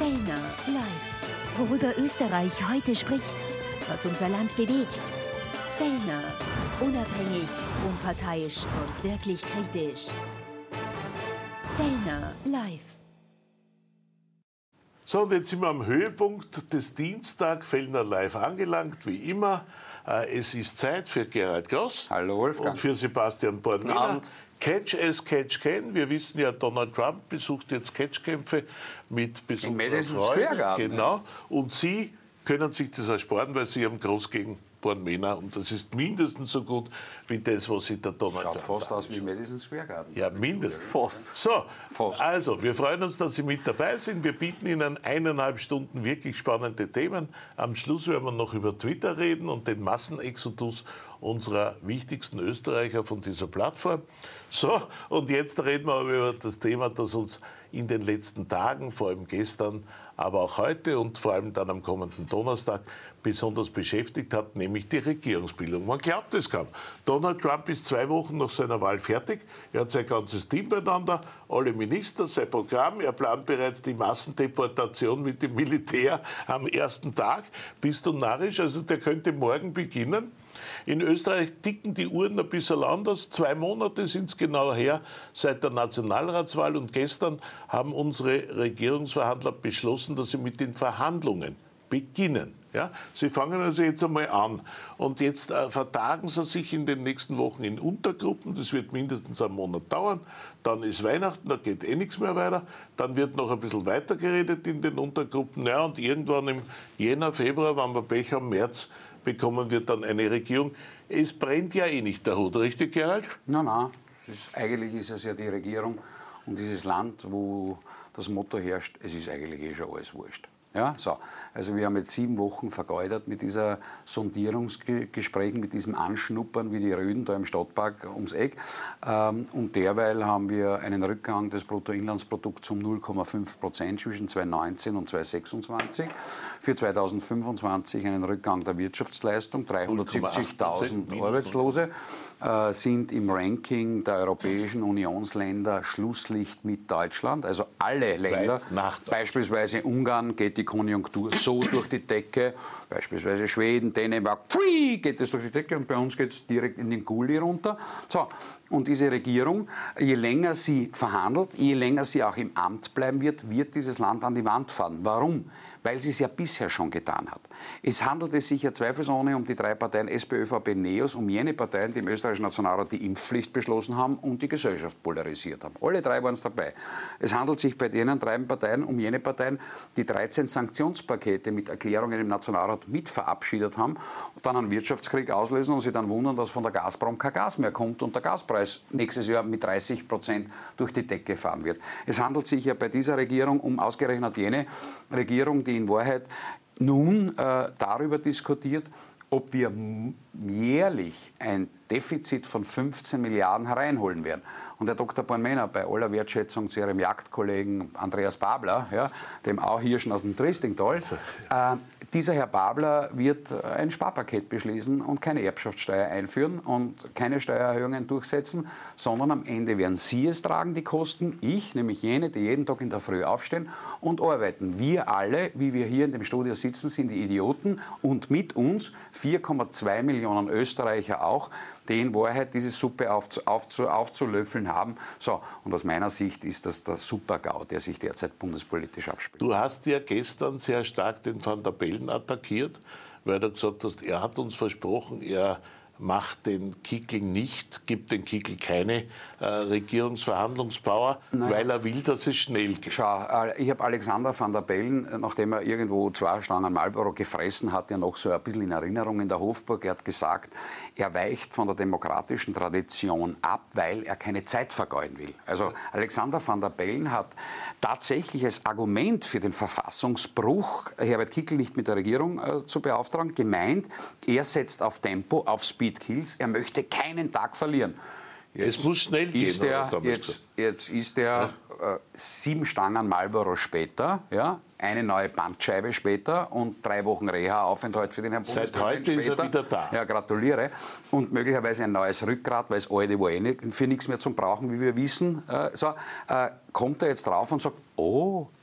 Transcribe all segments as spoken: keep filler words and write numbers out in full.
Fellner live. Worüber Österreich heute spricht, was unser Land bewegt. Fellner, unabhängig, unparteiisch und wirklich kritisch. Fellner live. So, und jetzt sind wir am Höhepunkt des Dienstag Fellner live angelangt, wie immer. Es ist Zeit für Gerald Gross. Hallo Wolfgang. Und für Sebastian Bornwiller. Catch as Catch can. Wir wissen ja, Donald Trump besucht jetzt Catchkämpfe mit besonderer Freude. Madison Square Garden. Genau. Und Sie können sich das ersparen, weil Sie haben Groß gegen Bornmänner und das ist mindestens so gut wie das, was sich der Donald Schaut Trump fast aus wie Madison Square Garden. Ja, mindestens. Fast. So, Fast. also, wir freuen uns, dass Sie mit dabei sind. Wir bieten Ihnen eineinhalb Stunden wirklich spannende Themen. Am Schluss werden wir noch über Twitter reden und den Massenexodus unserer wichtigsten Österreicher von dieser Plattform. So, und jetzt reden wir aber über das Thema, das uns in den letzten Tagen, vor allem gestern, aber auch heute und vor allem dann am kommenden Donnerstag besonders beschäftigt hat, nämlich die Regierungsbildung. Man glaubt es kaum. Donald Trump ist zwei Wochen nach seiner Wahl fertig. Er hat sein ganzes Team beieinander, alle Minister, sein Programm. Er plant bereits die Massendeportation mit dem Militär am ersten Tag. Bist du narrisch? Also der könnte morgen beginnen. In Österreich ticken die Uhren ein bisschen anders. Zwei Monate sind es genau her seit der Nationalratswahl und gestern haben unsere Regierungsverhandler beschlossen, dass sie mit den Verhandlungen beginnen. Ja, sie fangen also jetzt einmal an und jetzt äh, vertagen sie sich in den nächsten Wochen in Untergruppen, das wird mindestens einen Monat dauern, dann ist Weihnachten, da geht eh nichts mehr weiter, dann wird noch ein bisschen weitergeredet in den Untergruppen, ja, und irgendwann im Jänner, Februar, wenn wir Pech haben, März, bekommen wir dann eine Regierung. Es brennt ja eh nicht der Hut, richtig, Gerald? Nein, nein, es ist, eigentlich ist es ja die Regierung und dieses Land, wo das Motto herrscht, es ist eigentlich eh schon alles wurscht. Ja, so. Also wir haben jetzt sieben Wochen vergeudert mit dieser Sondierungsgesprächen, mit diesem Anschnuppern wie die Rüden da im Stadtpark ums Eck. Und derweil haben wir einen Rückgang des Bruttoinlandsprodukts um null Komma fünf Prozent zwischen zweitausendneunzehn und zweitausendsechsundzwanzig. Für zweitausendfünfundzwanzig einen Rückgang der Wirtschaftsleistung. dreihundertsiebzigtausend Arbeitslose äh, sind im Ranking der Europäischen Unionsländer Schlusslicht mit Deutschland. Also alle Länder, beispielsweise Ungarn, geht die Konjunktur so durch die Decke, beispielsweise Schweden, Dänemark, pfui, geht es durch die Decke und bei uns geht es direkt in den Gully runter. So, und diese Regierung, je länger sie verhandelt, je länger sie auch im Amt bleiben wird, wird dieses Land an die Wand fahren. Warum? Weil sie es ja bisher schon getan hat. Es handelte sich ja zweifelsohne um die drei Parteien SPÖ, ÖVP, NEOS, um jene Parteien, die im österreichischen Nationalrat die Impfpflicht beschlossen haben und die Gesellschaft polarisiert haben. Alle drei waren es dabei. Es handelt sich bei denen drei Parteien um jene Parteien, die dreizehn Sanktionspakete mit Erklärungen im Nationalrat mit verabschiedet haben und dann einen Wirtschaftskrieg auslösen und sich dann wundern, dass von der Gazprom kein Gas mehr kommt und der Gaspreis nächstes Jahr mit dreißig Prozent durch die Decke fahren wird. Es handelt sich ja bei dieser Regierung um ausgerechnet jene Regierung, die in Wahrheit nun äh, darüber diskutiert, ob wir jährlich ein Defizit von fünfzehn Milliarden hereinholen werden. Und Herr Doktor Bornmänner, bei aller Wertschätzung zu Ihrem Jagdkollegen Andreas Babler, ja, dem Auhirschen aus dem Triestingtal, äh, dieser Herr Babler wird ein Sparpaket beschließen und keine Erbschaftssteuer einführen und keine Steuererhöhungen durchsetzen, sondern am Ende werden Sie es tragen, die Kosten, ich, nämlich jene, die jeden Tag in der Früh aufstehen und arbeiten. Wir alle, wie wir hier in dem Studio sitzen, sind die Idioten und mit uns vier Komma zwei Millionen Österreicher auch, die in Wahrheit diese Suppe aufzu, aufzu, aufzulöffeln haben. So, und aus meiner Sicht ist das der Super-GAU, der sich derzeit bundespolitisch abspielt. Du hast ja gestern sehr stark den Van der Bellen attackiert, weil du gesagt hast, er hat uns versprochen, er macht den Kickl nicht, gibt den Kickl keine äh, Regierungsverhandlungspower, Nein. weil er will, dass es schnell geht. Schau, ich habe Alexander Van der Bellen, nachdem er irgendwo zwei Stangen Marlboro gefressen hat, ja noch so ein bisschen in Erinnerung in der Hofburg, er hat gesagt, er weicht von der demokratischen Tradition ab, weil er keine Zeit vergeuden will. Also Alexander Van der Bellen hat tatsächlich als Argument für den Verfassungsbruch, Herbert Kickl nicht mit der Regierung äh, zu beauftragen, gemeint, er setzt auf Tempo, auf Speed Kills, er möchte keinen Tag verlieren. Jetzt es muss schnell gehen. Ist der, jetzt, jetzt ist er ja. äh, sieben Stangen Marlboro später, ja, eine neue Bandscheibe später und drei Wochen Reha-Aufenthalt für den Herrn Bundespräsidenten. Seit heute später. ist er wieder da. Ja, gratuliere. Und möglicherweise ein neues Rückgrat, weil das alte war eh nicht, für nichts mehr zum Brauchen, wie wir wissen. Äh, so, äh, kommt er jetzt drauf und sagt, oh,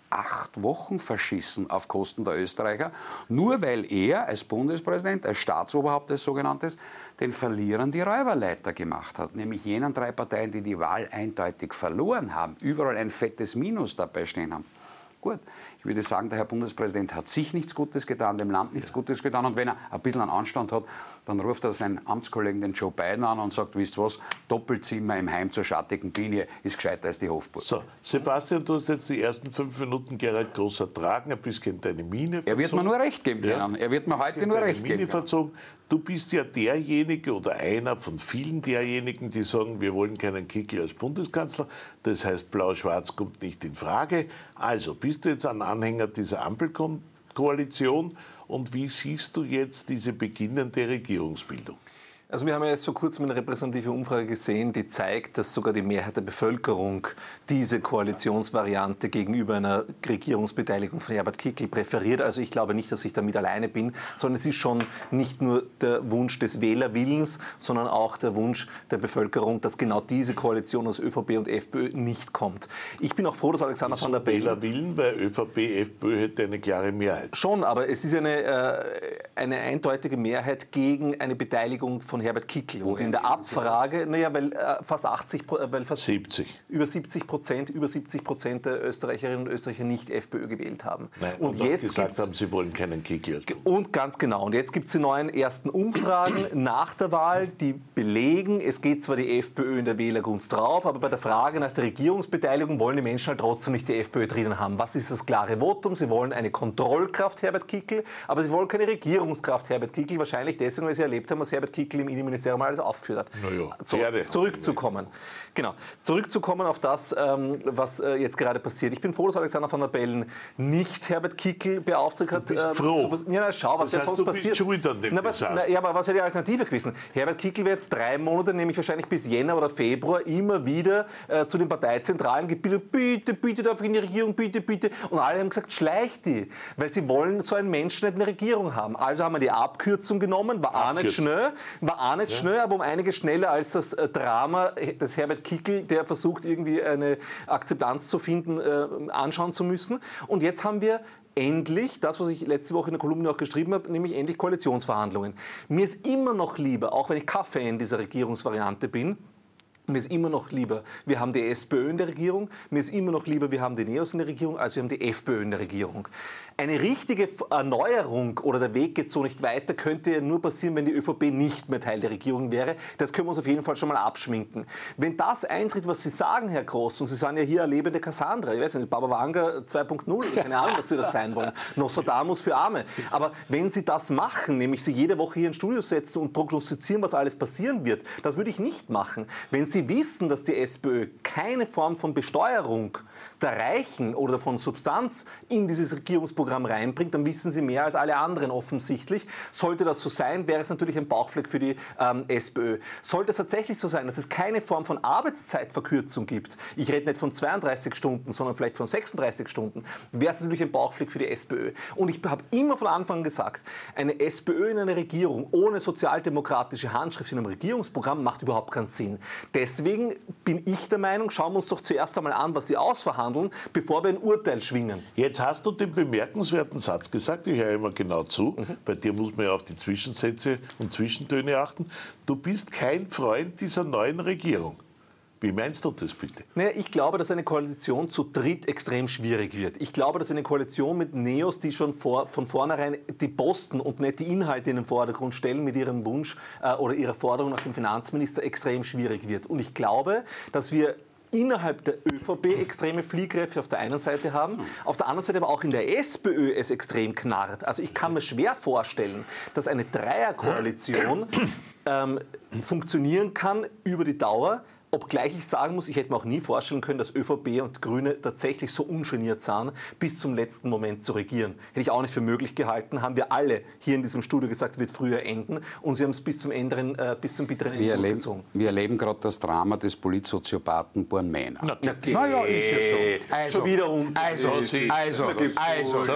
acht Wochen verschissen auf Kosten der Österreicher, nur weil er als Bundespräsident, als Staatsoberhaupt des Sogenannten, den Verlierern die Räuberleiter gemacht hat, nämlich jenen drei Parteien, die die Wahl eindeutig verloren haben, überall ein fettes Minus dabei stehen haben. Gut, ich würde sagen, der Herr Bundespräsident hat sich nichts Gutes getan, dem Land nichts Gutes getan. Und wenn er ein bisschen an Anstand hat, dann ruft er seinen Amtskollegen, den Joe Biden, an und sagt, wisst ihr was, Doppelzimmer im Heim zur schattigen Linie ist gescheiter als die Hofburg. So, Sebastian, du hast jetzt die ersten fünf Minuten Gerald Groß ertragen, ein bisschen deine Miene verzogen. Er wird mir nur recht geben können. Ja. Er wird mir heute nur recht Miene geben verzogen. Du bist ja derjenige oder einer von vielen derjenigen, die sagen, wir wollen keinen Kickl als Bundeskanzler. Das heißt, Blau-Schwarz kommt nicht in Frage. Also bist du jetzt ein Anhänger dieser Ampelkoalition und wie siehst du jetzt diese beginnende Regierungsbildung? Also wir haben ja jetzt vor kurzem eine repräsentative Umfrage gesehen, die zeigt, dass sogar die Mehrheit der Bevölkerung diese Koalitionsvariante gegenüber einer Regierungsbeteiligung von Herbert Kickl präferiert. Also ich glaube nicht, dass ich damit alleine bin, sondern es ist schon nicht nur der Wunsch des Wählerwillens, sondern auch der Wunsch der Bevölkerung, dass genau diese Koalition aus ÖVP und FPÖ nicht kommt. Ich bin auch froh, dass Alexander Van der Bellen... Wählerwillen, weil ÖVP, FPÖ hätte eine klare Mehrheit. Schon, aber es ist eine, äh, eine eindeutige Mehrheit gegen eine Beteiligung von Herbert Kickl. Und in der Abfrage, naja, weil äh, fast achtzig, weil fast siebzig. über siebzig Prozent, über siebzig Prozent der Österreicherinnen und Österreicher nicht FPÖ gewählt haben. Nein, und, und jetzt gesagt haben, sie wollen keinen Kickl. Und ganz genau. Und jetzt gibt es die neuen ersten Umfragen nach der Wahl, die belegen, es geht zwar die FPÖ in der Wählergunst drauf, aber bei der Frage nach der Regierungsbeteiligung wollen die Menschen halt trotzdem nicht die FPÖ drinnen haben. Was ist das klare Votum? Sie wollen eine Kontrollkraft Herbert Kickl, aber sie wollen keine Regierungskraft Herbert Kickl. Wahrscheinlich deswegen, weil sie erlebt haben, was Herbert Kickl im Innenministerium alles aufgeführt hat. Ja, so, zurückzukommen. Genau. Zurückzukommen auf das, ähm, was äh, jetzt gerade passiert. Ich bin froh, dass Alexander Van der Bellen nicht Herbert Kickl beauftragt hat. Du bist ähm, froh? Sowas, ja, na, schau, was das heißt, sonst du passiert. Bist schuld an dem na, was, na, ja, aber was wäre die Alternative gewesen? Herbert Kickl wäre jetzt drei Monate, nämlich wahrscheinlich bis Jänner oder Februar, immer wieder äh, zu den Parteizentralen gebildet, bitte, bitte darf ich in die Regierung, bitte, bitte. Und alle haben gesagt, schleich die, weil sie wollen so einen Menschen nicht in der Regierung haben. Also haben wir die Abkürzung genommen, war auch nicht schnell, war auch nicht ja. schnell, aber um einige schneller als das äh, Drama des Herbert Kickl, der versucht, irgendwie eine Akzeptanz zu finden, äh, anschauen zu müssen. Und jetzt haben wir endlich, das, was ich letzte Woche in der Kolumne auch geschrieben habe, nämlich endlich Koalitionsverhandlungen. Mir ist immer noch lieber, auch wenn ich kein Fan dieser Regierungsvariante bin, mir ist immer noch lieber, wir haben die SPÖ in der Regierung, mir ist immer noch lieber, wir haben die Neos in der Regierung, als wir haben die FPÖ in der Regierung. Eine richtige Erneuerung oder der Weg geht so nicht weiter, könnte ja nur passieren, wenn die ÖVP nicht mehr Teil der Regierung wäre. Das können wir uns auf jeden Fall schon mal abschminken. Wenn das eintritt, was Sie sagen, Herr Groß, und Sie sind ja hier eine lebende Cassandra, ich weiß nicht, Baba Vanga zwei Punkt null, keine Ahnung, dass Sie das sein wollen, Nostradamus für Arme. Aber wenn Sie das machen, nämlich Sie jede Woche hier ins Studio setzen und prognostizieren, was alles passieren wird, das würde ich nicht machen. Wenn Sie wissen, dass die SPÖ keine Form von Besteuerung der Reichen oder von Substanz in dieses Regierungsprogramm reinbringt, dann wissen Sie mehr als alle anderen offensichtlich. Sollte das so sein, wäre es natürlich ein Bauchfleck für die ähm, SPÖ. Sollte es tatsächlich so sein, dass es keine Form von Arbeitszeitverkürzung gibt, ich rede nicht von zweiunddreißig Stunden, sondern vielleicht von sechsunddreißig Stunden, wäre es natürlich ein Bauchfleck für die SPÖ. Und ich habe immer von Anfang an gesagt, eine SPÖ in einer Regierung ohne sozialdemokratische Handschrift in einem Regierungsprogramm macht überhaupt keinen Sinn. Deswegen bin ich der Meinung, schauen wir uns doch zuerst einmal an, was sie ausverhandeln, bevor wir ein Urteil schwingen. Jetzt hast du den bemerkenswerten Satz gesagt, ich höre immer genau zu, mhm. bei dir muss man ja auf die Zwischensätze und Zwischentöne achten, du bist kein Freund dieser neuen Regierung. Wie meinst du das bitte? Naja, ich glaube, dass eine Koalition zu dritt extrem schwierig wird. Ich glaube, dass eine Koalition mit Neos, die schon vor, von vornherein die Posten und nicht die Inhalte in den Vordergrund stellen, mit ihrem Wunsch äh, oder ihrer Forderung nach dem Finanzminister extrem schwierig wird. Und ich glaube, dass wir innerhalb der ÖVP extreme Fliehkräfte auf der einen Seite haben, auf der anderen Seite aber auch in der SPÖ es extrem knarrt. Also ich kann mir schwer vorstellen, dass eine Dreierkoalition ähm, funktionieren kann über die Dauer, obgleich ich sagen muss, ich hätte mir auch nie vorstellen können, dass ÖVP und Grüne tatsächlich so ungeniert sind, bis zum letzten Moment zu regieren. Hätte ich auch nicht für möglich gehalten, haben wir alle hier in diesem Studio gesagt, wird früher enden. Und sie haben es bis zum, Enderen, äh, bis zum bitteren Ende erleben, gezogen. Wir erleben gerade das Drama des Politsoziopathen Bornmähner. Na, na, na ja, ist ja so. Also, schon wieder um. Also, also, also, also,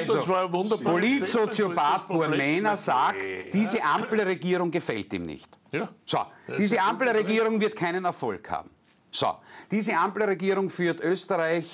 also Politsoziopath Bornmäner sagt, diese Ampelregierung gefällt ihm nicht. Ja. So, diese Ampelregierung wird keinen Erfolg haben. So, diese Ampelregierung führt Österreich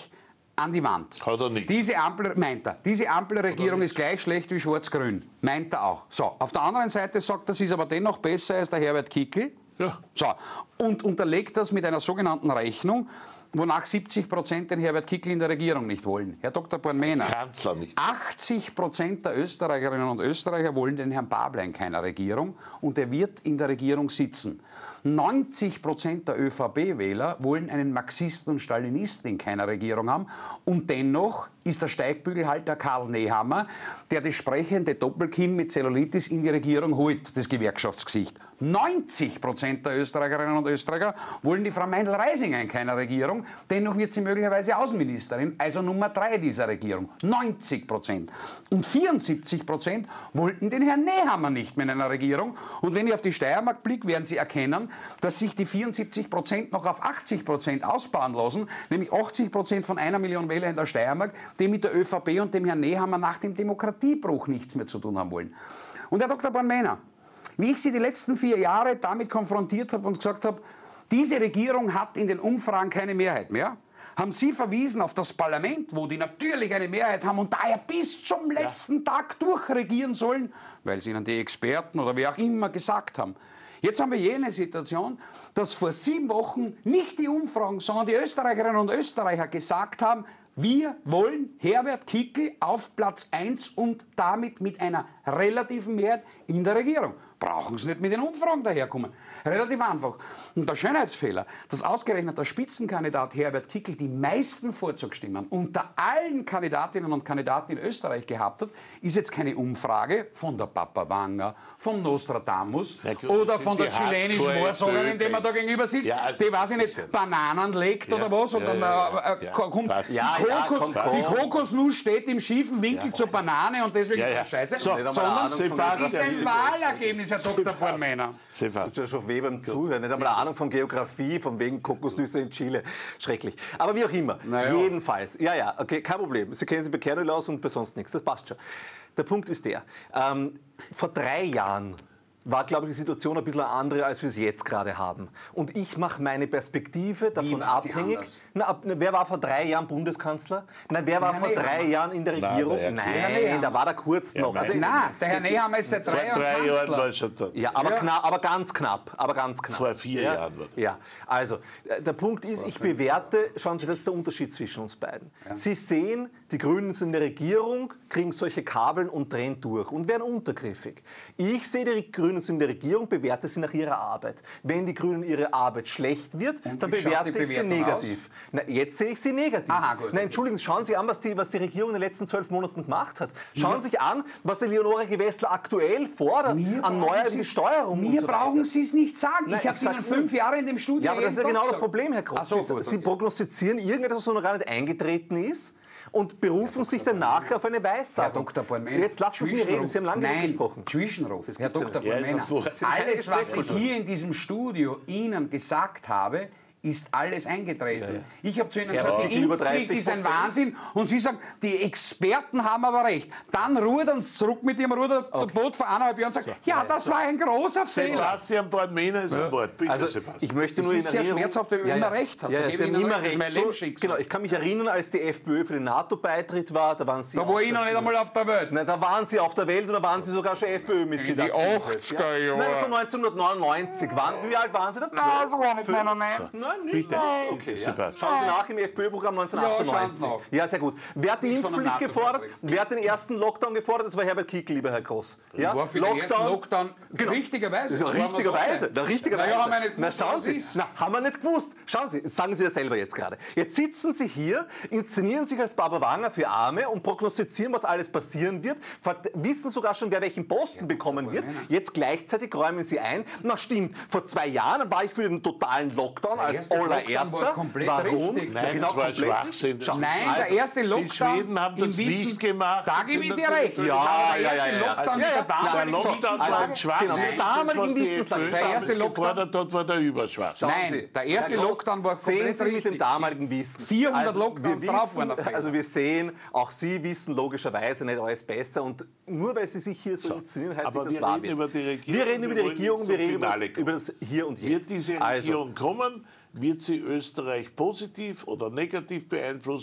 an die Wand. Hat er nicht. Diese Ampel, meint er, diese Ampelregierung ist gleich schlecht wie Schwarz-Grün. Meint er auch. So, auf der anderen Seite sagt er, sie ist aber dennoch besser als der Herbert Kickl. Ja. So, und unterlegt das mit einer sogenannten Rechnung, wonach siebzig Prozent den Herbert Kickl in der Regierung nicht wollen. Herr Doktor Bornmehner, Kanzler nicht. achtzig Prozent der Österreicherinnen und Österreicher wollen den Herrn Babler in keiner Regierung und er wird in der Regierung sitzen. neunzig Prozent der ÖVP-Wähler wollen einen Marxisten und Stalinisten in keiner Regierung haben und dennoch ist der Steigbügelhalter Karl Nehammer, der das sprechende Doppelkinn mit Zellulitis in die Regierung holt, das Gewerkschaftsgesicht. neunzig Prozent der Österreicherinnen und Österreicher wollen die Frau Meindl-Reisinger in keiner Regierung, dennoch wird sie möglicherweise Außenministerin, also Nummer drei dieser Regierung. neunzig Prozent. Und vierundsiebzig Prozent wollten den Herrn Nehammer nicht mehr in einer Regierung. Und wenn ich auf die Steiermark blicke, werden Sie erkennen, dass sich die vierundsiebzig Prozent noch auf achtzig Prozent ausbauen lassen, nämlich achtzig Prozent von einer Million Wähler in der Steiermark, die mit der ÖVP und dem Herrn Nehammer nach dem Demokratiebruch nichts mehr zu tun haben wollen. Und Herr Doktor Bornmehner, wie ich Sie die letzten vier Jahre damit konfrontiert habe und gesagt habe, diese Regierung hat in den Umfragen keine Mehrheit mehr, haben Sie verwiesen auf das Parlament, wo die natürlich eine Mehrheit haben und daher bis zum letzten ja. Tag durchregieren sollen, weil es Ihnen die Experten oder wer auch immer gesagt haben. Jetzt haben wir jene Situation, dass vor sieben Wochen nicht die Umfragen, sondern die Österreicherinnen und Österreicher gesagt haben, wir wollen Herbert Kickl auf Platz eins und damit mit einer relativen Mehrheit in der Regierung. Brauchen Sie nicht mit den Umfragen daherkommen. Relativ einfach. Und der Schönheitsfehler, dass ausgerechnet der Spitzenkandidat Herbert Kickl die meisten Vorzugsstimmen unter allen Kandidatinnen und Kandidaten in Österreich gehabt hat, ist jetzt keine Umfrage von der Papa Wanger, vom Nostradamus ja, gut, oder von der chilenischen Moorsollerin, dem man da gegenüber sitzt, ja, also die, weiß ich nicht, ja. Bananen legt ja. oder was, und ja, dann ja, äh, ja. kommt ja, die, Kokos, ja, kommt, die Kokosnuss steht im schiefen Winkel ja. zur Banane und deswegen ja, ja. ist das scheiße. So, sondern es ist ein Wahlergebnis, Herr Doktor Bornmehner. Das ist ja schon weh beim Zuhören. Nicht einmal eine Ahnung von Geografie, von wegen Kokosnüsse in Chile. Schrecklich. Aber wie auch immer. Naja. Jedenfalls. Ja, ja, okay, kein Problem. Sie kennen sich bei Kernöl aus und bei sonst nichts. Das passt schon. Der Punkt ist der. Ähm, vor drei Jahren war, glaube ich, die Situation ein bisschen andere, als wir es jetzt gerade haben. Und ich mache meine Perspektive davon abhängig. Na, wer war vor drei Jahren Bundeskanzler? Na, wer war Herr vor Nehammer. drei Jahren in der Regierung? Na, der Nein, da war der kurz noch. Also, Nein, der Herr Nehammer ist seit drei, drei Jahren war schon da. Ja, aber, ja. Knapp, aber ganz knapp. Aber ganz knapp. Vor vier ja? Jahren war das. Ja, also, der Punkt ist, ich bewerte, schauen Sie, das ist der Unterschied zwischen uns beiden. Ja. Sie sehen, die Grünen sind in der Regierung, kriegen solche Kabeln und drehen durch und werden untergriffig. Ich sehe die Grünen sind in der Regierung, bewerte sie nach ihrer Arbeit. Wenn die Grünen ihre Arbeit schlecht wird, und dann bewerte ich sie negativ. Na, jetzt sehe ich sie negativ. Aha, gut, Na, entschuldigen Sie, schauen Sie an, was die, was die Regierung in den letzten zwölf Monaten gemacht hat. Schauen ja. Sie sich an, was die Leonore Gewessler aktuell fordert mir an neuer Besteuerung. Mir so brauchen Sie es nicht sagen. Nein, ich habe Ihnen fünf Jahre in dem Studio Ja, aber das ist ja genau das Problem, Herr Groß. So, Sie, gut, Sie okay. prognostizieren irgendetwas, was noch gar nicht eingetreten ist, und berufen sich dann nachher auf eine Weissagung. Herr Doktor Bornmehner, jetzt lassen Sie mich reden, Sie haben lange Nein, gesprochen. Zwischenruf. Herr Doktor ja Bornmehner, alles, was ich hier in diesem Studio Ihnen gesagt habe, ist alles eingetreten. Ja, ja. Ich habe zu Ihnen ja, gesagt, die Impfpflicht ist ein Wahnsinn und Sie sagen, die Experten haben aber recht. Dann rudern Sie zurück mit Ihrem Ruderboot okay. vor eineinhalb Jahren und sagen, so. ja, das war ein großer Fehler. Sebastian Bornmehner ist an Bord. Bitte, also, Sebastian. Ich möchte nur das ist sehr schmerzhaft, wenn man ja, ja. immer recht hat. Ja, ja, da immer recht. recht. Mein so, genau, ich kann mich erinnern, als die FPÖ für den NATO-Beitritt war, da waren Sie Da war ich noch nicht einmal auf der Welt. Nein, da waren Sie auf der Welt und da waren Sie sogar schon FPÖ-Mitglied. In die achtziger Jahre. Nein, das war neunzehnhundertneunundneunzig. Wie alt waren Sie da? Nein, das war nicht neunundneunzig. Nein, nicht. Okay, ja. Schauen Sie nach im FPÖ-Programm neunzehnhundertachtundneunzig. Ja, ja, sehr gut. Wer hat die Impfpflicht gefordert? Wer hat den ersten Lockdown gefordert? Das war Herbert Kickl, lieber Herr Groß. Ja? War für Lockdown, den ersten Lockdown genau. richtigerweise. Ja, richtigerweise. Da richtigerweise. Na, ja, haben wir nicht Na, schauen Sie. Na, haben wir nicht gewusst. Schauen Sie, sagen Sie ja selber jetzt gerade. Jetzt sitzen Sie hier, inszenieren sich als Baba Wanger für Arme und prognostizieren, was alles passieren wird. Wissen sogar schon, wer welchen Posten ja, bekommen wird. Jetzt gleichzeitig räumen Sie ein. Na stimmt, vor zwei Jahren war ich für den totalen Lockdown der als allererster. Warum? Richtig. Nein, genau, das war Schwachsinn. Das Nein, also, der erste Lockdown. Die Schweden haben das Wissen, nicht gemacht. Da gebe ich dir recht. Ja, ja, der erste ja, ja, Lockdown also, mit der damaligen Lockdown war ein Schwachsinn. Das, was die FPÖ der erste gefordert hat, war der Überschwachsinn. Nein, der erste Lockdown war komplett sehen Sie mit dem damaligen Wissen. vierhundert also, Lockdowns drauf waren der Also wir sehen, auch Sie wissen logischerweise nicht alles besser. Und nur weil Sie sich hier so inszenieren, heißt aber das wir wahr reden über die Regierung. Wir reden über die Regierung, wir reden über das Hier und Jetzt. Wird diese Regierung kommen? Wird sie Österreich positiv oder negativ beeinflussen?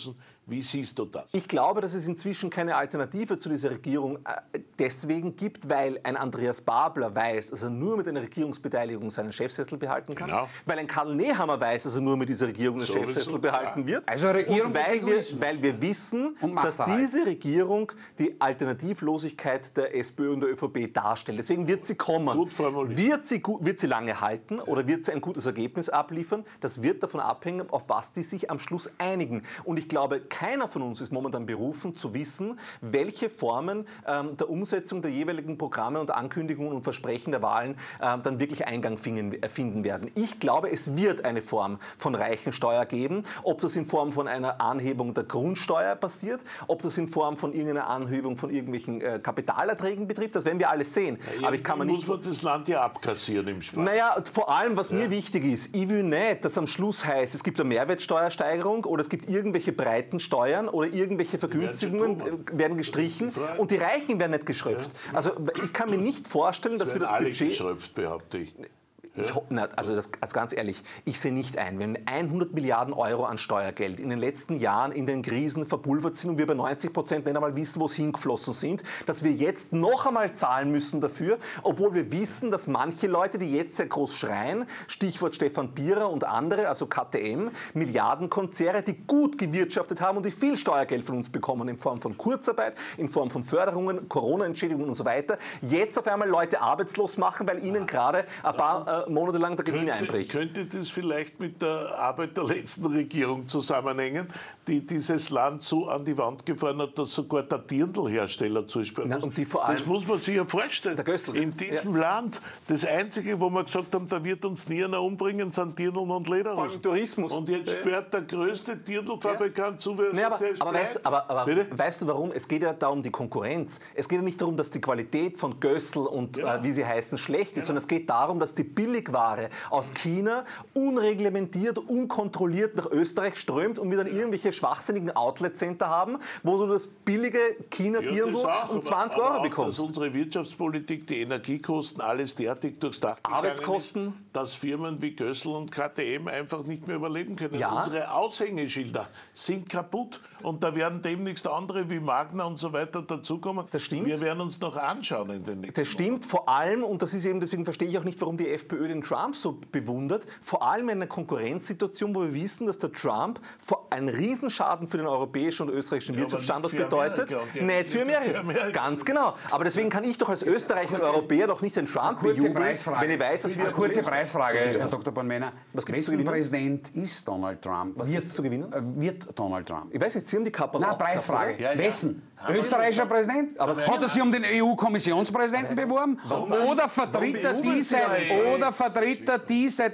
Wie siehst du das? Ich glaube, dass es inzwischen keine Alternative zu dieser Regierung deswegen gibt, weil ein Andreas Babler weiß, dass er nur mit einer Regierungsbeteiligung seinen Chefsessel behalten kann, genau. weil ein Karl Nehammer weiß, dass er nur mit dieser Regierung den so Chefsessel so, behalten ja. wird. Also Regierung und weil wir, weil wir wissen, dass diese Regierung die Alternativlosigkeit der SPÖ und der ÖVP darstellt. Deswegen wird sie kommen. Gut formuliert. Wird sie, wird sie lange halten oder wird sie ein gutes Ergebnis abliefern? Das wird davon abhängen, auf was die sich am Schluss einigen. Und ich glaube, keiner von uns ist momentan berufen zu wissen, welche Formen ähm, der Umsetzung der jeweiligen Programme und Ankündigungen und Versprechen der Wahlen ähm, dann wirklich Eingang finden, äh, finden werden. Ich glaube, es wird eine Form von Reichensteuer geben. Ob das in Form von einer Anhebung der Grundsteuer passiert, ob das in Form von irgendeiner Anhebung von irgendwelchen äh, Kapitalerträgen betrifft, das werden wir alles sehen. Ja, Aber ich kann man muss nicht... man das Land ja abkassieren im Spaß. Naja, vor allem, was ja. mir wichtig ist, ich will nicht, dass am Schluss heißt, es gibt eine Mehrwertsteuersteigerung oder es gibt irgendwelche breiten Steuern oder irgendwelche Vergünstigungen werden, werden gestrichen und die Reichen werden nicht geschröpft. Ja. Also ich kann mir nicht vorstellen, dass wir das alle Budget... geschröpft, behaupte ich. Ich, na, also, das, also ganz ehrlich, ich sehe nicht ein, wenn hundert Milliarden Euro an Steuergeld in den letzten Jahren in den Krisen verpulvert sind und wir bei neunzig Prozent nicht einmal wissen, wo es hingeflossen sind, dass wir jetzt noch einmal zahlen müssen dafür, obwohl wir wissen, dass manche Leute, die jetzt sehr groß schreien, Stichwort Stefan Bierer und andere, also K T M, Milliardenkonzerne, die gut gewirtschaftet haben und die viel Steuergeld von uns bekommen in Form von Kurzarbeit, in Form von Förderungen, Corona-Entschädigungen und so weiter, jetzt auf einmal Leute arbeitslos machen, weil ihnen gerade ein paar äh, monatelang der Gewinn einbricht. Könnte das vielleicht mit der Arbeit der letzten Regierung zusammenhängen, die dieses Land so an die Wand gefahren hat, dass sogar der Dirndlhersteller zusperren muss? Und die vor allem, das muss man sich ja vorstellen. Der Gößl. In diesem ja. Land, das Einzige, wo wir gesagt haben, da wird uns nie einer umbringen, sind Dirndl und Lederhosen. Vor allem Tourismus. Und jetzt sperrt der größte Dirndlfabrikant ja. zu, wer nee, aber, aber, weißt, aber, aber Bitte? weißt du warum? Es geht ja da um die Konkurrenz. Es geht ja nicht darum, dass die Qualität von Gößl und ja. äh, wie sie heißen schlecht ist, ja. sondern es geht darum, dass die Billigware aus China unreglementiert, unkontrolliert nach Österreich strömt und wir dann irgendwelche schwachsinnigen Outlet-Center haben, wo du das billige China-Dirndl ja, um zwanzig Euro bekommst. Dass unsere Wirtschaftspolitik, die Energiekosten, alles derartig durchs Dach Arbeitskosten, ist, dass Firmen wie Gößl und K T M einfach nicht mehr überleben können. Ja. Unsere Aushängeschilder sind kaputt und da werden demnächst andere wie Magna und so weiter dazukommen. Das stimmt. Wir werden uns noch anschauen in den nächsten Das stimmt, vor allem, und das ist eben, deswegen verstehe ich auch nicht, warum die FPÖ den Trump so bewundert, vor allem in einer Konkurrenzsituation, wo wir wissen, dass der Trump einen Riesenschaden für den europäischen und österreichischen ja, Wirtschaftsstandort nicht bedeutet. Amerika, nicht für Amerika. für Amerika. Ganz genau. Aber deswegen kann ich doch als Österreicher und Europäer doch nicht den Trump bejubeln, wenn ich weiß, dass wir... Eine kurze Preisfrage, Herr Doktor Bornmänner. Was gibt's zu gewinnen? gewinnen? Präsident ist Donald Trump? Was wird zu gewinnen? Wird Donald Trump? Ich weiß nicht, Sie haben die Kappe Nein, Preisfrage. Ja, ja. Wessen? Österreichischer Präsident? Aber hat er sich um den E U-Kommissionspräsidenten beworben? Oder vertritt er die seit, oder vertritt er die seit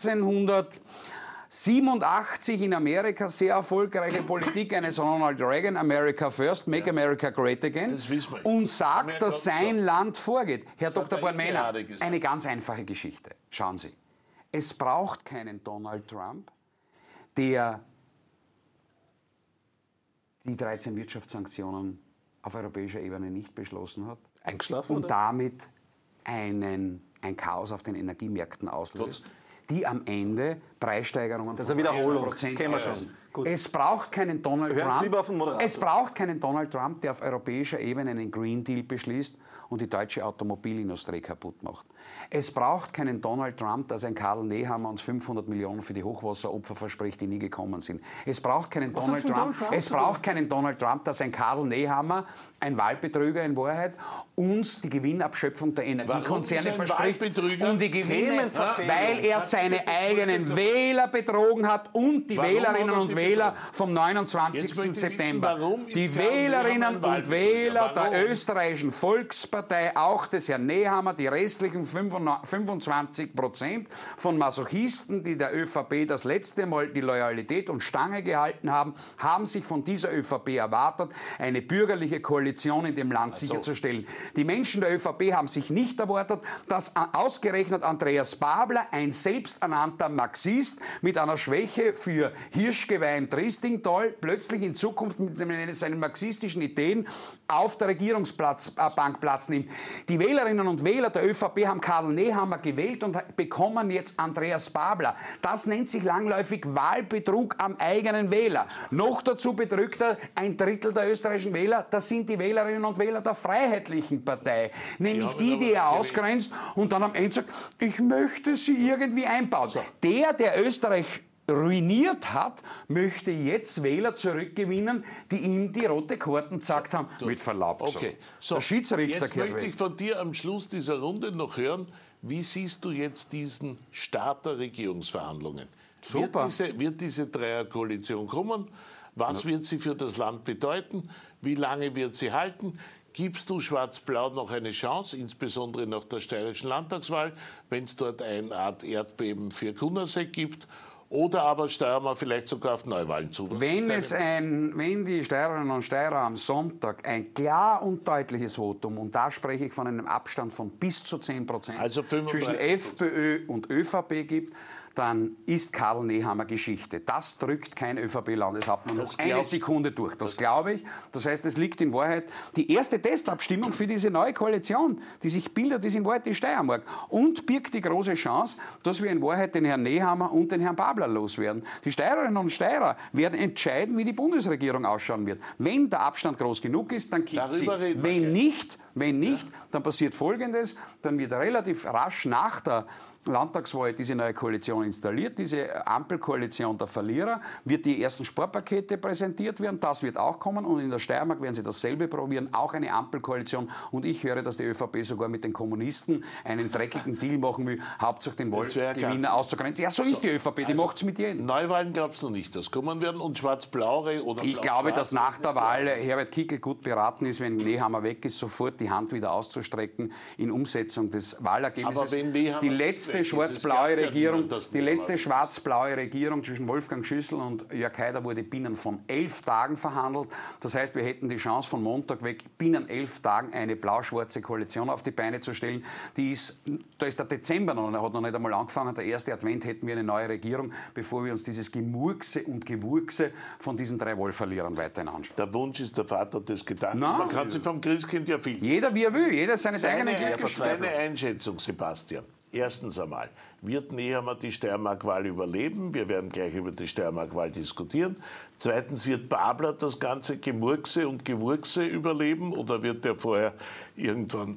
neunzehnhundertsiebenundachtzig in Amerika sehr erfolgreiche Politik eines Ronald Reagan, America First, Make America Great Again, und sagt, dass sein Land vorgeht? Herr Doktor Bornmänner, eine ganz einfache Geschichte. Schauen Sie, es braucht keinen Donald Trump, der die dreizehn Wirtschaftssanktionen auf europäischer Ebene nicht beschlossen hat. Eingeschlafen, und oder? damit einen, ein Chaos auf den Energiemärkten auslöst, die am Ende Preissteigerungen das ist eine Wiederholung. Prozent Kennen wir schon. Gut. Es braucht keinen Donald Hören Sie lieber auf den Trump. Moderator. Es braucht keinen Donald Trump, der auf europäischer Ebene einen Green Deal beschließt und die deutsche Automobilindustrie kaputt macht. Es braucht keinen Donald Trump, dass ein Karl Nehammer uns fünfhundert Millionen für die Hochwasseropfer verspricht, die nie gekommen sind. Es braucht keinen Donald Trump. Donald Trump. Es braucht keinen Donald Trump, dass ein Karl Nehammer, ein Wahlbetrüger in Wahrheit, uns die Gewinnabschöpfung der Energiekonzerne verspricht und die Gewinne, weil er seine eigenen Wähler betrogen hat und die Warum Wählerinnen und Wähler vom neunundzwanzigsten September. Wissen, die Wählerinnen und Wähler warum? der österreichischen Volkspartei, auch des Herrn Nehammer, die restlichen fünfundzwanzig Prozent von Masochisten, die der ÖVP das letzte Mal die Loyalität und Stange gehalten haben, haben sich von dieser ÖVP erwartet, eine bürgerliche Koalition in dem Land also. sicherzustellen. Die Menschen der ÖVP haben sich nicht erwartet, dass ausgerechnet Andreas Babler, ein selbsternannter Marxist mit einer Schwäche für Hirschgeweih weil ein Tristingtal plötzlich in Zukunft mit seinen marxistischen Ideen auf der Regierungsbank Platz nimmt. Die Wählerinnen und Wähler der ÖVP haben Karl Nehammer gewählt und bekommen jetzt Andreas Babler. Das nennt sich langläufig Wahlbetrug am eigenen Wähler. Noch dazu betrügt er ein Drittel der österreichischen Wähler. Das sind die Wählerinnen und Wähler der Freiheitlichen Partei. Nämlich die, die er ausgrenzt und dann am Ende sagt, ich möchte sie irgendwie einbauen. Der, der Österreich ruiniert hat, möchte jetzt Wähler zurückgewinnen, die ihm die rote Karten gezeigt haben. So, mit Verlaub gesagt. Okay. So, der Schiedsrichter jetzt möchte weg. ich von dir am Schluss dieser Runde noch hören, wie siehst du jetzt diesen Start der Regierungsverhandlungen? Super. Wird diese, wird diese Dreierkoalition kommen? Was ja. wird sie für das Land bedeuten? Wie lange wird sie halten? Gibst du Schwarz-Blau noch eine Chance, insbesondere nach der steirischen Landtagswahl, wenn es dort eine Art Erdbeben für Kunasek gibt? Oder aber steuern wir vielleicht sogar auf Neuwahlen zu? Wenn, es ein, wenn die Steirerinnen und Steirer am Sonntag ein klar und deutliches Votum, und da spreche ich von einem Abstand von bis zu zehn Prozent also zwischen FPÖ und ÖVP gibt, dann ist Karl Nehammer Geschichte. Das drückt kein ÖVP-Landeshauptmann noch eine Sekunde durch. Das glaube ich. Das heißt, es liegt in Wahrheit die erste Testabstimmung für diese neue Koalition, die sich bildet, ist in Wahrheit die Steiermark. Und birgt die große Chance, dass wir in Wahrheit den Herrn Nehammer und den Herrn Babler loswerden. Die Steirerinnen und Steirer werden entscheiden, wie die Bundesregierung ausschauen wird. Wenn der Abstand groß genug ist, dann kippt sie. Wenn nicht, wenn nicht, dann passiert Folgendes. Dann wird relativ rasch nach der Landtagswahl diese neue Koalition installiert, diese Ampelkoalition der Verlierer, wird die ersten Sparpakete präsentiert werden, das wird auch kommen und in der Steiermark werden sie dasselbe probieren, auch eine Ampelkoalition und ich höre, dass die ÖVP sogar mit den Kommunisten einen dreckigen Deal machen will, Hauptsache den Wahlgewinner auszugrenzen. Ja, so, so ist die ÖVP, die also macht es mit jedem. Neuwahlen glaubst du nicht, dass kommen werden und Schwarz-Blau oder Ich glaube, dass nach der Wahl Herbert Kickl gut beraten ist, wenn Nehammer weg ist, sofort die Hand wieder auszustrecken in Umsetzung des Wahlergebnisses. Aber wenn Nehammer die letzte schwarz-blaue Regierung, die letzte schwarz-blaue Regierung zwischen Wolfgang Schüssel und Jörg Haider wurde binnen von elf Tagen verhandelt. Das heißt, wir hätten die Chance von Montag weg binnen elf Tagen eine blau-schwarze Koalition auf die Beine zu stellen. Die ist, da ist der Dezember noch, er hat noch nicht einmal angefangen. Der erste Advent hätten wir eine neue Regierung, bevor wir uns dieses Gemurkse und Gewurkse von diesen drei Wahlverlierern weiterhin anschauen. Der Wunsch ist der Vater des Gedankens. Nein. Man kann sich vom Christkind ja viel. Jeder wie er will, jeder seines eigenen Glückes. Deine Einschätzung, Sebastian. Erstens einmal, wird Nehammer die Steiermark-Wahl überleben? Wir werden gleich über die Steiermark-Wahl diskutieren. Zweitens, wird Babler das ganze Gemurkse und Gewurkse überleben oder wird er vorher irgendwann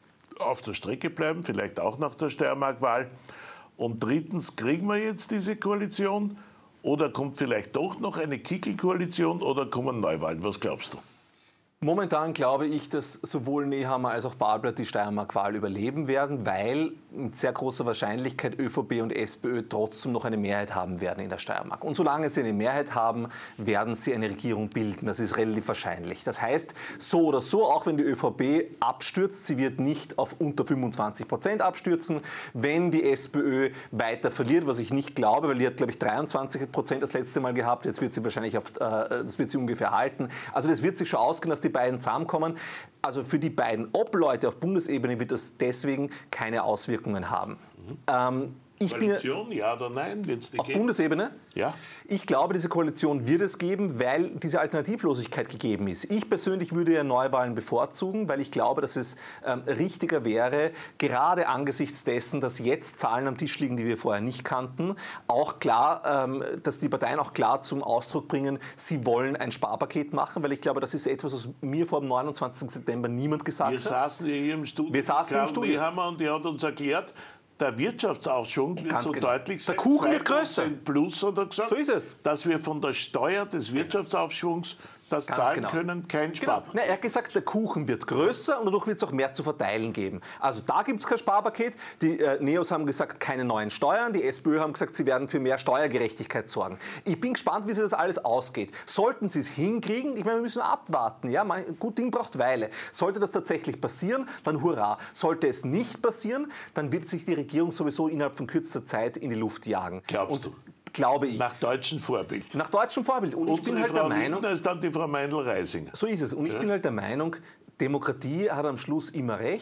auf der Strecke bleiben, vielleicht auch nach der Steiermark-Wahl? Und drittens, kriegen wir jetzt diese Koalition oder kommt vielleicht doch noch eine Kickl-Koalition oder kommen Neuwahlen? Was glaubst du? Momentan glaube ich, dass sowohl Nehammer als auch Babler die Steiermark-Wahl überleben werden, weil mit sehr großer Wahrscheinlichkeit ÖVP und SPÖ trotzdem noch eine Mehrheit haben werden in der Steiermark. Und solange sie eine Mehrheit haben, werden sie eine Regierung bilden. Das ist relativ wahrscheinlich. Das heißt, so oder so, auch wenn die ÖVP abstürzt, sie wird nicht auf unter fünfundzwanzig Prozent abstürzen. Wenn die SPÖ weiter verliert, was ich nicht glaube, weil die hat, glaube ich, dreiundzwanzig Prozent das letzte Mal gehabt, jetzt wird sie wahrscheinlich auf, äh, das wird sie ungefähr halten. Also das wird sich schon ausgehen, dass die beiden zusammenkommen. Also für die beiden Obleute auf Bundesebene wird das deswegen keine Auswirkungen haben. Mhm. Ähm, Ich Koalition, bin, ja oder nein? Wird's die auf geben? Bundesebene? Ja. Ich glaube, diese Koalition wird es geben, weil diese Alternativlosigkeit gegeben ist. Ich persönlich würde ja Neuwahlen bevorzugen, weil ich glaube, dass es ähm, richtiger wäre, gerade angesichts dessen, dass jetzt Zahlen am Tisch liegen, die wir vorher nicht kannten, auch klar, ähm, dass die Parteien auch klar zum Ausdruck bringen, sie wollen ein Sparpaket machen, weil ich glaube, das ist etwas, was mir vor dem neunundzwanzigsten September niemand gesagt wir hat. Saßen hier im Studio wir saßen mit im Studio. Nehammer und die hat uns erklärt, der Wirtschaftsaufschwung wird Ganz so genau. deutlich sein. Der Kuchen wird größer. Plus hat er gesagt, So ist es. dass wir von der Steuer des Wirtschaftsaufschwungs das Ganz zahlen genau. können, kein Genau. Sparpaket. Na, er hat gesagt, der Kuchen wird größer und dadurch wird es auch mehr zu verteilen geben. Also da gibt es kein Sparpaket. Die äh, Neos haben gesagt, keine neuen Steuern. Die SPÖ haben gesagt, sie werden für mehr Steuergerechtigkeit sorgen. Ich bin gespannt, wie sich das alles ausgeht. Sollten sie es hinkriegen, ich meine, wir müssen abwarten. Ja? Ein gut Ding braucht Weile. Sollte das tatsächlich passieren, dann hurra. Sollte es nicht passieren, dann wird sich die Regierung sowieso innerhalb von kürzester Zeit in die Luft jagen. Glaubst und, du? Glaube ich. Nach deutschem Vorbild. Nach deutschem Vorbild. Und ich Unsere bin halt Frau der Meinung, Lindner ist dann die Frau Meindl-Reisinger. so ist es. Und ich Ja. bin halt der Meinung, Demokratie hat am Schluss immer recht.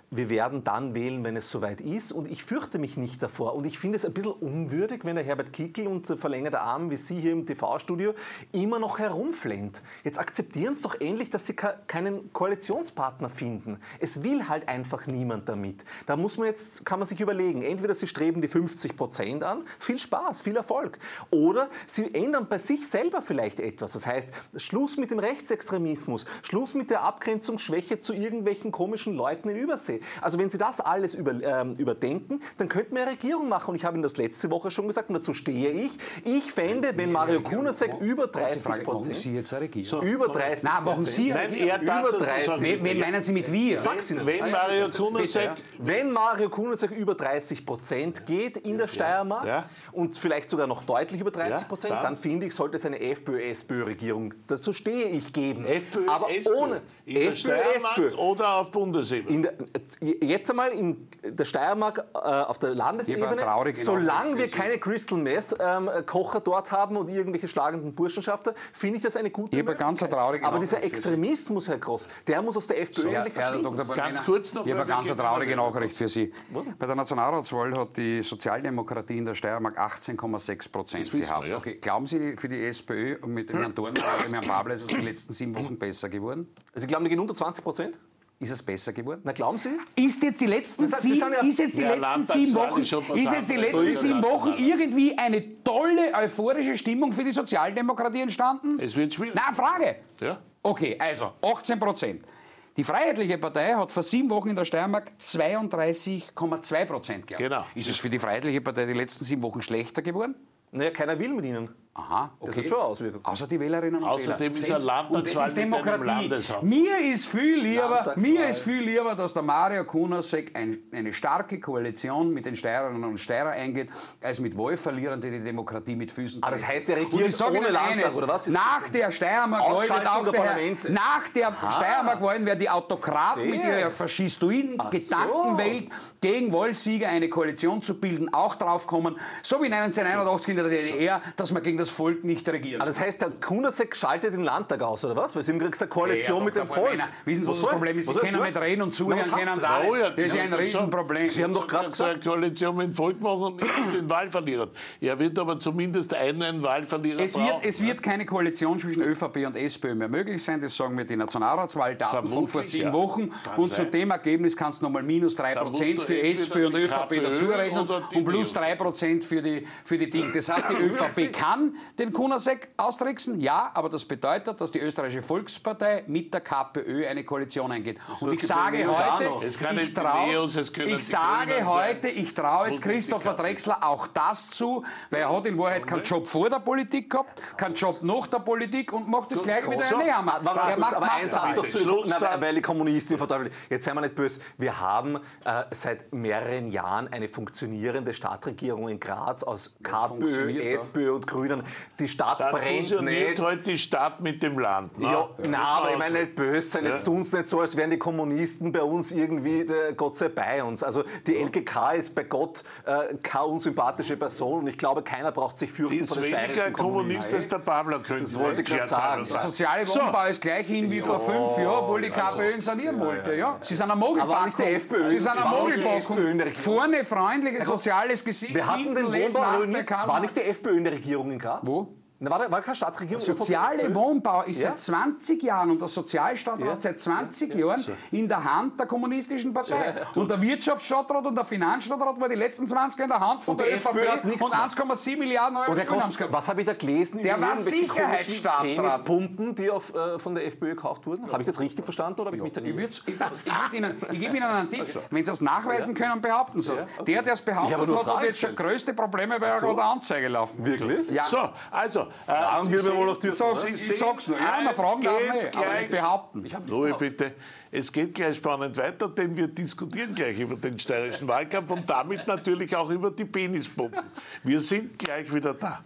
wir werden dann wählen, wenn es soweit ist. Und ich fürchte mich nicht davor. Und ich finde es ein bisschen unwürdig, wenn der Herbert Kickl und der verlängerte Arm wie Sie hier im T V-Studio immer noch herumflennt. Jetzt akzeptieren Sie doch endlich, dass Sie keinen Koalitionspartner finden. Es will halt einfach niemand damit. Da muss man jetzt, kann man sich überlegen, entweder Sie streben die fünfzig Prozent an, viel Spaß, viel Erfolg. Oder Sie ändern bei sich selber vielleicht etwas. Das heißt, Schluss mit dem Rechtsextremismus, Schluss mit der Abgrenzungsschwäche zu irgendwelchen komischen Leuten in Übersee. Also wenn Sie das alles über, ähm, überdenken, dann könnten wir eine Regierung machen. Und ich habe Ihnen das letzte Woche schon gesagt, und dazu stehe ich. Ich fände, wenn Mario Kunasek über dreißig Prozent... Machen Sie jetzt eine Regierung? Über dreißig Nein, machen Sie eine Regierung? Nein, er darf über dreißig. Wen, wen meinen Sie mit wir? Sag's Ihnen. Wenn Mario Kunasek... Wenn Mario Kunasek über dreißig Prozent geht in der Steiermark Ja. und vielleicht sogar noch deutlich über dreißig Prozent, Ja, dann, dann finde ich, sollte es eine FPÖ-SPÖ-Regierung, dazu stehe ich, geben. FPÖ, Aber SPÖ. ohne In der Steiermark FPÖ, SPÖ. oder auf Bundesebene? In der, jetzt einmal in der Steiermark äh, auf der Landesebene, solange wir keine Crystal Meth ähm, Kocher dort haben und irgendwelche schlagenden Burschenschafter, finde ich das eine gute Ich habe eine ganz traurige Aber dieser Nachricht für Sie. Extremismus, Herr Gross, der muss aus der FPÖ Ja, endlich Herr verschwinden. Doktor Bormena, Ganz kurz noch, ich habe weil eine wir ganz gehen traurige weiter. Nachricht für Sie. Bei der Nationalratswahl hat die Sozialdemokratie in der Steiermark achtzehn Komma sechs Prozent Das wissen wir, gehabt. ja. Okay. Glauben Sie, für die SPÖ und mit dem Herrn Dorn und dem Herrn Babler ist es die letzten sieben Wochen besser geworden? Also Sie glauben, die gehen unter zwanzig Prozent? Ist es besser geworden? Na, glauben Sie? Ist jetzt die letzten Das heißt, Sie sieben, sind ja- ist jetzt die Ja, letzten sieben Landtagswahl Wochen, ist schon was ist jetzt die anderes. letzten So ist sieben es. Wochen irgendwie eine tolle euphorische Stimmung für die Sozialdemokratie entstanden? Es wird schwierig. Na, Frage. Ja? Okay, also achtzehn Prozent. Die Freiheitliche Partei hat vor sieben Wochen in der Steiermark zweiunddreißig Komma zwei Prozent gehabt. Genau. Ist es für die Freiheitliche Partei die letzten sieben Wochen schlechter geworden? Naja, keiner will mit Ihnen. Aha, okay. Das hat schon Auswirkungen. Außer die Wählerinnen und Außerdem Wähler. ist Sehen ein Sie? Landtagswahl Und das ist mit einem Demokratie. Landeshaupт. Mir ist viel lieber, Landtagswahl. mir ist viel lieber, dass der Mario Kunasek ein, eine starke Koalition mit den Steirerinnen und Steirern eingeht, als mit Wahlverlierern, die die Demokratie mit Füßen Ah, das treten. heißt, er regiert Und ich sage ohne Ihnen Landtag, eines, oder was? Nach der Steiermark-Wahl wird Ausschaltung auch der der Herr, Parlamente. nach der Steiermark-Wahl werden die Autokraten mit Verstehe. ihrer faschistoiden Ach so. Gedankenwelt gegen Wahlsieger eine Koalition zu bilden, auch draufkommen, so wie neunzehnhunderteinundachtzig in der D D R, dass man gegen das Volk nicht regieren Ah, das heißt, der Kunasek schaltet den Landtag aus, oder was? Weil Sie haben gerade gesagt, Koalition Ja, mit dem Doktor Volk. Bormena, wissen Sie, was das soll- Problem ist? Sie was soll- können nicht reden und Na, zuhören, was können heißt Sie das? alle. Oh ja, Das ist das ein ist Riesenproblem. Sie haben doch gerade so eine gesagt, Koalition mit dem Volk machen und nicht mit den Wahlverlierern. Er wird aber zumindest einen Wahlverlierer Es wird, brauchen. es wird keine Koalition zwischen ÖVP und SPÖ mehr möglich sein. Das sagen mir die Nationalratswahldaten von vor Vermutlich, sieben ja. Wochen. Kann Und sein. zu dem Ergebnis kannst du nochmal minus drei Da Prozent musst du für entweder SPÖ und die ÖVP KPÖ dazurechnen oder die und plus Neos. drei Prozent für die, für die Dinge. Das heißt, die ÖVP kann den Kunasek austricksen, ja, aber das bedeutet, dass die Österreichische Volkspartei mit der KPÖ eine Koalition eingeht. Und ich die sage Neos auch noch. heute, Es kann ich nicht die traue Neos, es können die ich sage Grünen heute, sein. ich traue es Und nicht die Christopher KPÖ. Drexler auch das zu, weil er hat in Wahrheit keinen Job vor der Politik gehabt, keinen Job nach der Politik und macht das gleich wieder so. näher. Warte, warte, Er kurz, macht aber ein Satz noch Machtarbeit. zu Schlusssatz. na, weil die Kommunisten verteufelt. Jetzt seien wir nicht böse. Wir haben äh, seit mehreren Jahren eine funktionierende Stadtregierung in Graz aus KPÖ, funktioniert, ja. SPÖ und Grünen. Die Stadt Dann brennt fusioniert nicht. heute die Stadt mit dem Land. Ne? Ja, na, aber ich Genau meine nicht böse sein. Jetzt tun es nicht so, als wären die Kommunisten bei uns irgendwie, der Gott sei bei uns. Also die L G K ist bei Gott äh, keine unsympathische Person und ich glaube, keiner braucht sich Die fürchten ist vor den weniger steirischen ein Kommunist Kommunisten. als der Babler, könnte Das wollte ich gerade sagen. Der soziale So. Wohnbau ist gleich hin wie vor fünf Jahren, obwohl die KPÖ ihn sanieren wollte. Ja. Sie sind eine Aber nicht die Mogelpackung. FPÖ. Sie sind eine War nicht die Mogelpackung. FPÖ in der Regierung. Vorne freundliches, soziales Gesicht. Wir hatten hinten den lesen Wohnbau nach ruiniert. der Karl War nicht die FPÖ in der Regierung in Graz? Wo? Na, war, da, war keine Stadtregierung? Soziale ÖVP? Wohnbau ist Ja. seit zwanzig Jahren und der Sozialstadtrat Ja. seit zwanzig Jahren in der Hand der kommunistischen Partei. Und der Wirtschaftsstadtrat und der Finanzstadtrat war die letzten zwanzig Jahre in der Hand von Und der die FPÖ ÖVP hat nichts und gemacht. eins Komma sieben Milliarden Euro Und Herr Schulden haben Gross, sie gehabt. was habe ich da gelesen? Der über war irgendwelche Sicherheitsstadtrat. komischen Penispumpen, die auf, äh, von der FPÖ gekauft wurden? Habe ich das richtig verstanden oder habe ich mich da Ich, würd's- ich, würd's- ich, würd Ihnen, ich gebe Ihnen einen Tipp. Wenn Sie es nachweisen können, behaupten Sie es. Der, der es Ich habe behauptet nur hat, hat Fragen jetzt schon gestellt. größte Probleme, weil er gerade eine Anzeige laufen. Wirklich? Ja. So, also, äh, Dann Sie will man sehen- wohl noch dürfen, Ich sag's, oder? ich Sie sag's nur. sehen, Ja, man es fragen darf geht nicht, aber gleich- nicht behaupten. Ruhe bitte. Es geht gleich spannend weiter, denn wir diskutieren gleich über den steirischen Wahlkampf und damit natürlich auch über die Penispumpen. Wir sind gleich wieder da.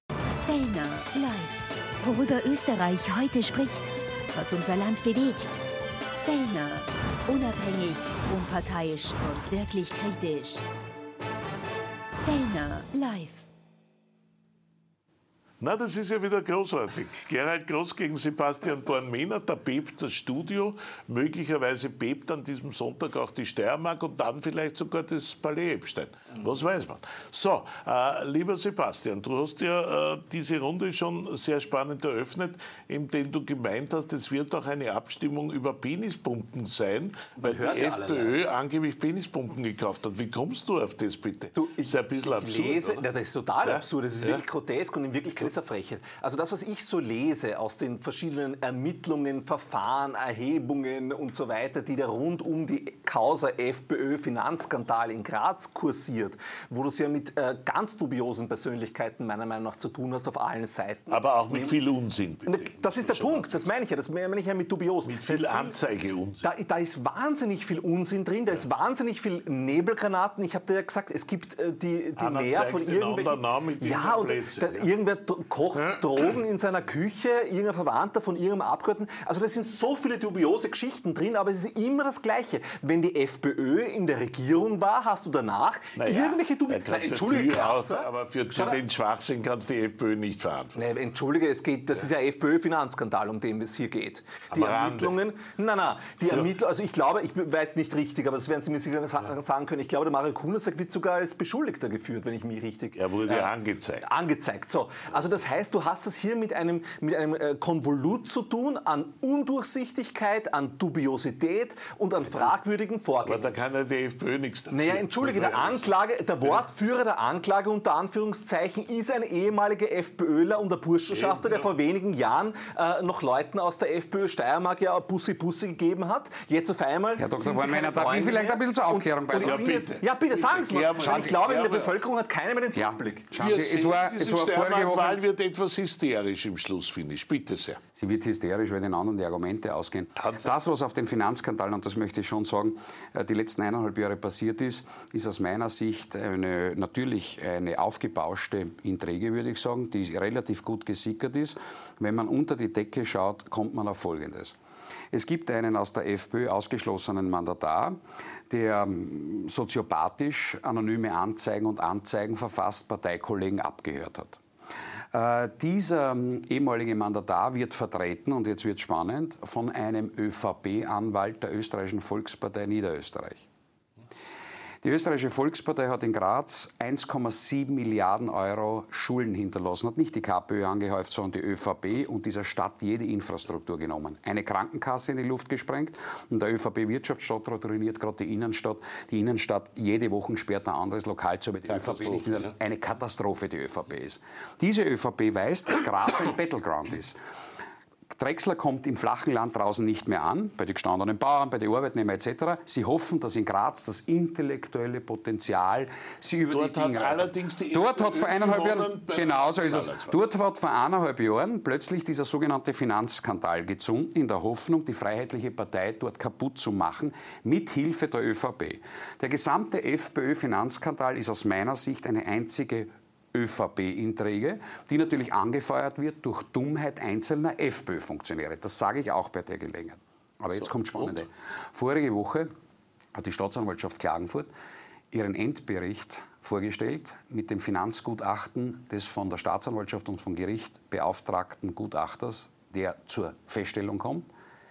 Fellner live. Worüber Österreich heute spricht, was unser Land bewegt. Fellner. Unabhängig, unparteiisch und wirklich kritisch. Fellner live. Na, das ist ja wieder großartig. Gerald Groß gegen Sebastian Born-Mehner, da bebt das Studio, möglicherweise bebt an diesem Sonntag auch die Steiermark und dann vielleicht sogar das Palais Epstein. Was weiß man. So, äh, lieber Sebastian, du hast ja äh, diese Runde schon sehr spannend eröffnet, indem du gemeint hast, es wird auch eine Abstimmung über Penispumpen sein, weil die FPÖ angeblich Penispumpen gekauft hat. Wie kommst du auf das bitte? Du, das ist ein bisschen ich absurd. Lese, oder? ja, das ist total Ja? absurd, das ist Ja? wirklich grotesk und in Wirklichkeit ist es eine Frechheit. Also das, was ich so lese aus den verschiedenen Ermittlungen, Verfahren, Erhebungen und so weiter, die da rund um die Causa FPÖ-Finanzskandal in Graz kursiert, wo du es ja mit äh, ganz dubiosen Persönlichkeiten meiner Meinung nach zu tun hast auf allen Seiten. Aber auch mit viel Unsinn. Bitte. Das ist der Punkt, das meine ich ja, das meine ich ja mit dubios. Mit viel Anzeigeunsinn. Da, da ist wahnsinnig viel Unsinn drin, da ist wahnsinnig viel Nebelgranaten. Ich habe dir ja gesagt, es gibt äh, die, die Einer mehr zeigt von den irgendwelchen... anderen Namen mit Ja, und Blödsinn, da, ja. irgendwer dro- kocht Drogen in seiner Küche, irgendein Verwandter von irgendeinem Abgeordneten. Also da sind so viele dubiose Geschichten drin, aber es ist immer das Gleiche. Wenn die FPÖ in der Regierung war, hast du danach Naja, irgendwelche er dubiosen... tritt Entschuldige, viel aus, krasser. aber für Schau, den Schwachsinn kannst die FPÖ nicht verantworten. Nee, entschuldige, es geht, das ist ja FPÖ-Finanzskandal, um den es hier geht. Die Am Rande. Ermittlungen, nein, nein, die Ermittlungen, also ich glaube, ich weiß nicht richtig, aber das werden Sie mir sicher sa- sagen können, ich glaube, der Mario Kunasek wird sogar als Beschuldigter geführt, wenn ich mich richtig... Er wurde äh, angezeigt. Angezeigt, so. Also das heißt, du hast es hier mit einem, mit einem äh, Konvolut zu tun an Undurchsichtigkeit, an Dubiosität und an fragwürdigen Aber Vorgängen. da kann ja die FPÖ nichts dafür. Naja, entschuldige, der Anklage, der Wortführer der Anklage unter Anführungszeichen ist ein ehemaliger FPÖler und der Burschenschafter, der Ja. vor wenigen Jahren äh, noch Leuten aus der FPÖ Steiermark ja Bussi Bussi gegeben hat. Jetzt auf einmal. Herr Doktor sind sie Born-Mehner, keine darf ich Freunde vielleicht mehr. ein bisschen zur Aufklärung Und, und ich beitragen? finde Ja, es- bitte. Ja, bitte, sagen Sie Klär mal. mal. Ich glaube, in der Klär mal. Bevölkerung hat keiner mehr den Ja. Durchblick. Schauen Wir Sie, es sehen, war, diese es war vorige Steiermark-Wahl Woche... wird etwas hysterisch im Schluss, finde ich. Bitte sehr. Sie wird hysterisch, weil den anderen die Argumente ausgehen. Das, was auf den Finanzskandal, und das möchte ich schon sagen, äh, die letzten eineinhalb Jahre passiert ist, ist aus meiner Sicht eine, natürlich eine aufgebauschte Intrige, würde ich sagen, die relativ gut gesickert ist. Wenn man unter die Decke schaut, kommt man auf Folgendes. Es gibt einen aus der FPÖ ausgeschlossenen Mandatar, der ähm, soziopathisch anonyme Anzeigen und Anzeigen verfasst, Parteikollegen abgehört hat. Äh, dieser ähm, ehemalige Mandatar wird vertreten, und jetzt wird spannend, von einem ÖVP-Anwalt der Österreichischen Volkspartei Niederösterreich. Die Österreichische Volkspartei hat in Graz eins Komma sieben Milliarden Euro Schulden hinterlassen, hat nicht die KPÖ angehäuft, sondern die ÖVP und dieser Stadt jede Infrastruktur genommen. Eine Krankenkasse in die Luft gesprengt und der ÖVP-Wirtschaftsstadtrat ruiniert gerade die Innenstadt. Die Innenstadt, jede Woche sperrt ein anderes Lokal zu, weil die ÖVP nicht in der, eine Katastrophe die ÖVP ist. Diese ÖVP weiß, dass Graz ein Battleground ist. Drechsler kommt im flachen Land draußen nicht mehr an, bei den gestandenen Bauern, bei den Arbeitnehmern et cetera. Sie hoffen, dass in Graz das intellektuelle Potenzial sie über Dort die hat Dinge allerdings die Dort hat vor eineinhalb Jahren, gewonnen bei der genau so ist es, Nationalratswahl. dort hat vor eineinhalb Jahren plötzlich dieser sogenannte Finanzskandal gezündet, in der Hoffnung, die Freiheitliche Partei dort kaputt zu machen, mit Hilfe der ÖVP. Der gesamte FPÖ-Finanzskandal ist aus meiner Sicht eine einzige ÖVP-Intrige, die natürlich angefeuert wird durch Dummheit einzelner FPÖ-Funktionäre. Das sage ich auch bei der Gelegenheit. Aber jetzt kommt Spannende. Vorige Woche hat die Staatsanwaltschaft Klagenfurt ihren Endbericht vorgestellt mit dem Finanzgutachten des von der Staatsanwaltschaft und vom Gericht beauftragten Gutachters, der zur Feststellung kommt,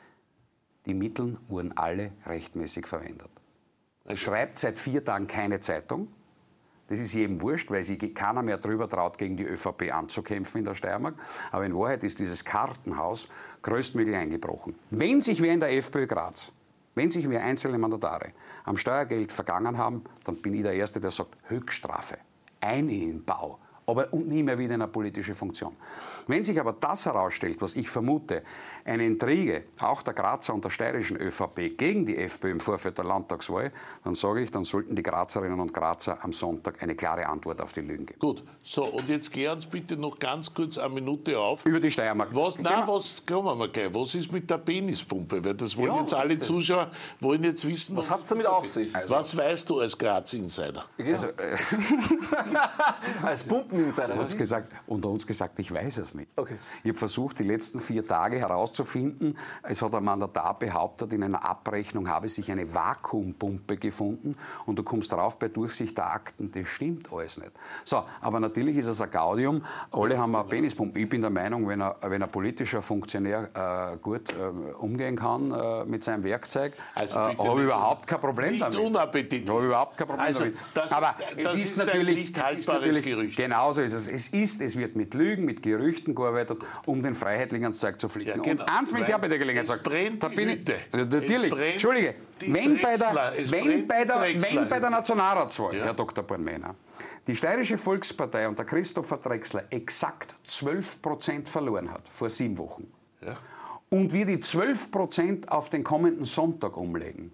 die Mittel wurden alle rechtmäßig verwendet. Es schreibt seit vier Tagen keine Zeitung. Das ist jedem wurscht, weil sich keiner mehr drüber traut, gegen die ÖVP anzukämpfen in der Steiermark. Aber in Wahrheit ist dieses Kartenhaus größtmöglich eingebrochen. Wenn sich wer in der FPÖ Graz, wenn sich wer einzelne Mandatare am Steuergeld vergangen haben, dann bin ich der Erste, der sagt, Höchststrafe, ein in den Bau, aber und nie mehr wieder in eine politische Funktion. Wenn sich aber das herausstellt, was ich vermute, eine Intrige, auch der Grazer und der steirischen ÖVP gegen die FPÖ im Vorfeld der Landtagswahl, dann sage ich, dann sollten die Grazerinnen und Grazer am Sonntag eine klare Antwort auf die Lügen geben. Gut, so, und jetzt klär uns bitte noch ganz kurz eine Minute auf. Über die Steiermark. Was, nein, was, kommen wir gleich. Was ist mit der Penispumpe? Weil das wollen Ja, jetzt was alle ist das? Zuschauer wollen jetzt wissen. Was hat es damit auf sich? Was weißt du als Graz-Insider? Also, äh, als Pumpen behaupten in seiner unter uns gesagt, unter uns gesagt, ich weiß es nicht. Okay. Ich habe versucht, die letzten vier Tage herauszufinden. Es hat ein Mandatar behauptet, in einer Abrechnung habe sich eine Vakuumpumpe gefunden und du kommst drauf bei Durchsicht der Akten, das stimmt alles nicht. So, aber natürlich ist es ein Gaudium. Alle haben eine Penispumpe. Ich bin der Meinung, wenn ein, wenn ein politischer Funktionär äh, gut äh, umgehen kann äh, mit seinem Werkzeug, also äh, habe ich überhaupt kein Problem nicht damit. Unappetitlich. Habe ich überhaupt kein Problem Also, damit. das aber ist, das es ist, ist natürlich, ein nicht es ist haltbares natürlich Gerücht. genauso ist es. Es ist, es wird mit Lügen, mit Gerüchten gearbeitet, um den Freiheitlichen ans Zeug zu flicken. Ja, genau. Und eins will ich Weil auch bei der Gelegenheit es sagen. brennt Da die bin ich, Hütte. Ja, natürlich. Es brennt Entschuldige, die wenn bei der, Drechsler. Es wenn brennt bei die der, Drechsler. wenn bei der Nationalratswahl, Ja. Herr Doktor Bornmänner, die Steirische Volkspartei und der Christopher Drechsler exakt zwölf Prozent verloren hat, vor sieben Wochen, Ja. und wir die zwölf Prozent auf den kommenden Sonntag umlegen,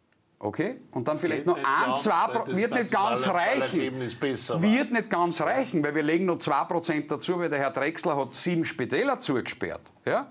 okay? Und dann vielleicht Geht noch nicht ein, ganz, zwei, weil das wird nicht ganz Nationalwahlergebnis reichen. besser war. Wird nicht ganz reichen, weil wir legen noch zwei Prozent dazu, weil der Herr Drechsler hat sieben Spitäler zugesperrt. Ja?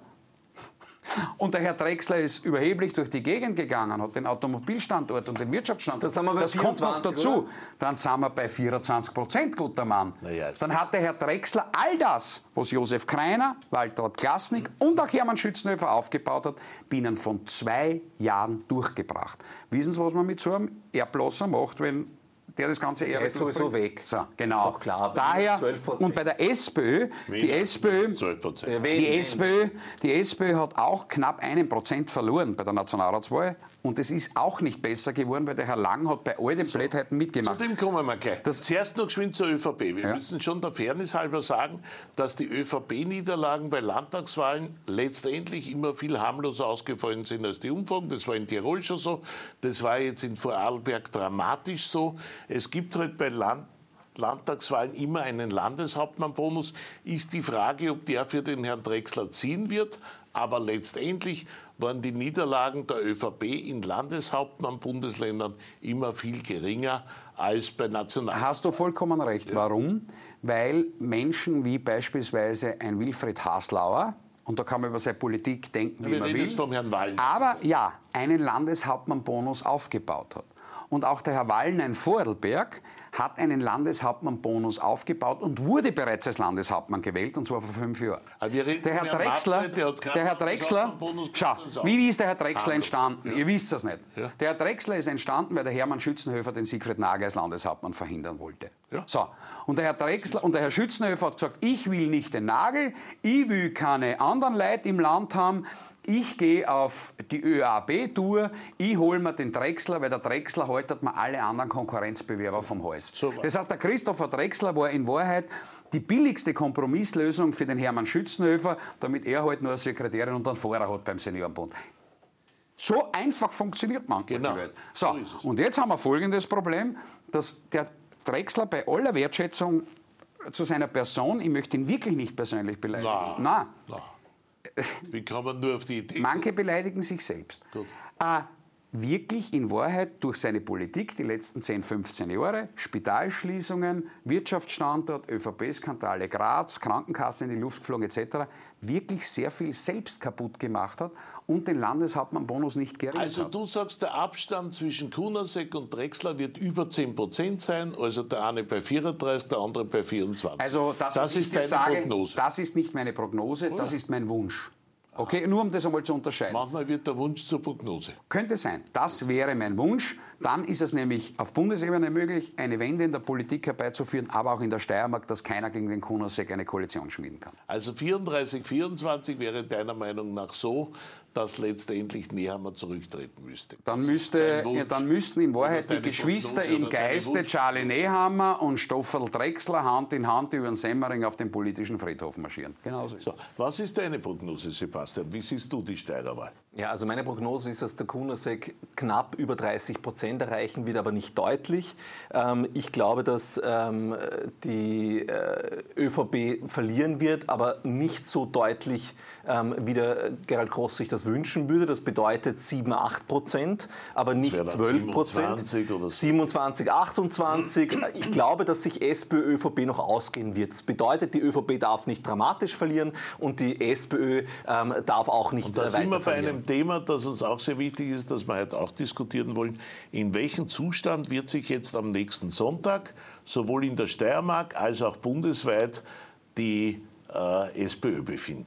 Und der Herr Drechsler ist überheblich durch die Gegend gegangen, hat den Automobilstandort und den Wirtschaftsstandort. Das, sind wir bei das kommt noch vierundzwanzig, dazu. oder? Dann sind wir bei vierundzwanzig Prozent, guter Mann. Naja, Dann hat der Herr Drechsler all das, was Josef Kreiner, Walter Klasnik und auch Hermann Schützenhöfer aufgebaut hat, binnen von zwei Jahren durchgebracht. Wissen Sie, was man mit so einem Erblasser macht, wenn der das ganze Erbe ist sowieso durchbringt? weg. So, genau. Ist doch klar. Daher, zwölf Prozent. und bei der SPÖ, die Weniger, SPÖ, zwölf Prozent. Ja, die wenig. SPÖ, die SPÖ hat auch knapp einen Prozent verloren bei der Nationalratswahl. Und es ist auch nicht besser geworden, weil der Herr Lang hat bei all den Blödheiten Zu mitgemacht. dem kommen wir gleich. Das- Zuerst noch geschwind zur ÖVP. Wir Ja. müssen schon der Fairness halber sagen, dass die ÖVP-Niederlagen bei Landtagswahlen letztendlich immer viel harmloser ausgefallen sind als die Umfragen. Das war in Tirol schon so. Das war jetzt in Vorarlberg dramatisch so. Es gibt halt bei Land Landtagswahlen immer einen Landeshauptmannbonus. Ist die Frage, ob der für den Herrn Drechsler ziehen wird. Aber letztendlich waren die Niederlagen der ÖVP in Landeshauptmann-Bundesländern immer viel geringer als bei National. Hast du vollkommen recht. Warum? Weil Menschen wie beispielsweise ein Wilfried Haslauer, und da kann man über seine Politik denken, wie Wir man reden will, jetzt vom Herrn Wallen. aber ja, einen Landeshauptmannbonus aufgebaut hat. Und auch der Herr Wallen Vorarlberg hat einen Landeshauptmann-Bonus aufgebaut und wurde bereits als Landeshauptmann gewählt, und zwar vor fünf Jahren. Aber wir reden Der Herr von Herrn Drechsler, Mattei, der hat keinen der Herr Drechsler, Landeshauptmann-Bonus schau, gekriegt, und wie ist der Herr Drechsler Hallo. entstanden? Ihr wisst das nicht. Ja. Der Herr Drechsler ist entstanden, weil der Hermann Schützenhöfer den Siegfried Nagel als Landeshauptmann verhindern wollte. Ja. So, und der Herr Drechsler und der Herr Schützenhöfer hat gesagt, ich will nicht den Nagel, ich will keine anderen Leute im Land haben, ich gehe auf die ÖAB-Tour, ich hole mir den Drechsler, weil der Drechsler haltet mir alle anderen Konkurrenzbewerber vom Hals. So war. Das heißt, der Christopher Drechsler war in Wahrheit die billigste Kompromisslösung für den Hermann Schützenhöfer, damit er halt nur eine Sekretärin und einen Fahrer hat beim Seniorenbund. So einfach funktioniert manchmal Genau. die Welt. So, So ist es. und jetzt haben wir folgendes Problem, dass der Drechsler bei aller Wertschätzung zu seiner Person, ich möchte ihn wirklich nicht persönlich beleidigen. Na. Nein. Na. Wie kann man nur auf die Idee Manche beleidigen sich selbst. Gut. Äh, wirklich in Wahrheit durch seine Politik die letzten zehn, fünfzehn Jahre, Spitalschließungen, Wirtschaftsstandort, ÖVP-Skandale, Graz, Krankenkassen in die Luft geflogen et cetera, wirklich sehr viel selbst kaputt gemacht hat und den Landeshauptmann-Bonus nicht geregelt Also hat. du sagst, der Abstand zwischen Kunasek und Drechsler wird über zehn Prozent sein, also der eine bei vierunddreißig, der andere bei vierundzwanzig. Also das, was ich ist dir deine sage, Prognose. das ist nicht meine Prognose, das ist mein Wunsch. Okay, nur um das einmal zu unterscheiden. Manchmal wird der Wunsch zur Prognose. Könnte sein. Das wäre mein Wunsch. Dann ist es nämlich auf Bundesebene möglich, eine Wende in der Politik herbeizuführen, aber auch in der Steiermark, dass keiner gegen den Kunasek eine Koalition schmieden kann. Also vierunddreißig, vierundzwanzig wäre deiner Meinung nach so, dass letztendlich Nehammer zurücktreten müsste. Dann, müsste, Dein Wunsch. ja, dann müssten in Wahrheit Oder die deine Geschwister Prognose im oder deine Geiste Wunsch. Charlie Nehammer und Stoffel Drechsler Hand in Hand über den Semmering auf den politischen Friedhof marschieren. Genauso ist es. So, was ist deine Prognose, Sebastian? Wie siehst du die Steirerwahl? Ja, also meine Prognose ist, dass der Kunasek knapp über dreißig Prozent erreichen wird, aber nicht deutlich. Ähm, ich glaube, dass ähm, die äh, ÖVP verlieren wird, aber nicht so deutlich, ähm, wie der Gerald Gross sich das wünschen würde. Das bedeutet sieben, acht Prozent, aber nicht wäre dann zwölf Prozent. siebenundzwanzig oder so. siebenundzwanzig, achtundzwanzig. Ich glaube, dass sich SPÖ, ÖVP noch ausgehen wird. Das bedeutet, die ÖVP darf nicht dramatisch verlieren und die SPÖ ähm, darf auch nicht Und da äh, sind weiter wir bei verlieren. einem ein Thema, das uns auch sehr wichtig ist, das wir heute auch diskutieren wollen. In welchem Zustand wird sich jetzt am nächsten Sonntag sowohl in der Steiermark als auch bundesweit die äh, SPÖ befinden?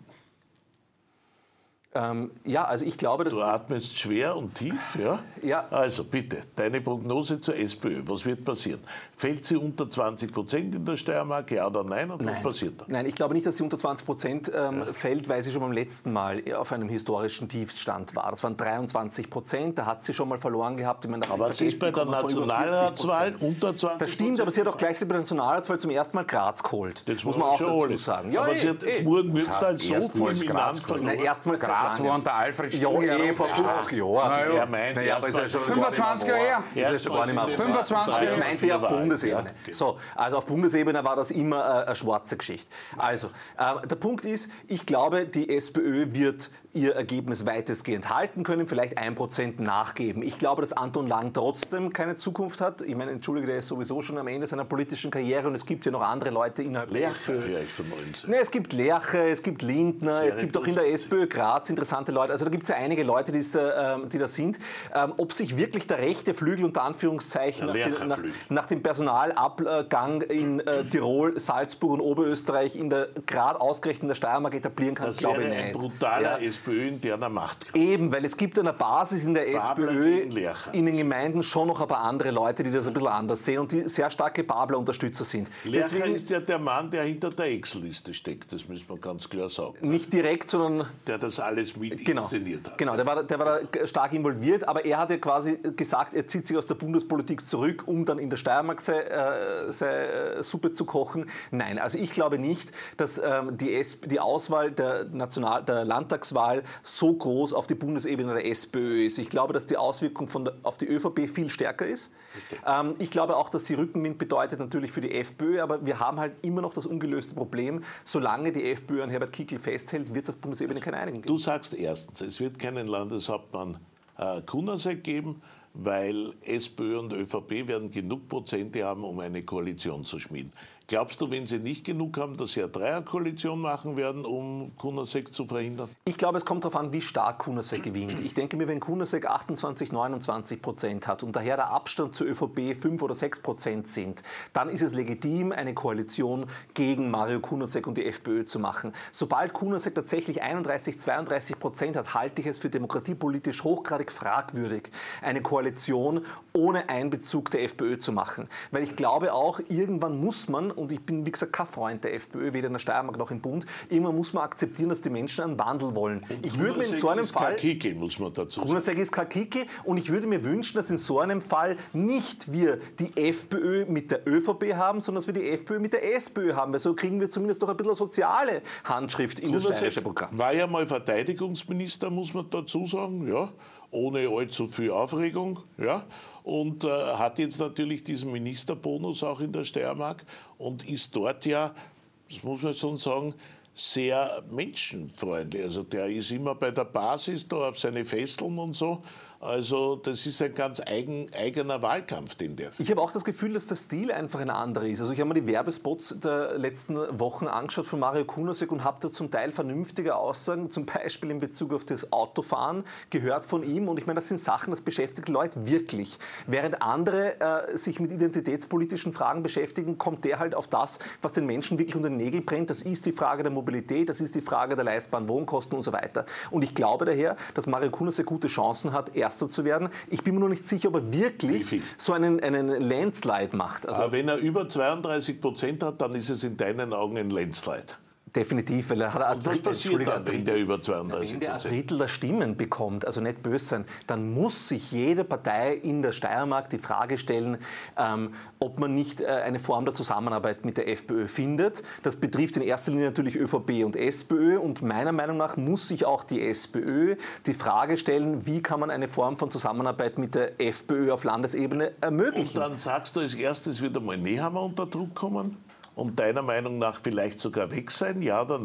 Ähm, ja, also ich glaube, dass... Du atmest schwer und tief, ja? Ja. Also bitte, deine Prognose zur SPÖ. Was wird passieren? Fällt sie unter zwanzig Prozent in der Steiermark, ja oder nein? Und Nein. was passiert da? Nein, ich glaube nicht, dass sie unter zwanzig Prozent ähm, ja. fällt, weil sie schon beim letzten Mal auf einem historischen Tiefstand war. Das waren dreiundzwanzig Prozent, da hat sie schon mal verloren gehabt. Ich meine, aber sie ist bei der Nationalratswahl unter zwanzig Prozent. Das stimmt, aber sie hat auch gleich bei der Nationalratswahl zum ersten Mal Graz geholt. Das muss man auch dazu alles. sagen. Ja, aber ey, sie hat ey. Murgenmürztal so viel Graz verloren. Nein, erstmals Graz war unter Alfred Ja, eh, vor fünfzig Jahren. Er meint, naja, aber ist ja schon fünfundzwanzig Jahre her. Ist ja schon gar nicht mehr. fünfundzwanzig Ich Jahre. meinte ja auf Bundesebene. Ja. So, also auf Bundesebene war das immer äh, eine schwarze Geschichte. Also, äh, der Punkt ist, ich glaube, die SPÖ wird ihr Ergebnis weitestgehend halten können, vielleicht ein Prozent nachgeben. Ich glaube, dass Anton Lang trotzdem keine Zukunft hat. Ich meine, entschuldige, der ist sowieso schon am Ende seiner politischen Karriere und es gibt ja noch andere Leute innerhalb der Lerche SPÖ. höre ich von uns. Nee, es gibt Lerche, es gibt Lindner, Sehr es gibt auch in der SPÖ Graz interessante Leute. Also da gibt es ja einige Leute, die da, ähm, die da sind. Ähm, ob sich wirklich der rechte Flügel unter Anführungszeichen nach, den, nach, nach dem Personalabgang in äh, Tirol, Salzburg und Oberösterreich in der gerade ausgerechten der Steiermark etablieren kann, das glaube ich wäre nicht. ein brutaler Ja. SPÖ-interner Machtkampf. Eben, weil es gibt eine Basis in der Babler SPÖ, gegen Lercher. in den Gemeinden schon noch ein paar andere Leute, die das ein bisschen anders sehen und die sehr starke Babler-Unterstützer sind. Lercher Deswegen ist ja der Mann, der hinter der Excel-Liste steckt, das müssen wir ganz klar sagen. nicht direkt, sondern Der das alles mit Genau, inszeniert hat. genau der, war, der war da stark involviert, aber er hat ja quasi gesagt, er zieht sich aus der Bundespolitik zurück, um dann in der Steiermark seine, äh, seine Suppe zu kochen. Nein, also ich glaube nicht, dass ähm, die, S die Auswahl der, National der Landtagswahl so groß auf die Bundesebene der SPÖ ist. Ich glaube, dass die Auswirkung von der, auf die ÖVP viel stärker ist. Ähm, ich glaube auch, dass sie Rückenwind bedeutet natürlich für die FPÖ, aber wir haben halt immer noch das ungelöste Problem, solange die FPÖ an Herbert Kickl festhält, wird es auf Bundesebene keine Einigung geben. Du sagst erstens, es wird keinen Landeshauptmann äh, Kunasek geben, weil SPÖ und ÖVP werden genug Prozente haben, um eine Koalition zu schmieden. Glaubst du, wenn sie nicht genug haben, dass sie eine Dreierkoalition machen werden, um Kunasek zu verhindern? Ich glaube, es kommt darauf an, wie stark Kunasek gewinnt. Ich denke mir, wenn Kunasek achtundzwanzig, neunundzwanzig Prozent hat und daher der Abstand zur ÖVP fünf oder sechs Prozent sind, dann ist es legitim, eine Koalition gegen Mario Kunasek und die FPÖ zu machen. Sobald Kunasek tatsächlich einunddreißig, zweiunddreißig Prozent hat, halte ich es für demokratiepolitisch hochgradig fragwürdig, eine Koalition ohne Einbezug der FPÖ zu machen. Weil ich glaube auch, irgendwann muss man, und ich bin, wie gesagt, kein Freund der FPÖ, weder in der Steiermark noch im Bund, irgendwann muss man akzeptieren, dass die Menschen einen Wandel wollen. Und ich würde mir in so einem ist Fall... Kakike, muss man dazu sagen. Kunasek ist kein Kickel und ich würde mir wünschen, dass in so einem Fall nicht wir die FPÖ mit der ÖVP haben, sondern dass wir die FPÖ mit der SPÖ haben, weil so kriegen wir zumindest doch ein bisschen eine soziale Handschrift in das steirische Programm. War ja mal Verteidigungsminister, muss man dazu sagen, ja, ohne allzu viel Aufregung, ja, und äh, hat jetzt natürlich diesen Ministerbonus auch in der Steiermark und ist dort ja, das muss man schon sagen, sehr menschenfreundlich. Also der ist immer bei der Basis, da auf seine Fesseln und so. Also das ist ein ganz eigen, eigener Wahlkampf, den der führt. Ich habe auch das Gefühl, dass der Stil einfach ein anderer ist. Also ich habe mir die Werbespots der letzten Wochen angeschaut von Mario Kunasek und habe da zum Teil vernünftige Aussagen, zum Beispiel in Bezug auf das Autofahren, gehört von ihm. Und ich meine, das sind Sachen, das beschäftigt Leute wirklich. Während andere äh, sich mit identitätspolitischen Fragen beschäftigen, kommt der halt auf das, was den Menschen wirklich unter den Nägeln brennt. Das ist die Frage der Mobilität, das ist die Frage der leistbaren Wohnkosten und so weiter. Und ich glaube daher, dass Mario Kunasek gute Chancen hat, Erster zu werden. Ich bin mir noch nicht sicher, ob er wirklich so einen, einen Landslide macht. Also Aber wenn er über zweiunddreißig Prozent hat, dann ist es in deinen Augen ein Landslide. definitiv, weil er hat ein Und was Drittel, passiert dann, wenn der über zweiunddreißig wenn der ein Prozent? Drittel der Stimmen bekommt, also nicht böse sein, dann muss sich jede Partei in der Steiermark die Frage stellen, ähm, ob man nicht äh, eine Form der Zusammenarbeit mit der FPÖ findet. Das betrifft in erster Linie natürlich ÖVP und SPÖ und meiner Meinung nach muss sich auch die SPÖ die Frage stellen, wie kann man eine Form von Zusammenarbeit mit der FPÖ auf Landesebene ermöglichen. Und dann sagst du als erstes, wird einmal Nehammer unter Druck kommen? Und deiner Meinung nach vielleicht sogar weg sein, ja oder nein?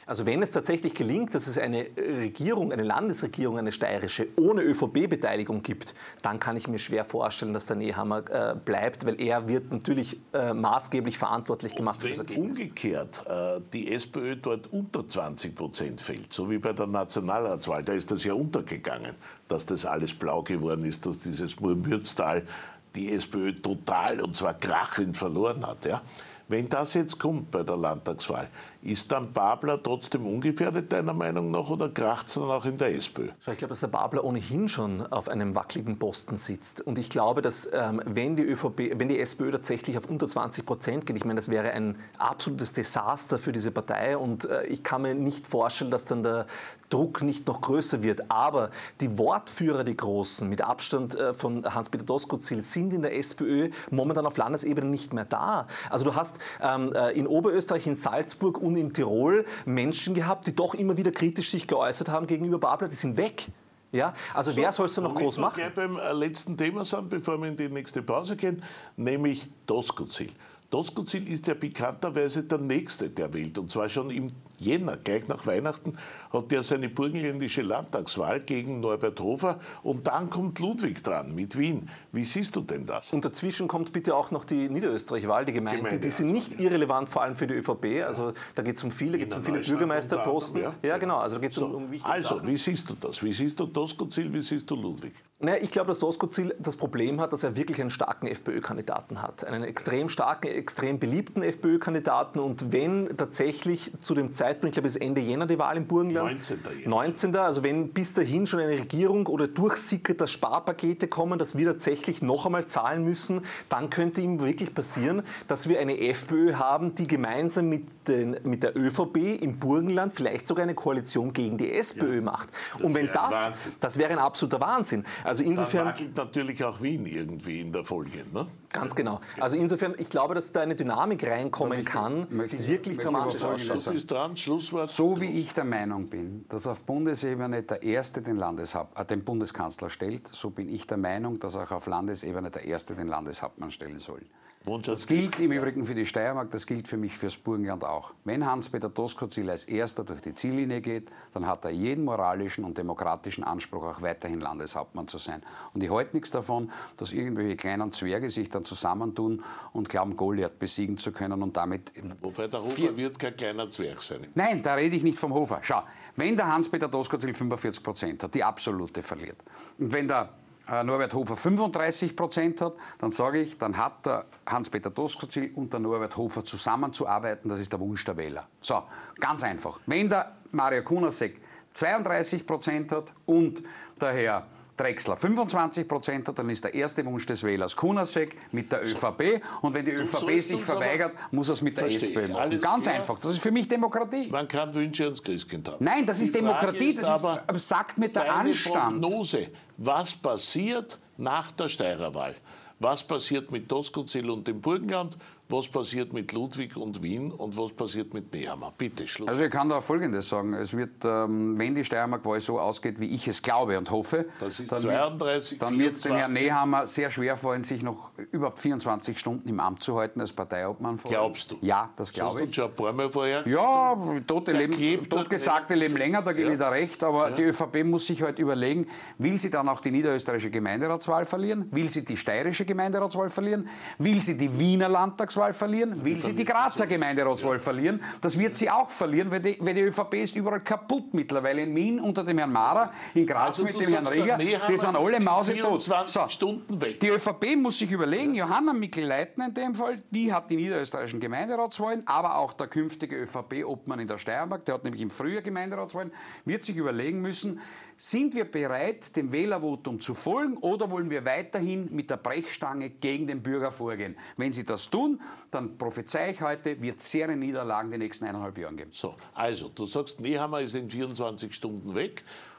Also wenn es tatsächlich gelingt, dass es eine Regierung, eine Landesregierung, eine steirische, ohne ÖVP-Beteiligung gibt, dann kann ich mir schwer vorstellen, dass der Nehammer äh, bleibt, weil er wird natürlich äh, maßgeblich verantwortlich gemacht für das Ergebnis. Umgekehrt äh, die SPÖ dort unter zwanzig Prozent fällt, so wie bei der Nationalratswahl, da ist das ja untergegangen, dass das alles blau geworden ist, dass dieses Murmürztal die SPÖ total, und zwar krachend, verloren hat. Ja? Wenn das jetzt kommt bei der Landtagswahl, ist dann Babler trotzdem ungefährdet, deiner Meinung nach, oder kracht es dann auch in der SPÖ? Ich glaube, dass der Babler ohnehin schon auf einem wackeligen Posten sitzt. Und ich glaube, dass ähm, wenn, die ÖVP, wenn die SPÖ tatsächlich auf unter zwanzig Prozent geht, ich meine, das wäre ein absolutes Desaster für diese Partei. Und äh, ich kann mir nicht vorstellen, dass dann der Druck nicht noch größer wird. Aber die Wortführer, die Großen, mit Abstand äh, von Hans-Peter Doskozil, sind in der SPÖ momentan auf Landesebene nicht mehr da. Also du hast ähm, in Oberösterreich, in Salzburg und in Tirol Menschen gehabt, die doch immer wieder kritisch sich geäußert haben gegenüber Babler, die sind weg. Ja, also so, wer soll es denn noch groß machen? Ich gleich beim letzten Thema sind, bevor wir in die nächste Pause gehen, nämlich Doskozil. Doskozil ist ja bekannterweise der Nächste, der wählt. Und zwar schon im Jänner, gleich nach Weihnachten, hat er seine burgenländische Landtagswahl gegen Norbert Hofer. Und dann kommt Ludwig dran mit Wien. Wie siehst du denn das? Und dazwischen kommt bitte auch noch die Niederösterreich-Wahl, die Gemeinden. Gemeinde, die sind nicht irrelevant, vor allem für die ÖVP. Also da geht es um viele, geht es um viele Bürgermeisterposten. Ja. ja, genau. Also, geht's so, um, um wichtige also Sachen. Wie siehst du das? Wie siehst du Doskozil, wie siehst du Ludwig? Naja, ich glaube, dass Doskozil das Problem hat, dass er wirklich einen starken FPÖ-Kandidaten hat. Einen extrem starken, extrem beliebten FPÖ-Kandidaten. Und wenn tatsächlich zu dem Zeitpunkt, ich glaube, es ist Ende Jänner die Wahl im Burgenland. neunzehnten Jänner. neunzehnten Also wenn bis dahin schon eine Regierung oder durchsickert, dass Sparpakete kommen, dass wir tatsächlich noch einmal zahlen müssen, dann könnte ihm wirklich passieren, dass wir eine FPÖ haben, die gemeinsam mit, den, mit der ÖVP im Burgenland vielleicht sogar eine Koalition gegen die SPÖ ja, macht. Und wenn das, Wahnsinn. das wäre ein absoluter Wahnsinn. Also insofern, da wackelt natürlich auch Wien irgendwie in der Folge. Ne? Ganz genau. Also insofern, ich glaube, dass da eine Dynamik reinkommen kann, möchte, die wirklich dramatisch ausschaut. Du bist dran, Schlusswort. So wie ich der Meinung bin, dass auf Bundesebene der Erste den, Landeshaupt, äh, den Bundeskanzler stellt, so bin ich der Meinung, dass auch auf Landesebene der Erste den Landeshauptmann stellen soll. Das gilt im Übrigen für die Steiermark, das gilt für mich fürs Burgenland auch. Wenn Hans-Peter Doskozil als Erster durch die Ziellinie geht, dann hat er jeden moralischen und demokratischen Anspruch, auch weiterhin Landeshauptmann zu sein. Und ich halte nichts davon, dass irgendwelche kleinen Zwerge sich dann zusammentun und glauben, Goliath besiegen zu können und damit... Wobei der Hofer wird kein kleiner Zwerg sein. Nein, da rede ich nicht vom Hofer. Schau, wenn der Hans-Peter Doskozil fünfundvierzig Prozent hat, die absolute verliert, und wenn der Norbert Hofer fünfunddreißig Prozent hat, dann sage ich, dann hat der Hans-Peter Doskozil und der Norbert Hofer zusammenzuarbeiten, das ist der Wunsch der Wähler. So, ganz einfach. Wenn der Mario Kunasek zweiunddreißig Prozent hat und der Herr Drechsler fünfundzwanzig Prozent hat, dann ist der erste Wunsch des Wählers Kunasek mit der ÖVP. Und wenn die du ÖVP sich verweigert, muss er es mit der SPÖ machen. Alles Ganz klar. einfach. Das ist für mich Demokratie. Man kann Wünsche ans Christkind haben. Nein, das ist Die Demokratie. Ist das ist, sagt mit der Anstand. Prognose. Was passiert nach der Steirerwahl? Was passiert mit Doskozil und dem Burgenland? Was passiert mit Ludwig und Wien und was passiert mit Nehammer? Bitte, Schluss. Also ich kann da Folgendes sagen. Es wird, ähm, wenn die Steiermark-Wahl so ausgeht, wie ich es glaube und hoffe, das ist dann, zweiunddreißig, dann wird es dem Herrn Nehammer sehr schwer fallen, sich noch überhaupt vierundzwanzig Stunden im Amt zu halten als Parteiobmann. Glaubst du? Ja, das glaube ich. Hast du schon ein paar Mal vorher gesagt? Ja, tote leben, totgesagte leben länger, da gebe ja. ich da recht. Aber ja. die ÖVP muss sich halt überlegen, will sie dann auch die niederösterreichische Gemeinderatswahl verlieren? Will sie die steirische Gemeinderatswahl verlieren? Will sie die Wiener Landtagswahl verlieren? Will sie die Grazer Gemeinderatswahl ja. verlieren? Das wird sie auch verlieren, weil die, weil die ÖVP ist überall kaputt mittlerweile. In Wien unter dem Herrn Mara, in Graz also mit dem Herrn Regler, die sind alle mausetot. So, Stunden weg. Die ÖVP muss sich überlegen, ja. Johanna Mikl-Leitner in dem Fall, die hat die niederösterreichischen Gemeinderatswahlen, aber auch der künftige ÖVP-Obmann in der Steiermark, der hat nämlich im Frühjahr Gemeinderatswahlen, wird sich überlegen müssen, sind wir bereit, dem Wählervotum zu folgen oder wollen wir weiterhin mit der Brechstange gegen den Bürger vorgehen? Wenn sie das tun, dann prophezei ich heute, wird es sehr Niederlagen die nächsten eineinhalb Jahre geben. So, also, du sagst, Nehammer ist in vierundzwanzig Stunden weg.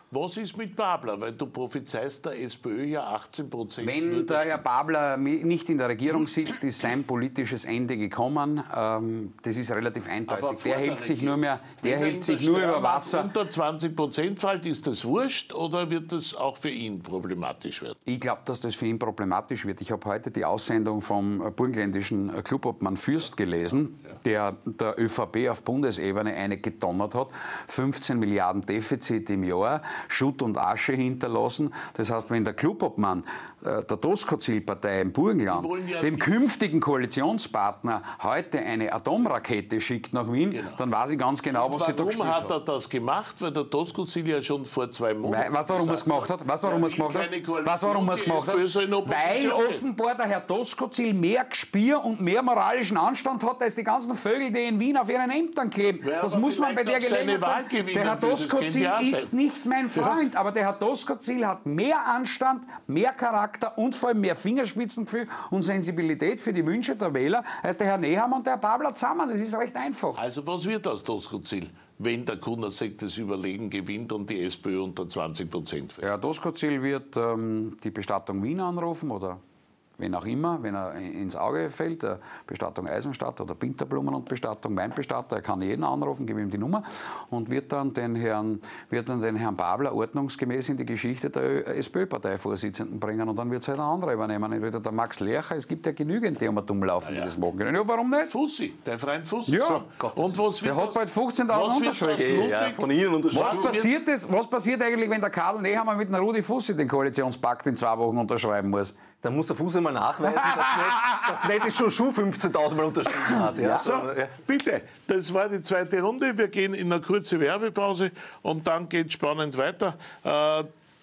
Was ist mit Babler? Weil du prophezeist der SPÖ ja achtzehn Prozent. Wenn der Herr Babler nicht in der Regierung sitzt, ist sein politisches Ende gekommen. Ähm, das ist relativ eindeutig. Der hält sich nur mehr, der hält sich nur über Wasser. Wenn unter zwanzig Prozent fällt, ist das wurscht oder wird das auch für ihn problematisch werden? Ich glaube, dass das für ihn problematisch wird. Ich habe heute die Aussendung vom burgenländischen Clubobmann Fürst gelesen, der der ÖVP auf Bundesebene eine gedonnert hat. fünfzehn Milliarden Defizit im Jahr. Schutt und Asche hinterlassen. Das heißt, wenn der Clubobmann äh, der Doskozil-Partei im Burgenland ja dem künftigen Koalitionspartner heute eine Atomrakete schickt nach Wien, genau. dann weiß ich ganz genau, was sie da gespielt hat. Warum hat er das gemacht? Weil der Doskozil ja schon vor zwei Monaten... Weißt du, warum er es gemacht hat? Weißt du, warum er es gemacht hat? Weißt du, warum er es gemacht hat? Weil offenbar der Herr Doskozil mehr Gespür und mehr moralischen Anstand hat, als die ganzen Vögel, die in Wien auf ihren Ämtern kleben. Ja, das muss man bei der Gelegenheit sagen. Der Herr Doskozil ist nicht mein Freund, aber der Herr Doskozil hat mehr Anstand, mehr Charakter und vor allem mehr Fingerspitzengefühl und Sensibilität für die Wünsche der Wähler als der Herr Nehammer und der Herr Babler zusammen. Das ist recht einfach. Also was wird aus Doskozil, wenn der Kunasek das Überlegen gewinnt und die SPÖ unter zwanzig Prozent fällt? Ja, Doskozil wird ähm, die Bestattung Wien anrufen oder wen auch immer, wenn er ins Auge fällt, Bestattung Eisenstadt oder Pinterblumen und Bestattung, mein Bestatter, er kann jeden anrufen, gebe ihm die Nummer und wird dann den Herrn, wird dann den Herrn Babler ordnungsgemäß in die Geschichte der SPÖ-Parteivorsitzenden bringen und dann wird es halt ein anderer übernehmen, entweder der Max Lercher, es gibt ja genügend, die um dumm laufen, die das machen können. Ja, warum nicht? Fussi, dein Freund Fussi. Ja, so. Und was der hat bald fünfzehntausend Unterschriften. Ja, von Ihnen unterschrieben. Was passiert, ist, was passiert eigentlich, wenn der Karl Nehammer mit dem Rudi Fussi den Koalitionspakt in zwei Wochen unterschreiben muss? Dann muss der Fussi mal nachweisen, dass nicht, dass nicht schon Schuh fünfzehntausend Mal unterschrieben hat. Ja. So, bitte, das war die zweite Runde. Wir gehen in eine kurze Werbepause und dann geht es spannend weiter. Äh,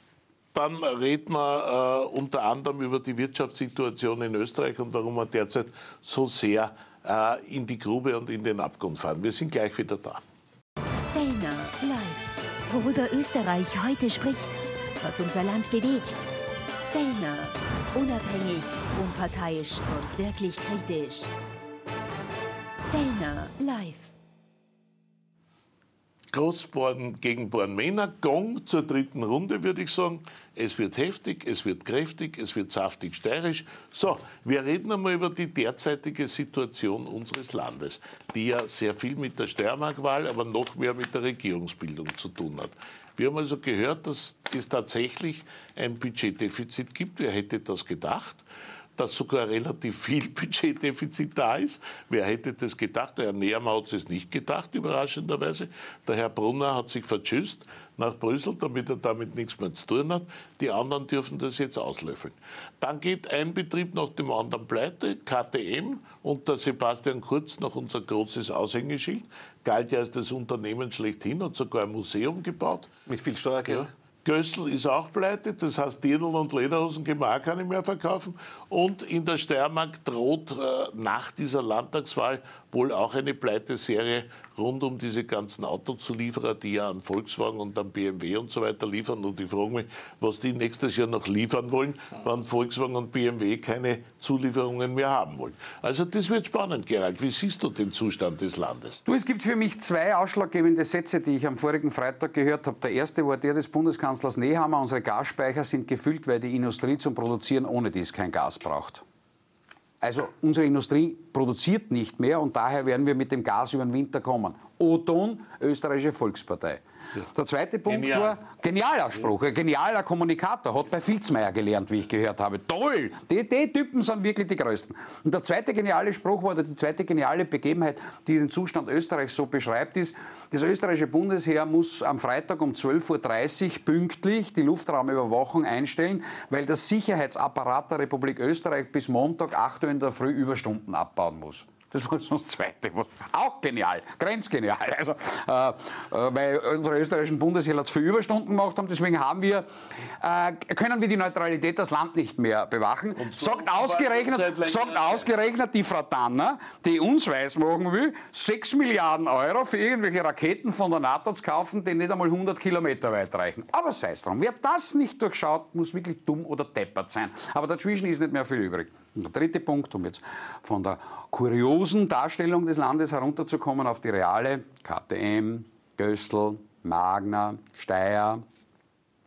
dann reden wir äh, unter anderem über die Wirtschaftssituation in Österreich und warum wir derzeit so sehr äh, in die Grube und in den Abgrund fahren. Wir sind gleich wieder da. Fellner live. Worüber Österreich heute spricht, was unser Land bewegt. Fellner. Unabhängig, unparteiisch und wirklich kritisch. Fellner live. Großborn gegen Born-Männer, Gong zur dritten Runde, würde ich sagen. Es wird heftig, es wird kräftig, es wird saftig steirisch. So, wir reden einmal über die derzeitige Situation unseres Landes, die ja sehr viel mit der Steiermark-Wahl, aber noch mehr mit der Regierungsbildung zu tun hat. Wir haben also gehört, dass es tatsächlich ein Budgetdefizit gibt. Wer hätte das gedacht? Dass sogar relativ viel Budgetdefizit da ist. Wer hätte das gedacht? Der Herr Nehammer hat es nicht gedacht, überraschenderweise. Der Herr Brunner hat sich vertschüsst nach Brüssel, damit er damit nichts mehr zu tun hat. Die anderen dürfen das jetzt auslöffeln. Dann geht ein Betrieb nach dem anderen pleite, K T M, und der Sebastian Kurz, noch unser großes Aushängeschild, galt ja als das Unternehmen schlechthin, hat sogar ein Museum gebaut. Mit viel Steuergeld. Ja. Gößl ist auch pleite, das heißt, Dirndl und Lederhosen können wir auch keine mehr verkaufen. Und in der Steiermark droht äh, nach dieser Landtagswahl wohl auch eine Pleiteserie rund um diese ganzen Autozulieferer, die ja an Volkswagen und an B M W und so weiter liefern. Und ich frage mich, was die nächstes Jahr noch liefern wollen, wenn Volkswagen und B M W keine Zulieferungen mehr haben wollen. Also das wird spannend, Gerald. Wie siehst du den Zustand des Landes? Du, es gibt für mich zwei ausschlaggebende Sätze, die ich am vorigen Freitag gehört habe. Der erste war der des Bundeskanzlers Nehammer: Unsere Gasspeicher sind gefüllt, weil die Industrie zum Produzieren ohne dies kein Gas braucht. Also unsere Industrie produziert nicht mehr und daher werden wir mit dem Gas über den Winter kommen. O-Ton, Österreichische Volkspartei. Der zweite Punkt Genial. war, genialer Spruch, ein genialer Kommunikator, hat bei Filzmeier gelernt, wie ich gehört habe. Toll! Die, die Typen sind wirklich die Größten. Und der zweite geniale Spruch war, oder die zweite geniale Begebenheit, die den Zustand Österreichs so beschreibt, ist, das österreichische Bundesheer muss am Freitag um zwölf Uhr dreißig pünktlich die Luftraumüberwachung einstellen, weil der Sicherheitsapparat der Republik Österreich bis Montag acht Uhr in der Früh Überstunden abbauen muss. Das war schon das Zweite. Auch genial, grenzgenial. Also, äh, äh, weil unsere österreichischen Bundesheer hat viel Überstunden gemacht haben, deswegen haben wir, äh, können wir die Neutralität des Land nicht mehr bewachen. So sagt ausgerechnet, sagt ausgerechnet die Frau Tanner, die uns weismachen will, sechs Milliarden Euro für irgendwelche Raketen von der NATO zu kaufen, die nicht einmal hundert Kilometer weit reichen. Aber sei es drum. Wer das nicht durchschaut, muss wirklich dumm oder deppert sein. Aber dazwischen ist nicht mehr viel übrig. Und der dritte Punkt, um jetzt von der kuriosen Darstellung des Landes herunterzukommen auf die reale: K T M, Gößl, Magna, Steyr,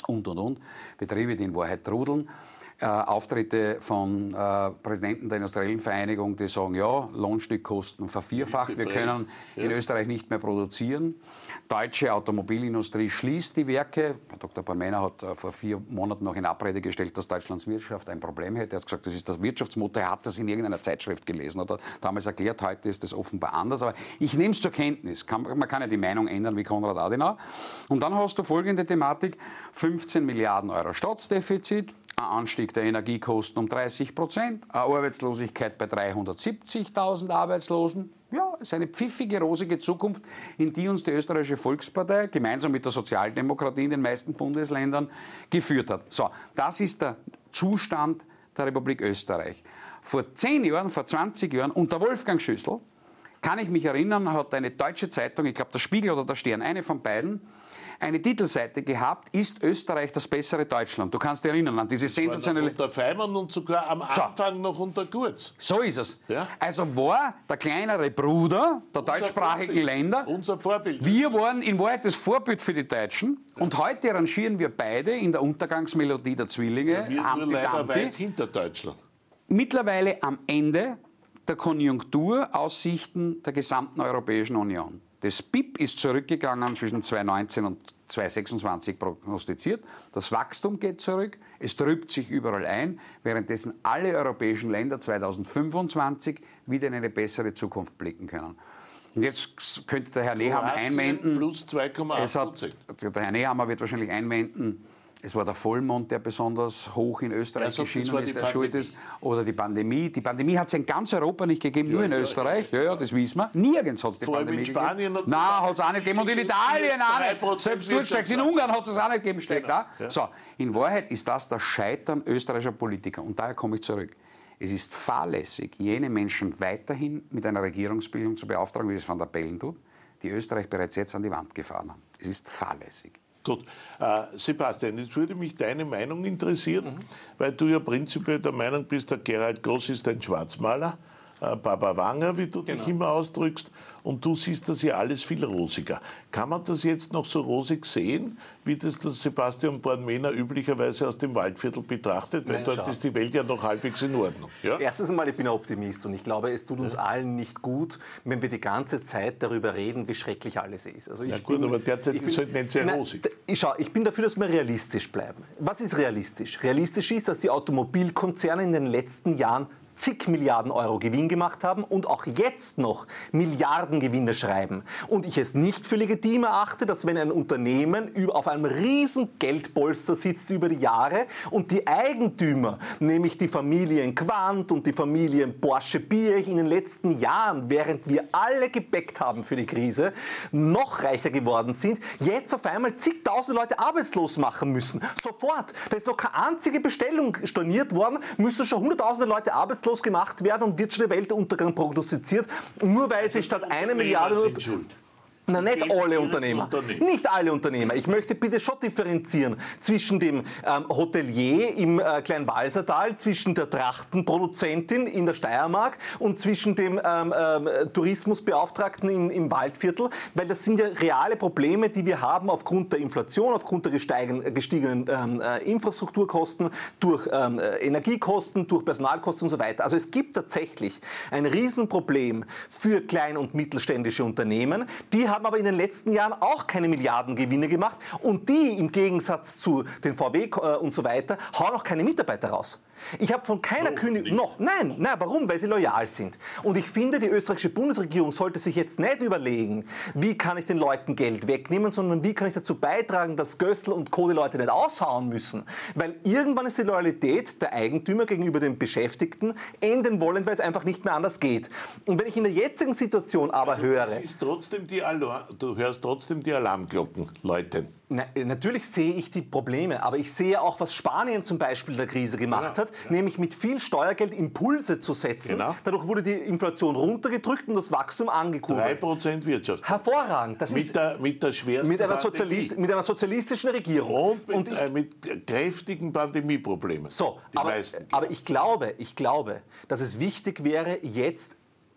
und, und, und. Betriebe, die in Wahrheit trudeln. Äh, Auftritte von äh, Präsidenten der industriellen Vereinigung, die sagen, ja, Lohnstückkosten vervierfacht, wir können ja. in Österreich nicht mehr produzieren. Deutsche Automobilindustrie schließt die Werke. Herr Doktor Bormeiner hat äh, vor vier Monaten noch in Abrede gestellt, dass Deutschlands Wirtschaft ein Problem hätte. Er hat gesagt, das ist das Wirtschaftsmotto. Er hat das in irgendeiner Zeitschrift gelesen oder damals erklärt, heute ist das offenbar anders. Aber ich nehme es zur Kenntnis. Kann, man kann ja die Meinung ändern wie Konrad Adenauer. Und dann hast du folgende Thematik, fünfzehn Milliarden Euro Staatsdefizit, ein Anstieg der Energiekosten um dreißig Prozent, eine Arbeitslosigkeit bei dreihundertsiebzigtausend Arbeitslosen. Ja, es ist eine pfiffige, rosige Zukunft, in die uns die österreichische Volkspartei gemeinsam mit der Sozialdemokratie in den meisten Bundesländern geführt hat. So, das ist der Zustand der Republik Österreich. Vor zehn Jahren, vor zwanzig Jahren, unter Wolfgang Schüssel, kann ich mich erinnern, hat eine deutsche Zeitung, ich glaube der Spiegel oder der Stern, eine von beiden, eine Titelseite gehabt, ist Österreich das bessere Deutschland? Du kannst dich erinnern an diese sensationelle... Unter Feimann und sogar am so. Anfang noch unter Kurz. So ist es. Ja? Also war der kleinere Bruder der unser deutschsprachigen Vorbild. Länder. Unser Vorbild. Wir waren in Wahrheit das Vorbild für die Deutschen. Ja. Und heute rangieren wir beide in der Untergangsmelodie der Zwillinge. Ja, wir nur leider weit hinter Deutschland. Mittlerweile am Ende der Konjunkturaussichten der gesamten Europäischen Union. Das B I P ist zurückgegangen zwischen zweitausendneunzehn und zweitausendsechsundzwanzig prognostiziert. Das Wachstum geht zurück, es trübt sich überall ein, währenddessen alle europäischen Länder zweitausendfünfundzwanzig wieder in eine bessere Zukunft blicken können. Und jetzt könnte der Herr Nehammer einwenden, plus zwei Komma acht Prozent. Der Herr Nehammer wird wahrscheinlich einwenden, es war der Vollmond, der besonders hoch in Österreich also, geschienen ist, der schuld ist. Oder die Pandemie. Die Pandemie hat es in ganz Europa nicht gegeben, ja, nur in ja, Österreich. Ja, ja, das wissen wir. Nirgends hat es die Vor Pandemie in Spanien gegeben. Nein, hat es auch nicht gegeben. Und in Italien auch nicht. Selbst durchsteigst. In Ungarn hat es auch nicht gegeben. Steckt genau. ja. So, in Wahrheit ist das das Scheitern österreichischer Politiker. Und daher komme ich zurück. Es ist fahrlässig, jene Menschen weiterhin mit einer Regierungsbildung zu beauftragen, wie es Van der Bellen tut, die Österreich bereits jetzt an die Wand gefahren haben. Es ist fahrlässig. Gut, äh, Sebastian, jetzt würde mich deine Meinung interessieren, mhm. weil du ja prinzipiell der Meinung bist, der Gerald Gross ist ein Schwarzmaler, äh, Baba Wanger, wie du genau. dich immer ausdrückst, und du siehst das ja alles viel rosiger. Kann man das jetzt noch so rosig sehen, wie das der Sebastian Bornmener üblicherweise aus dem Waldviertel betrachtet? Weil Nein, dort schau. ist die Welt ja noch halbwegs in Ordnung. Ja? Erstens einmal, ich bin ein Optimist und ich glaube, es tut uns ja. allen nicht gut, wenn wir die ganze Zeit darüber reden, wie schrecklich alles ist. Also ich ja gut, bin, aber derzeit ist es halt nicht sehr nein, rosig. Ich, schau, ich bin dafür, dass wir realistisch bleiben. Was ist realistisch? Realistisch ist, dass die Automobilkonzerne in den letzten Jahren zig Milliarden Euro Gewinn gemacht haben und auch jetzt noch Milliardengewinne schreiben. Und ich es nicht für legitim erachte, dass wenn ein Unternehmen auf einem riesen Geldpolster sitzt über die Jahre und die Eigentümer, nämlich die Familien Quandt und die Familien Porsche-Pierich in den letzten Jahren, während wir alle gebäckt haben für die Krise, noch reicher geworden sind, jetzt auf einmal zigtausend Leute arbeitslos machen müssen. Sofort. Da ist noch keine einzige Bestellung storniert worden, müssen schon hunderttausende Leute arbeitslos gemacht werden und wird schon der Weltuntergang prognostiziert, nur weil sie statt einer Milliarde... Sind schuld. Na, nicht alle Unternehmer. Nicht alle Unternehmer. Ich möchte bitte schon differenzieren zwischen dem ähm, Hotelier im äh, Kleinwalsertal, zwischen der Trachtenproduzentin in der Steiermark und zwischen dem ähm, äh, Tourismusbeauftragten in, im Waldviertel, weil das sind ja reale Probleme, die wir haben aufgrund der Inflation, aufgrund der gestiegen, gestiegenen ähm, äh, Infrastrukturkosten, durch ähm, Energiekosten, durch Personalkosten und so weiter. Also es gibt tatsächlich ein Riesenproblem für klein- und mittelständische Unternehmen, die haben haben aber in den letzten Jahren auch keine Milliardengewinne gemacht und die im Gegensatz zu den V W äh, und so weiter hauen auch keine Mitarbeiter raus. Ich habe von keiner Kündigung noch, nein, nein, warum? Weil sie loyal sind. Und ich finde, die österreichische Bundesregierung sollte sich jetzt nicht überlegen, wie kann ich den Leuten Geld wegnehmen, sondern wie kann ich dazu beitragen, dass Gößl und Co. die Leute nicht aushauen müssen. Weil irgendwann ist die Loyalität der Eigentümer gegenüber den Beschäftigten enden wollen, weil es einfach nicht mehr anders geht. Und wenn ich in der jetzigen Situation aber also, höre... Ist trotzdem die Alarm, du hörst trotzdem die Alarmglocken läuten. Na, natürlich sehe ich die Probleme, aber ich sehe auch, was Spanien zum Beispiel in der Krise gemacht ja, hat, ja. nämlich mit viel Steuergeld Impulse zu setzen. Genau. Dadurch wurde die Inflation runtergedrückt und das Wachstum angekurbelt. drei Prozent Wirtschaft. Hervorragend. Das mit, ist der, mit der schwersten mit einer, Sozialist, mit einer sozialistischen Regierung. Und mit, und ich, äh, mit kräftigen Pandemieproblemen. So, aber, aber ich glaube, ich glaube, dass es wichtig wäre, jetzt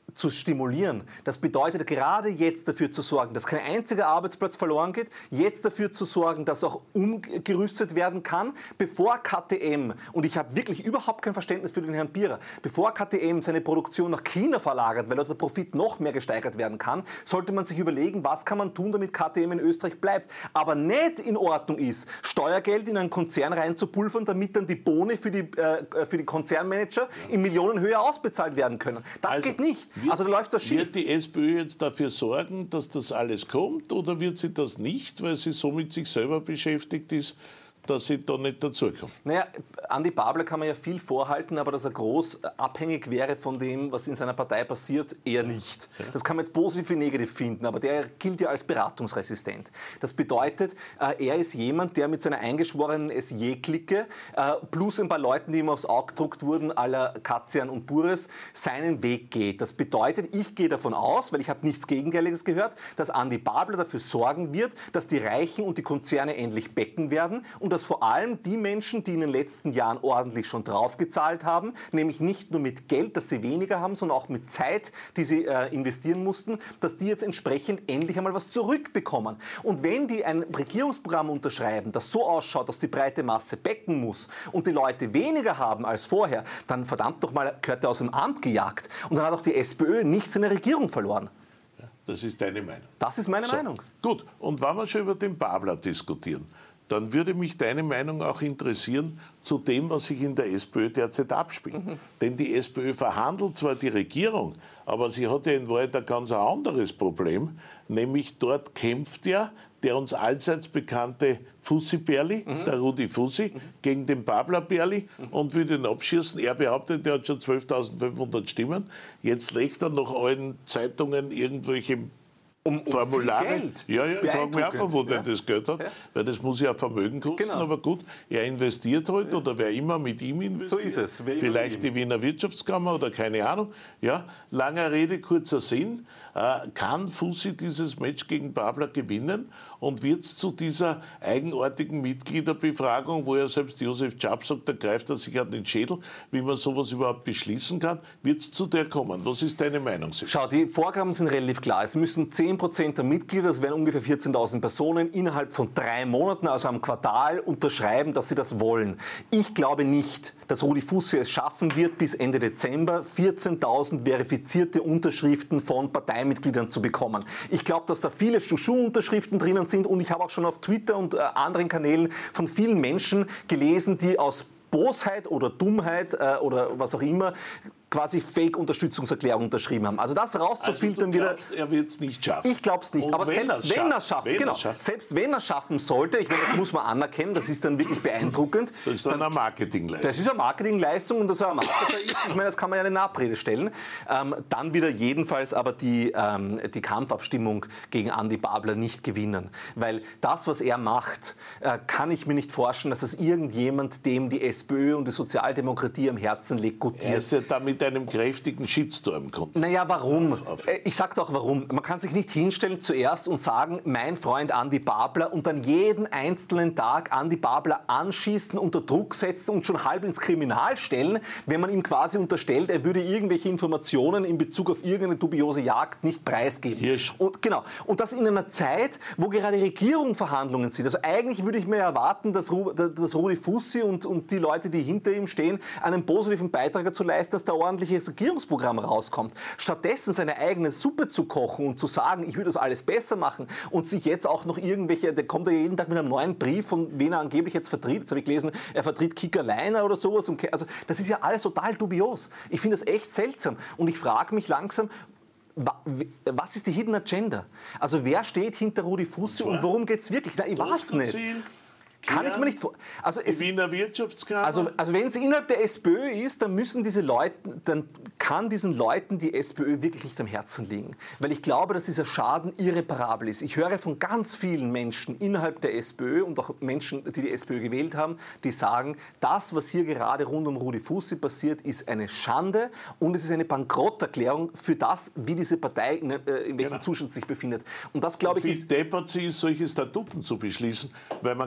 zu stimulieren. Das bedeutet gerade jetzt dafür zu sorgen, dass kein einziger Arbeitsplatz verloren geht, jetzt dafür zu sorgen, dass auch umgerüstet werden kann, bevor K T M, und ich habe wirklich überhaupt kein Verständnis für den Herrn Bierer, bevor K T M seine Produktion nach China verlagert, weil dort der Profit noch mehr gesteigert werden kann, sollte man sich überlegen, was kann man tun, damit K T M in Österreich bleibt. Aber nicht in Ordnung ist, Steuergeld in einen Konzern reinzupulvern, damit dann die Boni für die, äh, für die Konzernmanager ja. in Millionenhöhe ausbezahlt werden können. Das also, geht nicht. Wird, also da läuft das schief. Wird die SPÖ jetzt dafür sorgen, dass das alles kommt, oder wird sie das nicht, weil sie so mit sich selber beschäftigt ist, dass sie da nicht dazukommt? Naja, Andi Babler kann man ja viel vorhalten, aber dass er groß abhängig wäre von dem, was in seiner Partei passiert, eher nicht. Ja. Das kann man jetzt positiv wie negativ finden, aber der gilt ja als beratungsresistent. Das bedeutet, er ist jemand, der mit seiner eingeschworenen S J-Clique plus ein paar Leuten, die ihm aufs Auge gedruckt wurden, à la Katzian und Bures, seinen Weg geht. Das bedeutet, ich gehe davon aus, weil ich habe nichts Gegenteiliges gehört, dass Andi Babler dafür sorgen wird, dass die Reichen und die Konzerne endlich becken werden und dass vor allem die Menschen, die in den letzten Jahren ordentlich schon draufgezahlt haben, nämlich nicht nur mit Geld, das sie weniger haben, sondern auch mit Zeit, die sie äh, investieren mussten, dass die jetzt entsprechend endlich einmal was zurückbekommen. Und wenn die ein Regierungsprogramm unterschreiben, das so ausschaut, dass die breite Masse becken muss und die Leute weniger haben als vorher, dann verdammt doch mal, gehört er aus dem Amt gejagt. Und dann hat auch die SPÖ nicht seine Regierung verloren. Ja, das ist deine Meinung. Das ist meine so, Meinung. Gut, und wenn wir schon über den Babler diskutieren, dann würde mich deine Meinung auch interessieren zu dem, was sich in der SPÖ derzeit abspielt. Mhm. Denn die SPÖ verhandelt zwar die Regierung, aber sie hat ja in Wahrheit ein ganz anderes Problem, nämlich dort kämpft ja der uns allseits bekannte Fussi-Berli, mhm. der Rudi Fussi, mhm. gegen den Babler-Berli mhm. und will den abschießen. Er behauptet, er hat schon zwölftausendfünfhundert Stimmen. Jetzt legt er nach allen Zeitungen irgendwelche Um, um Formulare. Geld. Ja, ja, ich frage mich einfach, wo ja. der das Geld hat, ja. weil das muss ja Vermögen kosten, genau. aber gut, er investiert halt ja. oder wer immer mit ihm investiert. So ist es. Wer Vielleicht die Wiener Wirtschaftskammer oder keine Ahnung. Ja, langer Rede, kurzer Sinn. Äh, kann Fussi dieses Match gegen Babler gewinnen und wird es zu dieser eigenartigen Mitgliederbefragung, wo ja selbst Josef Czap sagt, da greift er sich an den Schädel, wie man sowas überhaupt beschließen kann, wird es zu der kommen? Was ist deine Meinung? Schau, die Vorgaben sind relativ klar. Es müssen zehn Prozent der Mitglieder, das wären ungefähr vierzehntausend Personen, innerhalb von drei Monaten, also am Quartal, unterschreiben, dass sie das wollen. Ich glaube nicht, dass Rudi Fussi es schaffen wird, bis Ende Dezember vierzehntausend verifizierte Unterschriften von Parteimitgliedern zu bekommen. Ich glaube, dass da viele Schuh-Unterschriften drinnen sind und ich habe auch schon auf Twitter und äh, anderen Kanälen von vielen Menschen gelesen, die aus Bosheit oder Dummheit äh, oder was auch immer quasi Fake-Unterstützungserklärung unterschrieben haben. Also das rauszufiltern also du glaubst, wieder. Er wird es nicht schaffen. Ich glaube es nicht. Und aber wenn selbst wenn er es schafft, genau, schafft. selbst wenn er es schaffen sollte, ich meine, das muss man anerkennen, das ist dann wirklich beeindruckend. Das ist dann, dann eine Marketingleistung. Das ist eine Marketingleistung und dass er ein Marketer ist, ich meine, das kann man ja eine Nabrede stellen. Ähm, dann wieder jedenfalls aber die, ähm, die Kampfabstimmung gegen Andi Babler nicht gewinnen. Weil das, was er macht, äh, kann ich mir nicht vorstellen, dass das irgendjemand, dem die SPÖ und die Sozialdemokratie am Herzen liegt, gutiert. Er ist ja da mit einem kräftigen Shitstorm kommt. Naja, warum? Auf, auf. Ich sag doch warum. Man kann sich nicht hinstellen zuerst und sagen, mein Freund Andi Babler und dann jeden einzelnen Tag Andi Babler anschießen, unter Druck setzen und schon halb ins Kriminal stellen, wenn man ihm quasi unterstellt, er würde irgendwelche Informationen in Bezug auf irgendeine dubiose Jagd nicht preisgeben. Hirsch. Und, genau. Und das in einer Zeit, wo gerade Regierungsverhandlungen sind. Also eigentlich würde ich mir erwarten, dass, Ru dass Rudi Fussi und, und die Leute, die hinter ihm stehen, einen positiven Beitrag dazu leisten, dass da ordentliches Regierungsprogramm rauskommt. Stattdessen seine eigene Suppe zu kochen und zu sagen, ich würde das alles besser machen und sich jetzt auch noch irgendwelche, der kommt ja jeden Tag mit einem neuen Brief, von wen er angeblich jetzt vertritt. Jetzt habe ich gelesen, er vertritt Kickerleiner oder sowas. Und, also das ist ja alles total dubios. Ich finde das echt seltsam. Und ich frage mich langsam, was ist die Hidden Agenda? Also wer steht hinter Rudi Fussi und worum geht es wirklich? Na, ich weiß nicht. Kann ich mir nicht vor. Also es, die Wiener Wirtschaftskammer. Also, also wenn es innerhalb der SPÖ ist, dann müssen diese Leute, dann kann diesen Leuten die SPÖ wirklich nicht am Herzen liegen. Weil ich glaube, dass dieser Schaden irreparabel ist. Ich höre von ganz vielen Menschen innerhalb der SPÖ und auch Menschen, die die SPÖ gewählt haben, die sagen, das, was hier gerade rund um Rudi Fussi passiert, ist eine Schande und es ist eine Bankrotterklärung für das, wie diese Partei, in, äh, in welchem genau. Zustand sich befindet. Und das, glaube ich, ist... Wie deppert sie ist, solche Statuten zu beschließen, weil man kann sich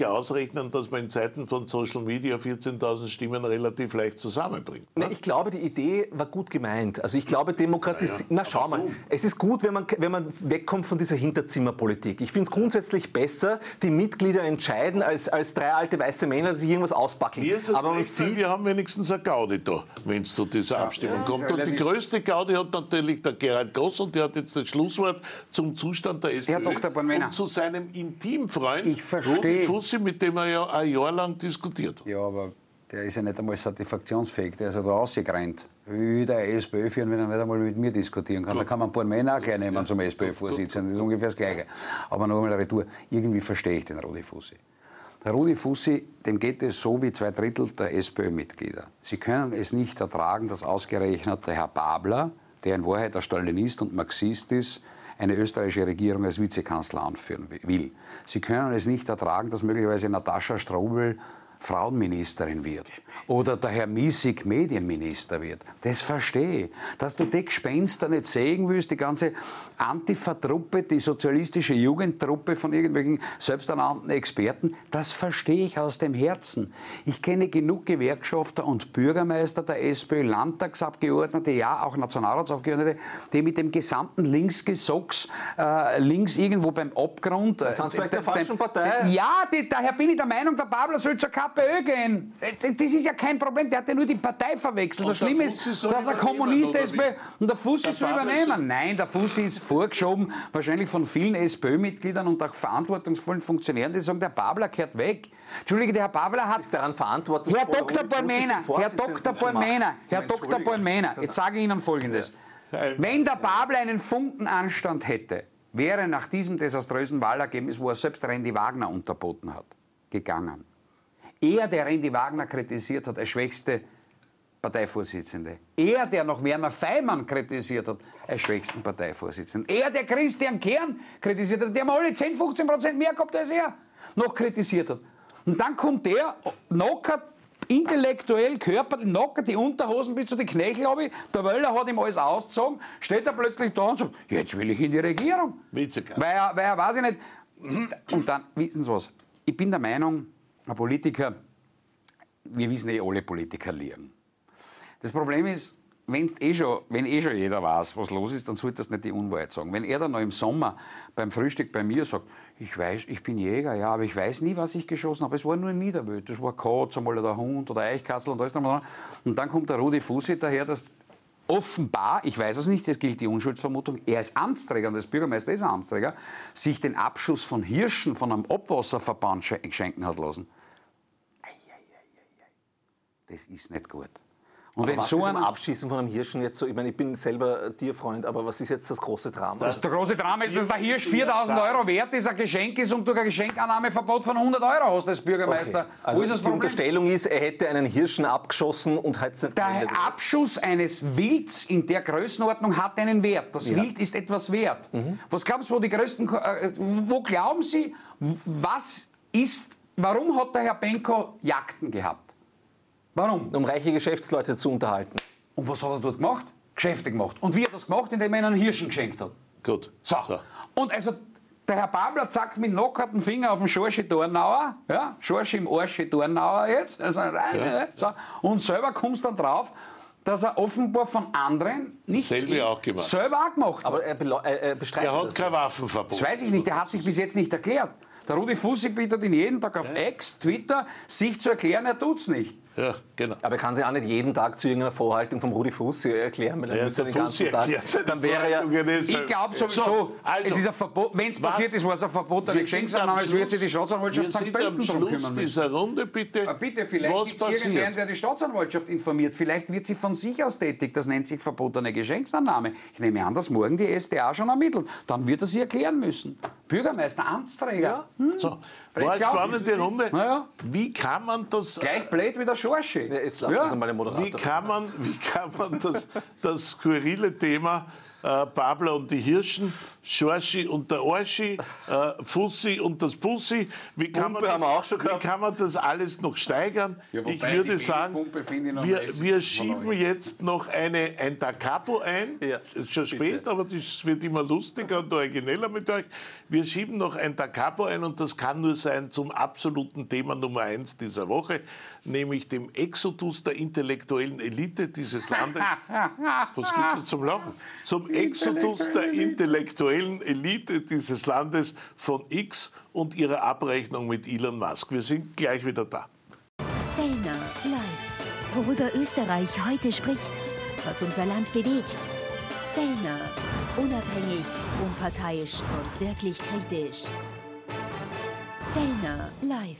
sich ausrechnen, dass man in Zeiten von Social Media vierzehntausend Stimmen relativ leicht zusammenbringt. Ne, ich glaube, die Idee war gut gemeint. Also ich glaube, Demokratisierung... Na, ja. Na schau mal, es ist gut, wenn man, wenn man wegkommt von dieser Hinterzimmerpolitik. Ich finde es grundsätzlich besser, die Mitglieder entscheiden, als, als drei alte weiße Männer, die sich irgendwas ausbacken. Aber man sieht, wir haben wenigstens eine Gaudi da, wenn es zu dieser ja, Abstimmung ja, kommt. Und die größte Gaudi hat natürlich der Gerald Goss und der hat jetzt das Schlusswort zum Zustand der SPÖ. Herr Doktor Bornmänner. Und zu seinem Intimfreund ich verstehe. Rudi Fussi, mit dem er ja ein Jahr lang diskutiert hat. Ja, aber der ist ja nicht einmal satisfaktionsfähig. Der ist ja da rausgerannt. Wie der SPÖ führen, wenn er nicht einmal mit mir diskutieren kann. Gut. Da kann man Bornmänner auch gleich nehmen zum SPÖ-Vorsitzenden. Das ist ungefähr das Gleiche. Aber noch einmal Retour. Irgendwie verstehe ich den Rudi Fussi. Der Rudi Fussi, dem geht es so wie zwei Drittel der SPÖ-Mitglieder. Sie können es nicht ertragen, dass ausgerechnet der Herr Babler, der in Wahrheit der Stalinist und Marxist ist, eine österreichische Regierung als Vizekanzler anführen will. Sie können es nicht ertragen, dass möglicherweise Natascha Strobel Frauenministerin wird oder der Herr Miesig Medienminister wird. Das verstehe ich. Dass du die Gespenster nicht sehen willst, die ganze Antifa-Truppe, die sozialistische Jugendtruppe von irgendwelchen selbsternannten Experten, das verstehe ich aus dem Herzen. Ich kenne genug Gewerkschafter und Bürgermeister der SPÖ, Landtagsabgeordnete, ja auch Nationalratsabgeordnete, die mit dem gesamten Linksgesocks äh, links irgendwo beim Abgrund... Das sind vielleicht der falschen Partei. Ja, die, daher bin ich der Meinung, der Babler soll zur KPÖ gehen. Das ist ja kein Problem, der hat ja nur die Partei verwechselt. Das Schlimme ist, dass der Kommunist SPÖ und der Fussi soll übernehmen. Nein, der Fussi ist vorgeschoben, wahrscheinlich von vielen SPÖ-Mitgliedern und auch verantwortungsvollen Funktionären, die sagen, der Babler kehrt weg. Entschuldige, der Herr Babler hat... Ist daran verantwortlich, Herr Doktor Bornmänner, Herr Doktor Bornmänner, Herr Doktor Bornmänner, jetzt sage ich Ihnen Folgendes. Wenn der Babler einen Funken Anstand hätte, wäre nach diesem desaströsen Wahlergebnis, wo er selbst Randy Wagner unterboten hat, gegangen. Er, der Randy Wagner kritisiert hat als schwächste Parteivorsitzende. Er, der noch Werner Feimann kritisiert hat als schwächsten Parteivorsitzenden. Er, der Christian Kern kritisiert hat, die haben alle zehn, fünfzehn Prozent mehr gehabt als er, noch kritisiert hat. Und dann kommt der, knockert intellektuell, körperlich, knockert die Unterhosen bis zu den Knöchel, der Wöller hat ihm alles ausgezogen, steht er plötzlich da und sagt, jetzt will ich in die Regierung. Weil er, weil er weiß ich nicht. Und dann, wissen Sie was, ich bin der Meinung, ein Politiker, wir wissen eh, alle Politiker liegen. Das Problem ist, wenn's eh schon, wenn eh schon jeder weiß, was los ist, dann sollte das nicht die Unwahrheit sagen. Wenn er dann noch im Sommer beim Frühstück bei mir sagt, ich weiß, ich bin Jäger, ja, aber ich weiß nie, was ich geschossen habe. Es war nur ein Niederwild, das war Katz, einmal der Hund oder Eichkatzel und alles. Und dann kommt der Rudi Fussi daher, dass offenbar, ich weiß es nicht, es gilt die Unschuldsvermutung, er als Amtsträger, und als Bürgermeister ist ein Amtsträger, sich den Abschuss von Hirschen von einem Abwasserverband schenken hat lassen. Das ist nicht gut. Und aber wenn was so ist ein am Abschießen von einem Hirschen jetzt so, ich meine, ich bin selber Tierfreund, aber was ist jetzt das große Drama? Das große Drama ist, dass der Hirsch viertausend Euro wert ist, ein Geschenk ist und du ein Geschenkannahmeverbot von hundert Euro hast als Bürgermeister. Okay. Also Wo ist das die Problem? Unterstellung ist, er hätte einen Hirschen abgeschossen und hat es nicht Der gemeldet. Abschuss eines Wilds in der Größenordnung hat einen Wert. Das Ja. Wild ist etwas wert. Mhm. Was glauben Sie, wo die größten, äh, wo glauben Sie, was ist, warum hat der Herr Benko Jagden gehabt? Warum? Um reiche Geschäftsleute zu unterhalten. Und was hat er dort gemacht? Geschäfte gemacht. Und wie hat er das gemacht? Indem er ihnen einen Hirschen geschenkt hat. Gut. So. so. Und also der Herr Babler zackt mit knockerten Finger auf den Schorsche Dornauer, ja, Schorsche im Arsche Dornauer jetzt, also, ja. so. Und selber kommst dann drauf, dass er offenbar von anderen nicht selber auch gemacht. Selber auch gemacht hat. Aber er, er, er bestreitet Er hat das. kein Waffenverbot. Das weiß ich nicht, der hat sich bis jetzt nicht erklärt. Der Rudi Fussi bittet ihn jeden Tag auf X, Twitter, sich zu erklären, er tut's nicht. Ja, genau. Aber er kann sich auch nicht jeden Tag zu irgendeiner Vorhaltung vom Rudi Fussi erklären, weil er Ja, müsste der den Fussi ganzen Tag... erklärt seine Dann wäre er... Vorhaltungen. Ich glaube sowieso, So, also, es ist ein Verbot, wenn es was- passiert ist, war es ein Verbot einer Wir sind Geschenksannahme, am es wird sich die Schluss- Staatsanwaltschaft Wir Sankt sind am Pölten darum Schluss kümmern müssen. dieser Runde, bitte. Ah, bitte, vielleicht was gibt es irgendwen, passiert? der die Staatsanwaltschaft informiert. Vielleicht wird sie von sich aus tätig. Das nennt sich verbotene Geschenksannahme. Ich nehme an, dass morgen die S D A schon ermittelt. Dann wird er sie erklären müssen. Bürgermeister, Amtsträger. Ja. Hm. So, Weil war ich eine glaub, spannende es ist- Runde. Na ja. Wie kann man das... Gleich blöd wie der Schorsche. Ja, jetzt lassen Ja. wir mal den Moderator. Wie kann man, wie kann man das, das skurrile Thema äh, Babler und die Hirschen, Schorschi und der Arschi, äh, Fussi und das Bussi. Wie kann, man das, haben wir auch schon gehabt. Wie kann man das alles noch steigern? Ja, ich würde sagen, wir, wir schieben jetzt noch eine, ein Da Capo ein. Ja, ist schon spät, bitte. Aber das wird immer lustiger und origineller mit euch. Wir schieben noch ein Da Capo ein und das kann nur sein zum absoluten Thema Nummer eins dieser Woche, nämlich dem Exodus der intellektuellen Elite dieses Landes. Was gibt es zum Lachen? Zum Exodus der intellektuellen Elite dieses Landes von X und ihrer Abrechnung mit Elon Musk. Wir sind gleich wieder da. Fellner live. Worüber Österreich heute spricht, was unser Land bewegt. Fellner. Unabhängig, unparteiisch und wirklich kritisch. Fellner live.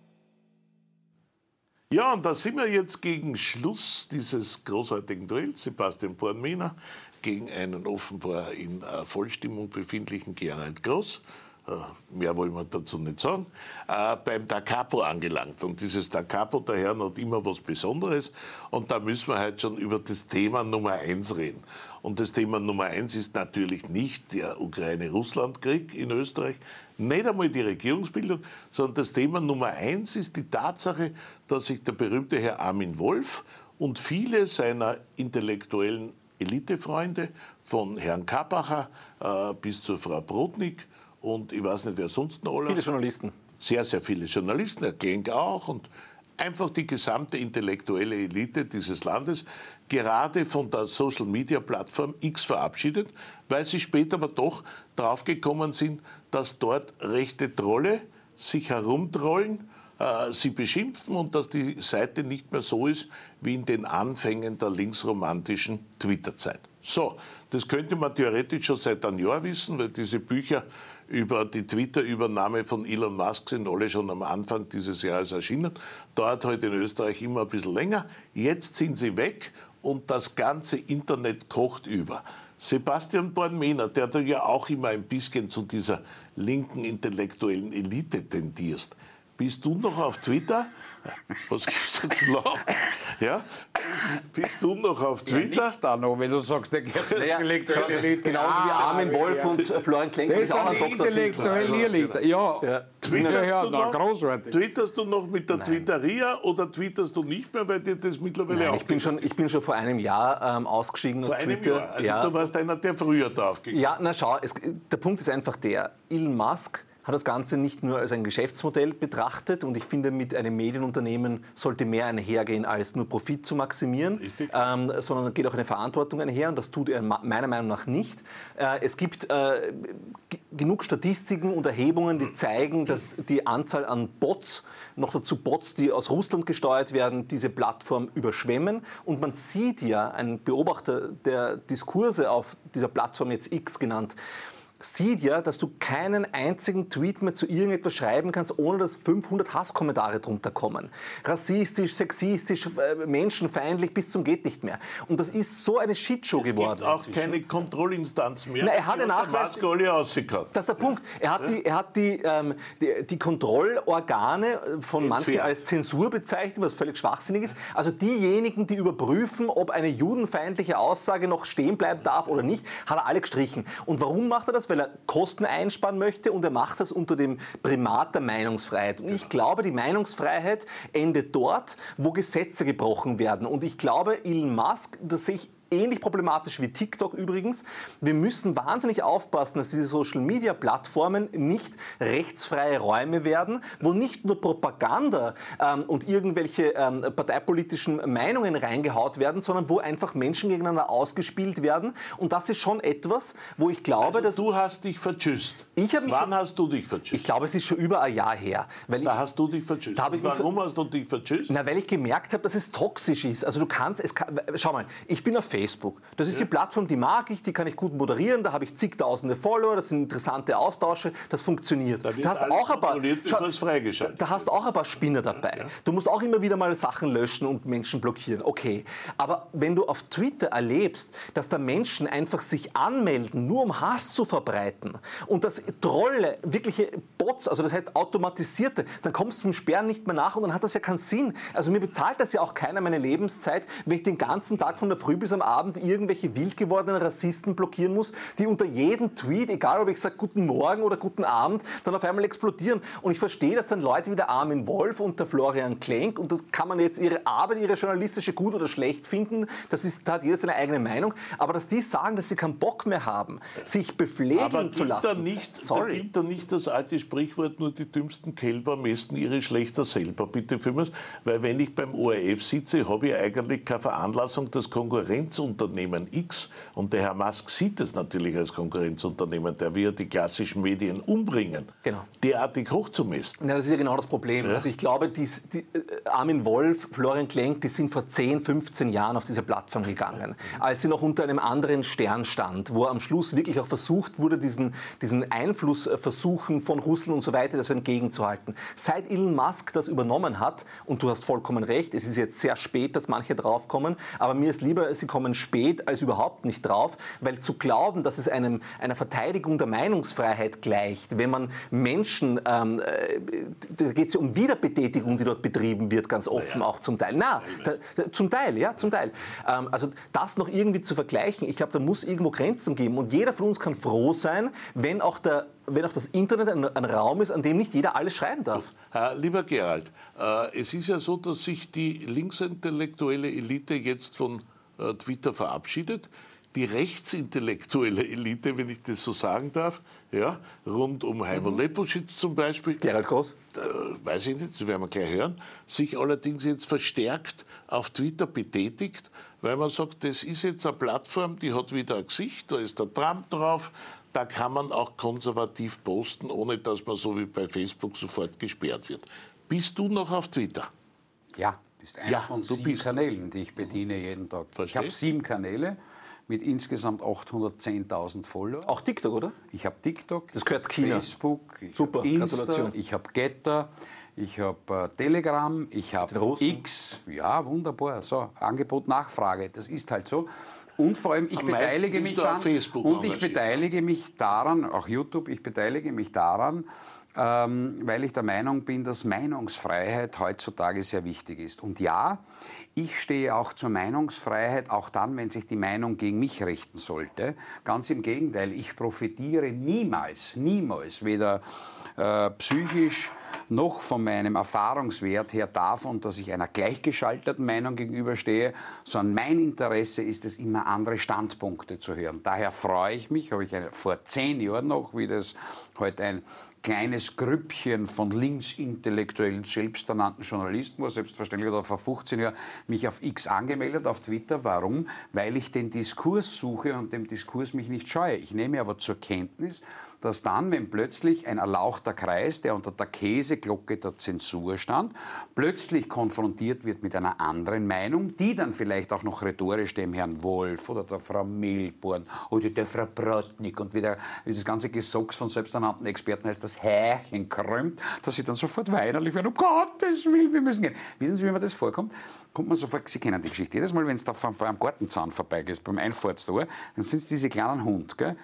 Ja, und da sind wir jetzt gegen Schluss dieses großartigen Duells. Sebastian Bornminer gegen einen offenbar in äh, Vollstimmung befindlichen Gerald Groß. Äh, mehr wollen wir dazu nicht sagen. Äh, beim Da Capo angelangt. Und dieses Da Capo der Herren hat immer was Besonderes. Und da müssen wir heute schon über das Thema Nummer eins reden. Und das Thema Nummer eins ist natürlich nicht der Ukraine-Russland-Krieg in Österreich, nicht einmal die Regierungsbildung, sondern das Thema Nummer eins ist die Tatsache, dass sich der berühmte Herr Armin Wolf und viele seiner intellektuellen Elitefreunde, von Herrn Kapacher äh, bis zu Frau Brodnik und ich weiß nicht, wer sonst noch alle. Viele Journalisten. Sehr, sehr viele Journalisten, Herr Klenk auch und einfach die gesamte intellektuelle Elite dieses Landes gerade von der Social-Media-Plattform X verabschiedet, weil sie später aber doch draufgekommen sind, dass dort rechte Trolle sich herumtrollen, äh, sie beschimpfen und dass die Seite nicht mehr so ist wie in den Anfängen der linksromantischen Twitter-Zeit. So, das könnte man theoretisch schon seit einem Jahr wissen, weil diese Bücher über die Twitter-Übernahme von Elon Musk sind alle schon am Anfang dieses Jahres erschienen. Dauert heute in Österreich immer ein bisschen länger. Jetzt sind sie weg und das ganze Internet kocht über. Sebastian Bornminer, der du ja auch immer ein bisschen zu dieser linken intellektuellen Elite tendierst, bist du noch auf Twitter? Was gibt's da zu lachen? Ja? Bist du noch auf Twitter? Ja, nicht da noch, wenn du sagst, der intellektuelle Elite. Genauso wie Armin Wolf und Florian Klenk. Das ist auch ein intellektuelle Elite. Ja. ja. Twitterst, ja, du noch, großartig. Twitterst du noch mit der Nein. Twitteria oder twitterst du nicht mehr, weil dir das mittlerweile Nein, auch ich bin schon, ich bin schon vor einem Jahr ähm, ausgeschieden vor aus einem Twitter. Jahr? Also ja. du warst einer, der früher draufgegangen. Ja, na schau, es, der Punkt ist einfach der, Elon Musk hat das Ganze nicht nur als ein Geschäftsmodell betrachtet und ich finde, mit einem Medienunternehmen sollte mehr einhergehen, als nur Profit zu maximieren, ähm, sondern geht auch eine Verantwortung einher und das tut er meiner Meinung nach nicht. Äh, es gibt äh, g- genug Statistiken und Erhebungen, die zeigen, dass die Anzahl an Bots, noch dazu Bots, die aus Russland gesteuert werden, diese Plattform überschwemmen und man sieht ja, ein Beobachter der Diskurse auf dieser Plattform, jetzt X genannt, sieht ja, dass du keinen einzigen Tweet mehr zu irgendetwas schreiben kannst, ohne dass fünfhundert Hasskommentare drunter kommen. Rassistisch, sexistisch, menschenfeindlich bis zum geht nicht mehr. Und das ist so eine Shitshow es geworden. Es gibt auch keine Kontrollinstanz mehr. Na, er hat den Nachweis, das ist der Punkt. Er hat die, er hat die, ähm, die, die Kontrollorgane von manchen als Zensur bezeichnet, was völlig schwachsinnig ist. Also diejenigen, die überprüfen, ob eine judenfeindliche Aussage noch stehen bleiben darf oder nicht, hat er alle gestrichen. Und warum macht er das? Weil er Kosten einsparen möchte und er macht das unter dem Primat der Meinungsfreiheit. Und ich glaube, die Meinungsfreiheit endet dort, wo Gesetze gebrochen werden. Und ich glaube, Elon Musk, das sehe ich ähnlich problematisch wie TikTok übrigens. Wir müssen wahnsinnig aufpassen, dass diese Social-Media-Plattformen nicht rechtsfreie Räume werden, wo nicht nur Propaganda ähm, und irgendwelche ähm, parteipolitischen Meinungen reingehaut werden, sondern wo einfach Menschen gegeneinander ausgespielt werden. Und das ist schon etwas, wo ich glaube, also dass... Du hast dich vertschüsst. Ich mich Wann hast du dich vertschüsst? Ich glaube, es ist schon über ein Jahr her. Weil da ich, hast du dich vertschüsst. Da ich Warum ver- hast du dich vertschüsst? Na, weil ich gemerkt habe, dass es toxisch ist. Also du kannst... Es kann, schau mal, ich bin auf Facebook. Facebook. Das ist ja. die Plattform, die mag ich, die kann ich gut moderieren, da habe ich zigtausende Follower, das sind interessante Austausche, das funktioniert. Da wird da hast alles auch ein paar, schau, freigeschaltet. Da hast auch ein paar Spinner dabei. Ja. Du musst auch immer wieder mal Sachen löschen und Menschen blockieren. Okay, aber wenn du auf Twitter erlebst, dass da Menschen einfach sich anmelden, nur um Hass zu verbreiten und dass Trolle, wirkliche Bots, also das heißt automatisierte, dann kommst du zum Sperren nicht mehr nach und dann hat das ja keinen Sinn. Also mir bezahlt das ja auch keiner meine Lebenszeit, wenn ich den ganzen Tag von der Früh bis am Abend irgendwelche wild gewordenen Rassisten blockieren muss, die unter jedem Tweet, egal ob ich sage Guten Morgen oder Guten Abend, dann auf einmal explodieren. Und ich verstehe, dass dann Leute wie der Armin Wolf und der Florian Klenk, und das kann man jetzt ihre Arbeit, ihre journalistische gut oder schlecht finden, das ist, da hat jeder seine eigene Meinung, aber dass die sagen, dass sie keinen Bock mehr haben, sich beflegeln zu lassen. Da nicht, da gilt da nicht das alte Sprichwort, nur die dümmsten Kälber messen ihre Schlechter selber, bitte vielmals, weil wenn ich beim O R F sitze, habe ich eigentlich keine Veranlassung, das Konkurrenzunternehmen X, und der Herr Musk sieht es natürlich als Konkurrenzunternehmen, der will die klassischen Medien umbringen, genau, derartig hochzumessen. Ja, das ist ja genau das Problem. Ja? Also ich glaube, die, die, äh, Armin Wolf, Florian Klenk, die sind vor zehn, fünfzehn Jahren auf diese Plattform gegangen, als sie noch unter einem anderen Stern stand, wo am Schluss wirklich auch versucht wurde, diesen, diesen Einflussversuchen von Russland und so weiter das entgegenzuhalten. Seit Elon Musk das übernommen hat, und du hast vollkommen recht, es ist jetzt sehr spät, dass manche draufkommen, aber mir ist lieber, sie kommen spät als überhaupt nicht drauf, weil zu glauben, dass es einem, einer Verteidigung der Meinungsfreiheit gleicht, wenn man Menschen, ähm, da geht es ja um Wiederbetätigung, die dort betrieben wird, ganz offen ja. auch zum Teil. Na, da, da, zum Teil, ja, zum Teil. Ähm, also das noch irgendwie zu vergleichen, ich glaube, da muss irgendwo Grenzen geben und jeder von uns kann froh sein, wenn auch, der, wenn auch das Internet ein, ein Raum ist, an dem nicht jeder alles schreiben darf. Äh, lieber Gerald, äh, es ist ja so, dass sich die linksintellektuelle Elite jetzt von äh, Twitter verabschiedet. Die rechtsintellektuelle Elite, wenn ich das so sagen darf, ja, rund um Heimo mhm. Leposchitz zum Beispiel, Gerald Groß, äh, weiß ich nicht, das werden wir gleich hören, sich allerdings jetzt verstärkt auf Twitter betätigt, weil man sagt, das ist jetzt eine Plattform, die hat wieder ein Gesicht, da ist der Trump drauf, da kann man auch konservativ posten, ohne dass man so wie bei Facebook sofort gesperrt wird. Bist du noch auf Twitter? Ja, das ist einer ja, von sieben Kanälen, die ich bediene jeden Tag. Verstehst? Ich habe sieben Kanäle mit insgesamt achthundertzehntausend Follower. Auch TikTok, oder? Ich habe TikTok, das gehört China. Facebook, ich Super, hab Insta, Gratulation. Ich habe Getter, ich habe äh, Telegram, ich habe X. Ja, wunderbar. So, Angebot, Nachfrage, das ist halt so. Und vor allem, ich Am beteilige mich dann, und ich beteilige mich daran, auch YouTube, ich beteilige mich daran, ähm, weil ich der Meinung bin, dass Meinungsfreiheit heutzutage sehr wichtig ist. Und ja, ich stehe auch zur Meinungsfreiheit, auch dann, wenn sich die Meinung gegen mich richten sollte. Ganz im Gegenteil, ich profitiere niemals, niemals, weder äh, psychisch noch von meinem Erfahrungswert her davon, dass ich einer gleichgeschalteten Meinung gegenüberstehe, sondern mein Interesse ist es, immer andere Standpunkte zu hören. Daher freue ich mich, habe ich vor zehn Jahren noch, wie das heute ein kleines Grüppchen von linksintellektuellen, selbsternannten Journalisten war, selbstverständlich, oder vor fünfzehn Jahren mich auf X angemeldet, auf Twitter. Warum? Weil ich den Diskurs suche und dem Diskurs mich nicht scheue. Ich nehme aber zur Kenntnis, dass dann, wenn plötzlich ein erlauchter Kreis, der unter der Käseglocke der Zensur stand, plötzlich konfrontiert wird mit einer anderen Meinung, die dann vielleicht auch noch rhetorisch dem Herrn Wolf oder der Frau Milborn oder der Frau Brodnik und wieder das ganze Gesocks von selbsternannten Experten heißt, das Härchen krümmt, dass sie dann sofort weinerlich werden, um Gottes Willen, wir müssen gehen. Wissen Sie, wie mir das vorkommt? Kommt man sofort, Sie kennen die Geschichte, jedes Mal, wenn es da beim Gartenzahn vorbeigehst, beim Einfahrtstor, dann sind es diese kleinen Hunde, gell?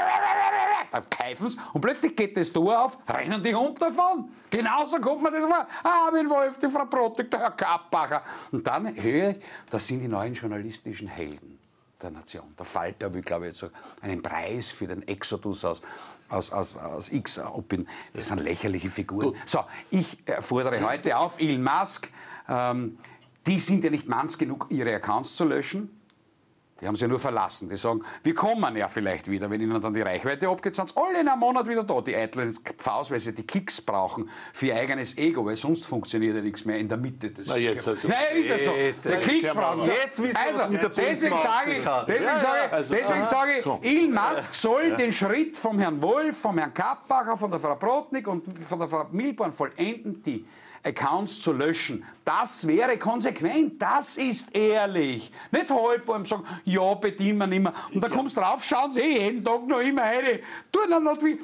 Keifen's, und plötzlich geht das Tor auf, rennen die Hunde davon. Genauso kommt man das vor. Armin Wolf, die Frau Brodnik, der Herr Kappacher. Und dann höre ich, das sind die neuen journalistischen Helden der Nation. Der Falter will, glaube ich, jetzt so einen Preis für den Exodus aus, aus, aus, aus X opin. Das sind lächerliche Figuren. So, ich fordere heute auf, Elon Musk, ähm, die sind ja nicht manns genug, ihre Accounts zu löschen. Die haben sie ja nur verlassen. Die sagen, wir kommen ja vielleicht wieder, wenn ihnen dann die Reichweite abgeht, sind sie alle in einem Monat wieder da. Die eitlen Pfaus, weil sie die Klicks brauchen für ihr eigenes Ego, weil sonst funktioniert ja nichts mehr in der Mitte des... Na jetzt also. Nein, ist ja so. Die Klicks brauchen sie. Jetzt wissen wir, also, mit der deswegen sage ich, deswegen ja, sage ich, also, deswegen sage ich Elon Musk soll ja. den Schritt vom Herrn Wolf, vom Herrn Kappacher, von der Frau Brodnik und von der Frau Milborn vollenden, die Accounts zu löschen. Das wäre konsequent, das ist ehrlich. Nicht halbwarm sagen, ja, bedienen wir nicht mehr. Und dann kommst du drauf, schauen Sie jeden Tag noch immer eine. Tu dann noch wie...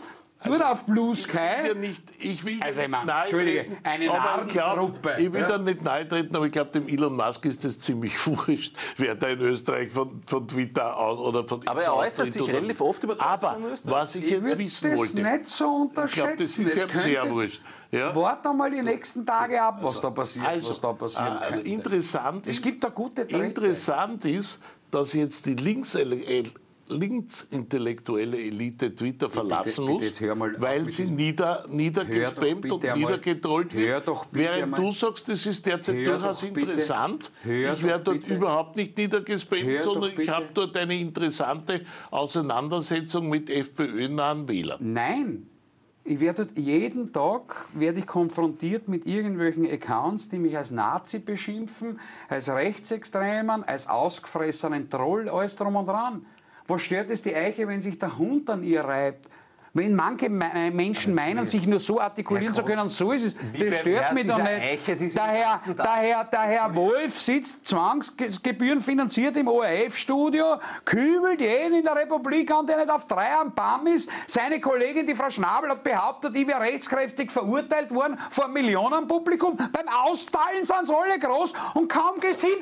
Nur also, auf Blue Sky. Ich will dir nicht, ich will also, nicht meine, nahe Entschuldige, treten, eine Narrengruppe. Ich will ja? da nicht nahe treten, aber ich glaube, dem Elon Musk ist das ziemlich wurscht, wer da in Österreich von, von Twitter aus oder von Aber er äußert sich oder, relativ oft über Aber was ich, ich jetzt wissen wollte. Das nicht so unterschätzen. Ich glaube, das ist ihm sehr wurscht. Ja? Warte mal die nächsten Tage ab, was also, da passiert. Also, was da passieren äh, interessant es ist, gibt da gute Drähte. Interessant ist, dass jetzt die Links linksintellektuelle Elite Twitter verlassen bitte, bitte muss, weil sie nieder, niedergespammt und niedergetrollt wird. Während du sagst, das ist derzeit hör durchaus interessant. Ich werde dort bitte. überhaupt nicht niedergespammt, sondern ich habe dort eine interessante Auseinandersetzung mit FPÖ-nahen Wählern. Nein. Ich werde jeden Tag werde ich konfrontiert mit irgendwelchen Accounts, die mich als Nazi beschimpfen, als Rechtsextremen, als ausgefressenen Troll, alles drum und dran. Was stört es die Eiche, wenn sich der Hund an ihr reibt? Wenn manche Me Menschen meinen, sich nur so artikulieren zu können, so ist es. Das stört mich doch nicht. Eiche, der, Herr, der, Herr, der Herr Wolf sitzt zwangsgebührenfinanziert im O R F-Studio, kübelt jeden in der Republik an, der nicht auf drei am Baum ist. Seine Kollegin, die Frau Schnabel, hat behauptet, ich wäre rechtskräftig verurteilt worden vor einem Millionenpublikum. Beim Austeilen sind sie alle groß und kaum gehst hin,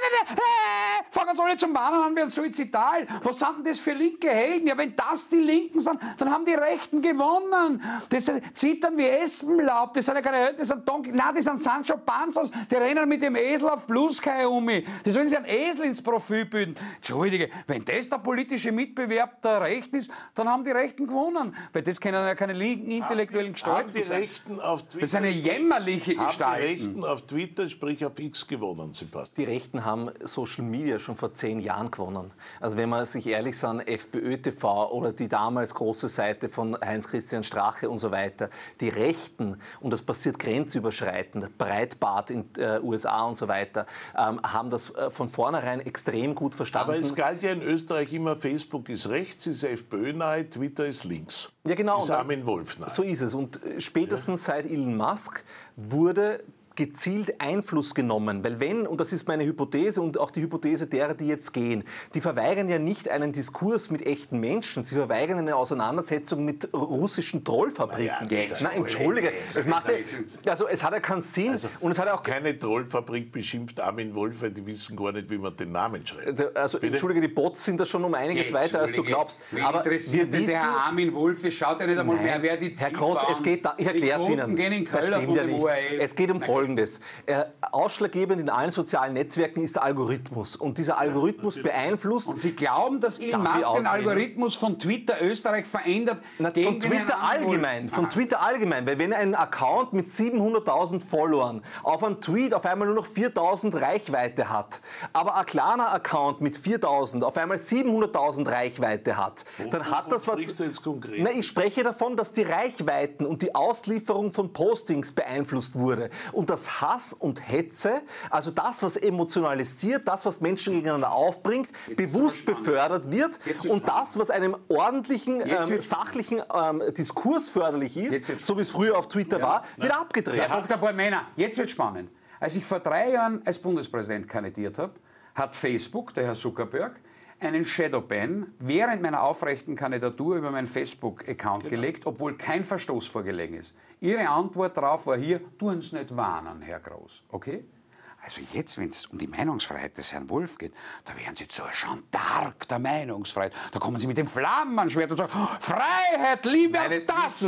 fangen sie alle zum Warnen an, werden suizidal. Was sind denn das für linke Helden? Ja, wenn das die Linken sind, dann haben die Rechten gewonnen. Das zittern wie Espenlaub. Das sind ja keine Helden, das sind Donkey. Nein, das sind Sancho Panzas. Die rennen mit dem Esel auf Blue Sky um. Die sollen sich einen Esel ins Profil bilden. Entschuldige, wenn das der politische Mitbewerb der Rechten ist, dann haben die Rechten gewonnen. Weil das können ja keine linken intellektuellen Gestalten die Rechten auf Twitter, das ist eine jämmerliche Gestalt. Haben die Rechten auf Twitter, sprich auf X, gewonnen, Sebastian? Die Rechten haben Social Media schon vor zehn Jahren gewonnen. Also wenn man sich ehrlich sagt, FPÖ T V oder die damals große Seite von Heinz-Christian Strache und so weiter, die Rechten, und das passiert grenzüberschreitend, Breitbart in äh, U S A und so weiter, ähm, haben das äh, von vornherein extrem gut verstanden. Aber es galt ja in Österreich immer, Facebook ist rechts, ist FPÖ-nahe, Twitter ist links. Ja, genau. Ist Armin Wolf nahe. So ist es. Und spätestens ja. seit Elon Musk wurde gezielt Einfluss genommen, weil wenn, und das ist meine Hypothese und auch die Hypothese derer, die jetzt gehen, die verweigern ja nicht einen Diskurs mit echten Menschen, sie verweigern eine Auseinandersetzung mit russischen Trollfabriken. Ja, Na, entschuldige, es macht ja, also es hat ja keinen Sinn also und es hat ja auch keine Trollfabrik beschimpft Armin Wolf, weil die wissen gar nicht, wie man den Namen schreibt. Also Bitte? Entschuldige, die Bots sind da schon um einiges ja, weiter, als du glaubst. Aber wir wissen, der Herr Armin Wolf, schaut ja nicht einmal mehr, wer die Herr Gross, es geht da, ich erkläre es Ihnen. Gehen in Das stimmt ja nicht. Es geht um Folgendes. Äh, ausschlaggebend in allen sozialen Netzwerken ist der Algorithmus. Und dieser Algorithmus ja, beeinflusst... Und Sie glauben, dass Elon Musk den Algorithmus von Twitter Österreich verändert? Na, von Twitter allgemein. Von Twitter allgemein. Weil wenn ein Account mit siebenhunderttausend Followern auf einen Tweet auf einmal nur noch viertausend Reichweite hat, aber ein kleiner Account mit viertausend auf einmal siebenhunderttausend Reichweite hat, Wo, dann hat das was... Du jetzt konkret? Na, ich spreche davon, dass die Reichweiten und die Auslieferung von Postings beeinflusst wurde. Und das Hass und Hetze, also das, was emotionalisiert, das, was Menschen gegeneinander aufbringt, jetzt bewusst befördert wird und das, was einem ordentlichen, ähm, sachlichen ähm, Diskurs förderlich ist, so wie es früher auf Twitter ja. war, Nein. wird abgedreht. Herr Doktor Bollmänner, jetzt wird spannend. Als ich vor drei Jahren als Bundespräsident kandidiert habe, hat Facebook, der Herr Zuckerberg, einen Shadowban während meiner aufrechten Kandidatur über meinen Facebook-Account genau. gelegt, obwohl kein Verstoß vorgelegen ist. Ihre Antwort darauf war hier, tun Sie nicht warnen, Herr Groß. Okay? Also jetzt, wenn es um die Meinungsfreiheit des Herrn Wolf geht, da werden Sie zur Jeanne d'Arc der Meinungsfreiheit. Da kommen Sie mit dem Flammenschwert und sagen, Freiheit, Libertas,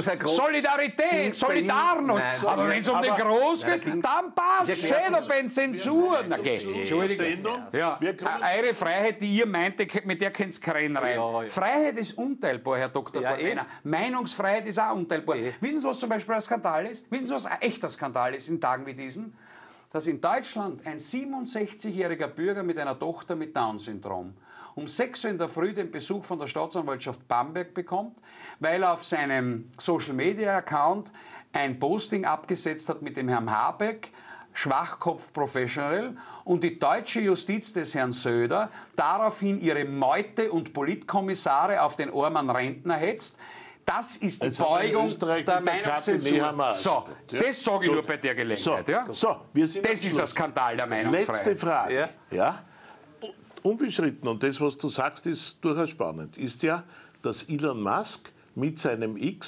Solidarität, Solidarność. Aber wenn es um den Groß geht, dann passt Shadowban, Zensur. Na, okay. Entschuldigung. Ja. Eure Freiheit, die ihr meinte, mit der könnt ihr keinen rein. Ja, ja. Freiheit ist unteilbar, Herr Doktor Ja, Bollmänner. Meinungsfreiheit ist auch unteilbar. Eh. Wissen Sie, was zum Beispiel ein Skandal ist? Wissen Sie, was ein echter Skandal ist in Tagen wie diesen? Dass in Deutschland ein siebenundsechzigjähriger Bürger mit einer Tochter mit Down-Syndrom um sechs Uhr in der Früh den Besuch von der Staatsanwaltschaft Bamberg bekommt, weil er auf seinem Social-Media-Account ein Posting abgesetzt hat mit dem Herrn Habeck, Schwachkopf Professional, und die deutsche Justiz des Herrn Söder daraufhin ihre Meute- und Politkommissare auf den armen Rentner hetzt. Das ist die Jetzt Beugung der Meinungszensur. So, ja? das sage ich Gut. nur bei der Gelegenheit. So, ja? so, wir sind das ist ein Skandal der Meinungsfreiheit. Letzte Frage. Ja. Ja? Unbeschritten, und das, was du sagst, ist durchaus spannend, ist ja, dass Elon Musk mit seinem X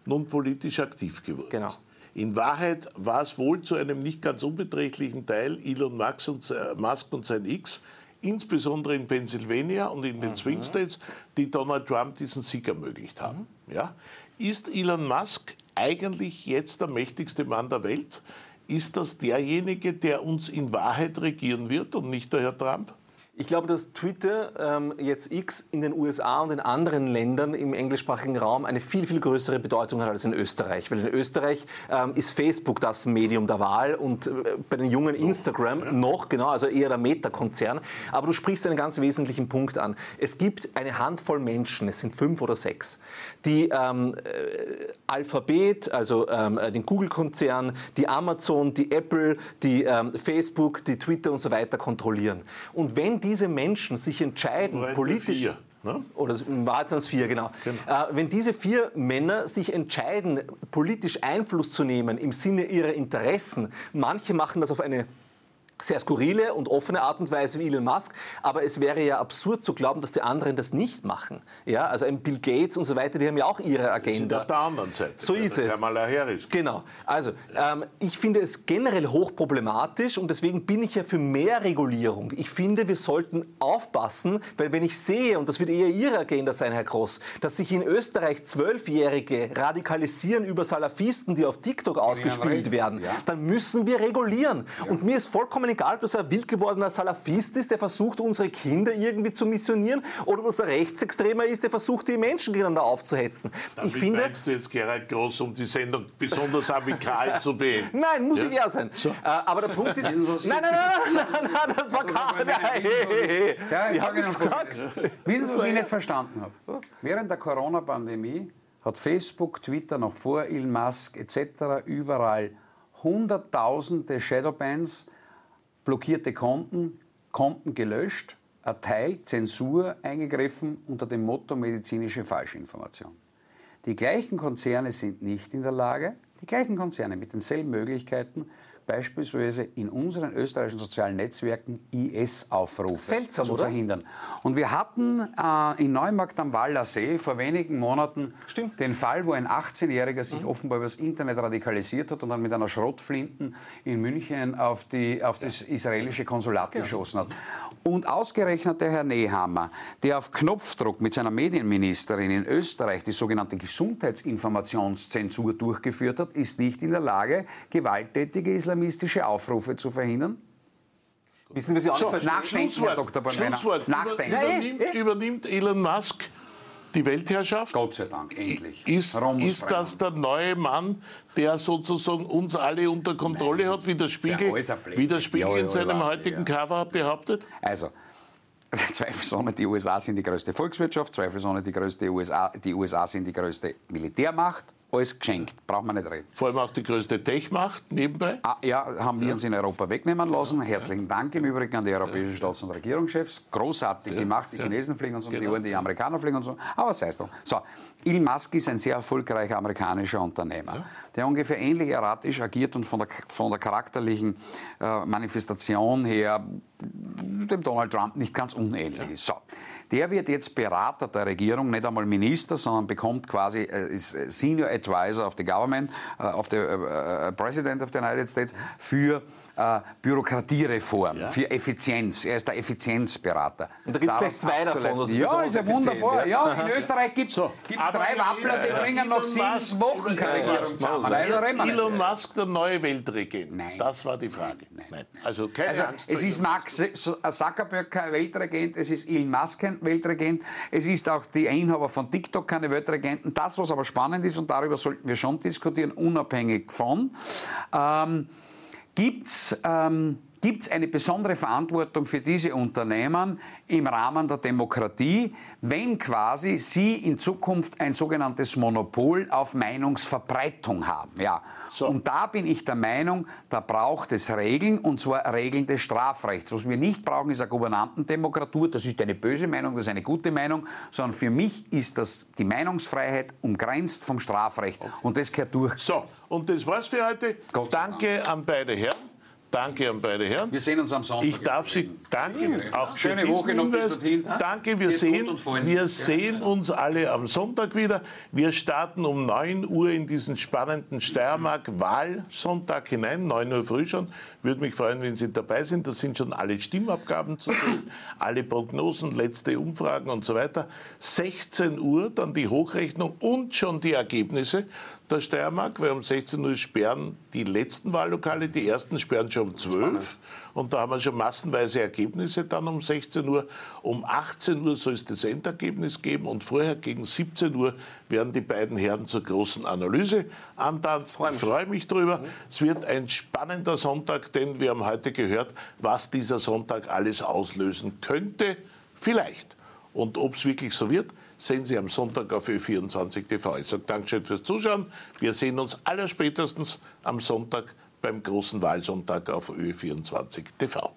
nun politisch aktiv geworden genau. ist. In Wahrheit war es wohl zu einem nicht ganz unbeträchtlichen Teil Elon Musk und, äh, Musk und sein X, insbesondere in Pennsylvania und in den mhm. Swing States, die Donald Trump diesen Sieg ermöglicht haben. Mhm. Ja? Ist Elon Musk eigentlich jetzt der mächtigste Mann der Welt? Ist das derjenige, der uns in Wahrheit regieren wird und nicht der Herr Trump? Ich glaube, dass Twitter, ähm, jetzt X, in den U S A und in anderen Ländern im englischsprachigen Raum eine viel, viel größere Bedeutung hat als in Österreich. Weil in Österreich ähm, ist Facebook das Medium der Wahl und äh, bei den Jungen Instagram ja. noch, genau, also eher der Meta-Konzern. Aber du sprichst einen ganz wesentlichen Punkt an. Es gibt eine Handvoll Menschen, es sind fünf oder sechs, die ähm, äh, Alphabet, also ähm, den Google-Konzern, die Amazon, die Apple, die ähm, Facebook, die Twitter und so weiter kontrollieren. Und wenn diese Menschen sich entscheiden, Nein, politisch... Vier, ne? Oder war es ans vier, genau. genau. Äh, wenn diese vier Männer sich entscheiden, politisch Einfluss zu nehmen im Sinne ihrer Interessen, manche machen das auf eine sehr skurrile und offene Art und Weise wie Elon Musk, aber es wäre ja absurd zu glauben, dass die anderen das nicht machen. Ja, also ein Bill Gates und so weiter, die haben ja auch ihre Agenda. Die sind auf der anderen Seite. So ist es. Kamala Harris. Genau. Also ähm, ich finde es generell hochproblematisch und deswegen bin ich ja für mehr Regulierung. Ich finde, wir sollten aufpassen, weil wenn ich sehe, und das wird eher Ihre Agenda sein, Herr Gross, dass sich in Österreich Zwölfjährige radikalisieren über Salafisten, die auf TikTok ausgespielt werden, ja. dann müssen wir regulieren. Ja. Und mir ist vollkommen egal, ob das ein wild gewordener Salafist ist, der versucht, unsere Kinder irgendwie zu missionieren, oder ob das ein Rechtsextremer ist, der versucht, die Menschen gegeneinander aufzuhetzen. Damit ich finde, meinst du jetzt Gerhard Gross, um die Sendung besonders amikal zu beenden? Nein, muss ja? ich eher sein. So. Äh, aber der Punkt ist... nein, nein, nein, nein, nein, nein, das war gar nicht. Ja, ich habe gesagt. Wissen Sie, was ich nicht verstanden habe? Während der Corona-Pandemie hat Facebook, Twitter noch vor Elon Musk et cetera überall hunderttausende Shadowbans, blockierte Konten, Konten gelöscht, erteilt, Zensur eingegriffen unter dem Motto medizinische Falschinformation. Die gleichen Konzerne sind nicht in der Lage, die gleichen Konzerne mit denselben Möglichkeiten, beispielsweise in unseren österreichischen sozialen Netzwerken I S-Aufrufe Seltsam, zu oder? verhindern. Und wir hatten äh, in Neumarkt am Wallersee vor wenigen Monaten Stimmt. den Fall, wo ein achtzehnjähriger sich mhm. offenbar über das Internet radikalisiert hat und dann mit einer Schrotflinten in München auf, die, auf das israelische Konsulat ja. geschossen hat. Und ausgerechnet der Herr Nehammer, der auf Knopfdruck mit seiner Medienministerin in Österreich die sogenannte Gesundheitsinformationszensur durchgeführt hat, ist nicht in der Lage, gewalttätige islamistische Aufrufe zu verhindern? Wissen wir Sie auch so, nicht Nachdenken, Herr Doktor Bornmeiner. Schlusswort. Nachdenken. Übernimmt, übernimmt Elon Musk die Weltherrschaft? Gott sei Dank, endlich. Ist, ist das der neue Mann, der sozusagen uns alle unter Kontrolle Nein. hat, wie der Spiegel, wie der Spiegel ja, in seinem ja, heutigen ja. Cover behauptet? Also, zweifelsohne, die U S A sind die größte Volkswirtschaft, zweifelsohne, die, größte U S A, die U S A sind die größte Militärmacht. Alles geschenkt, braucht man nicht reden. Vor allem auch die größte Tech-Macht nebenbei. Ah, ja, haben wir ja. uns in Europa wegnehmen lassen. Herzlichen Dank im Übrigen an die europäischen ja. Staats- und Regierungschefs. Großartig ja. gemacht. Die ja. Chinesen fliegen uns um genau. die Ohren, die Amerikaner fliegen uns um. Aber sei es drum. So, Elon Musk ist ein sehr erfolgreicher amerikanischer Unternehmer, ja. der ungefähr ähnlich erratisch agiert und von der, von der charakterlichen äh, Manifestation her dem Donald Trump nicht ganz unähnlich ja. ist. So. Der wird jetzt Berater der Regierung, nicht einmal Minister, sondern bekommt quasi, äh, ist Senior Advisor of the Government, äh, of the äh, President of the United States, für äh, Bürokratiereform, ja. für Effizienz. Er ist der Effizienzberater. Und da gibt es vielleicht zwei davon. Das ja, ist ja wunderbar. Ja, ja in Österreich gibt es so, drei Wappler, die bringen noch sieben Musk, Wochen keine Regierung zusammen. Also Elon Musk, der neue Weltregent. Nein. Das war die Frage. Nein. Nein. Also keine also, Angst. Es ist Mark Zuckerberg kein Weltregent, es ist Elon Musk kein Weltregent, es ist auch die Inhaber von TikTok keine Weltregenten. Das, was aber spannend ist, und darüber sollten wir schon diskutieren, unabhängig von, ähm, gibt es ähm, Gibt es eine besondere Verantwortung für diese Unternehmen im Rahmen der Demokratie, wenn quasi sie in Zukunft ein sogenanntes Monopol auf Meinungsverbreitung haben? Ja. So. Und da bin ich der Meinung, da braucht es Regeln, und zwar Regeln des Strafrechts. Was wir nicht brauchen, ist eine Gouvernantendemokratur, das ist eine böse Meinung, das ist eine gute Meinung, sondern für mich ist das die Meinungsfreiheit umgrenzt vom Strafrecht. Okay. Und das gehört durch. So, und das war's für heute. Gott Danke Dank. an beide Herren. Danke an beide Herren. Wir sehen uns am Sonntag. Ich darf Sie danken. Ja. Auch Schöne für Woche noch bis Hinweis. dorthin. Danke, wir Geht sehen, gut und freuen Sie wir sich. sehen uns alle am Sonntag wieder. Wir starten um neun Uhr in diesen spannenden Steiermark-Wahlsonntag hinein, neun Uhr früh schon. Würde mich freuen, wenn Sie dabei sind. Da sind schon alle Stimmabgaben zu sehen, alle Prognosen, letzte Umfragen und so weiter. sechzehn Uhr dann die Hochrechnung und schon die Ergebnisse der Steiermark, weil um sechzehn Uhr sperren die letzten Wahllokale, die ersten sperren schon um zwölf. Und da haben wir schon massenweise Ergebnisse dann um sechzehn Uhr. Um achtzehn Uhr soll es das Endergebnis geben und vorher gegen siebzehn Uhr werden die beiden Herren zur großen Analyse antanzen. Ich freue mich drüber. Es wird ein spannender Sonntag, denn wir haben heute gehört, was dieser Sonntag alles auslösen könnte. Vielleicht. Und ob es wirklich so wird, sehen Sie am Sonntag auf Ö vierundzwanzig T V. Ich sage Dankeschön fürs Zuschauen. Wir sehen uns allerspätestens am Sonntag beim großen Wahlsonntag auf Ö vierundzwanzig T V.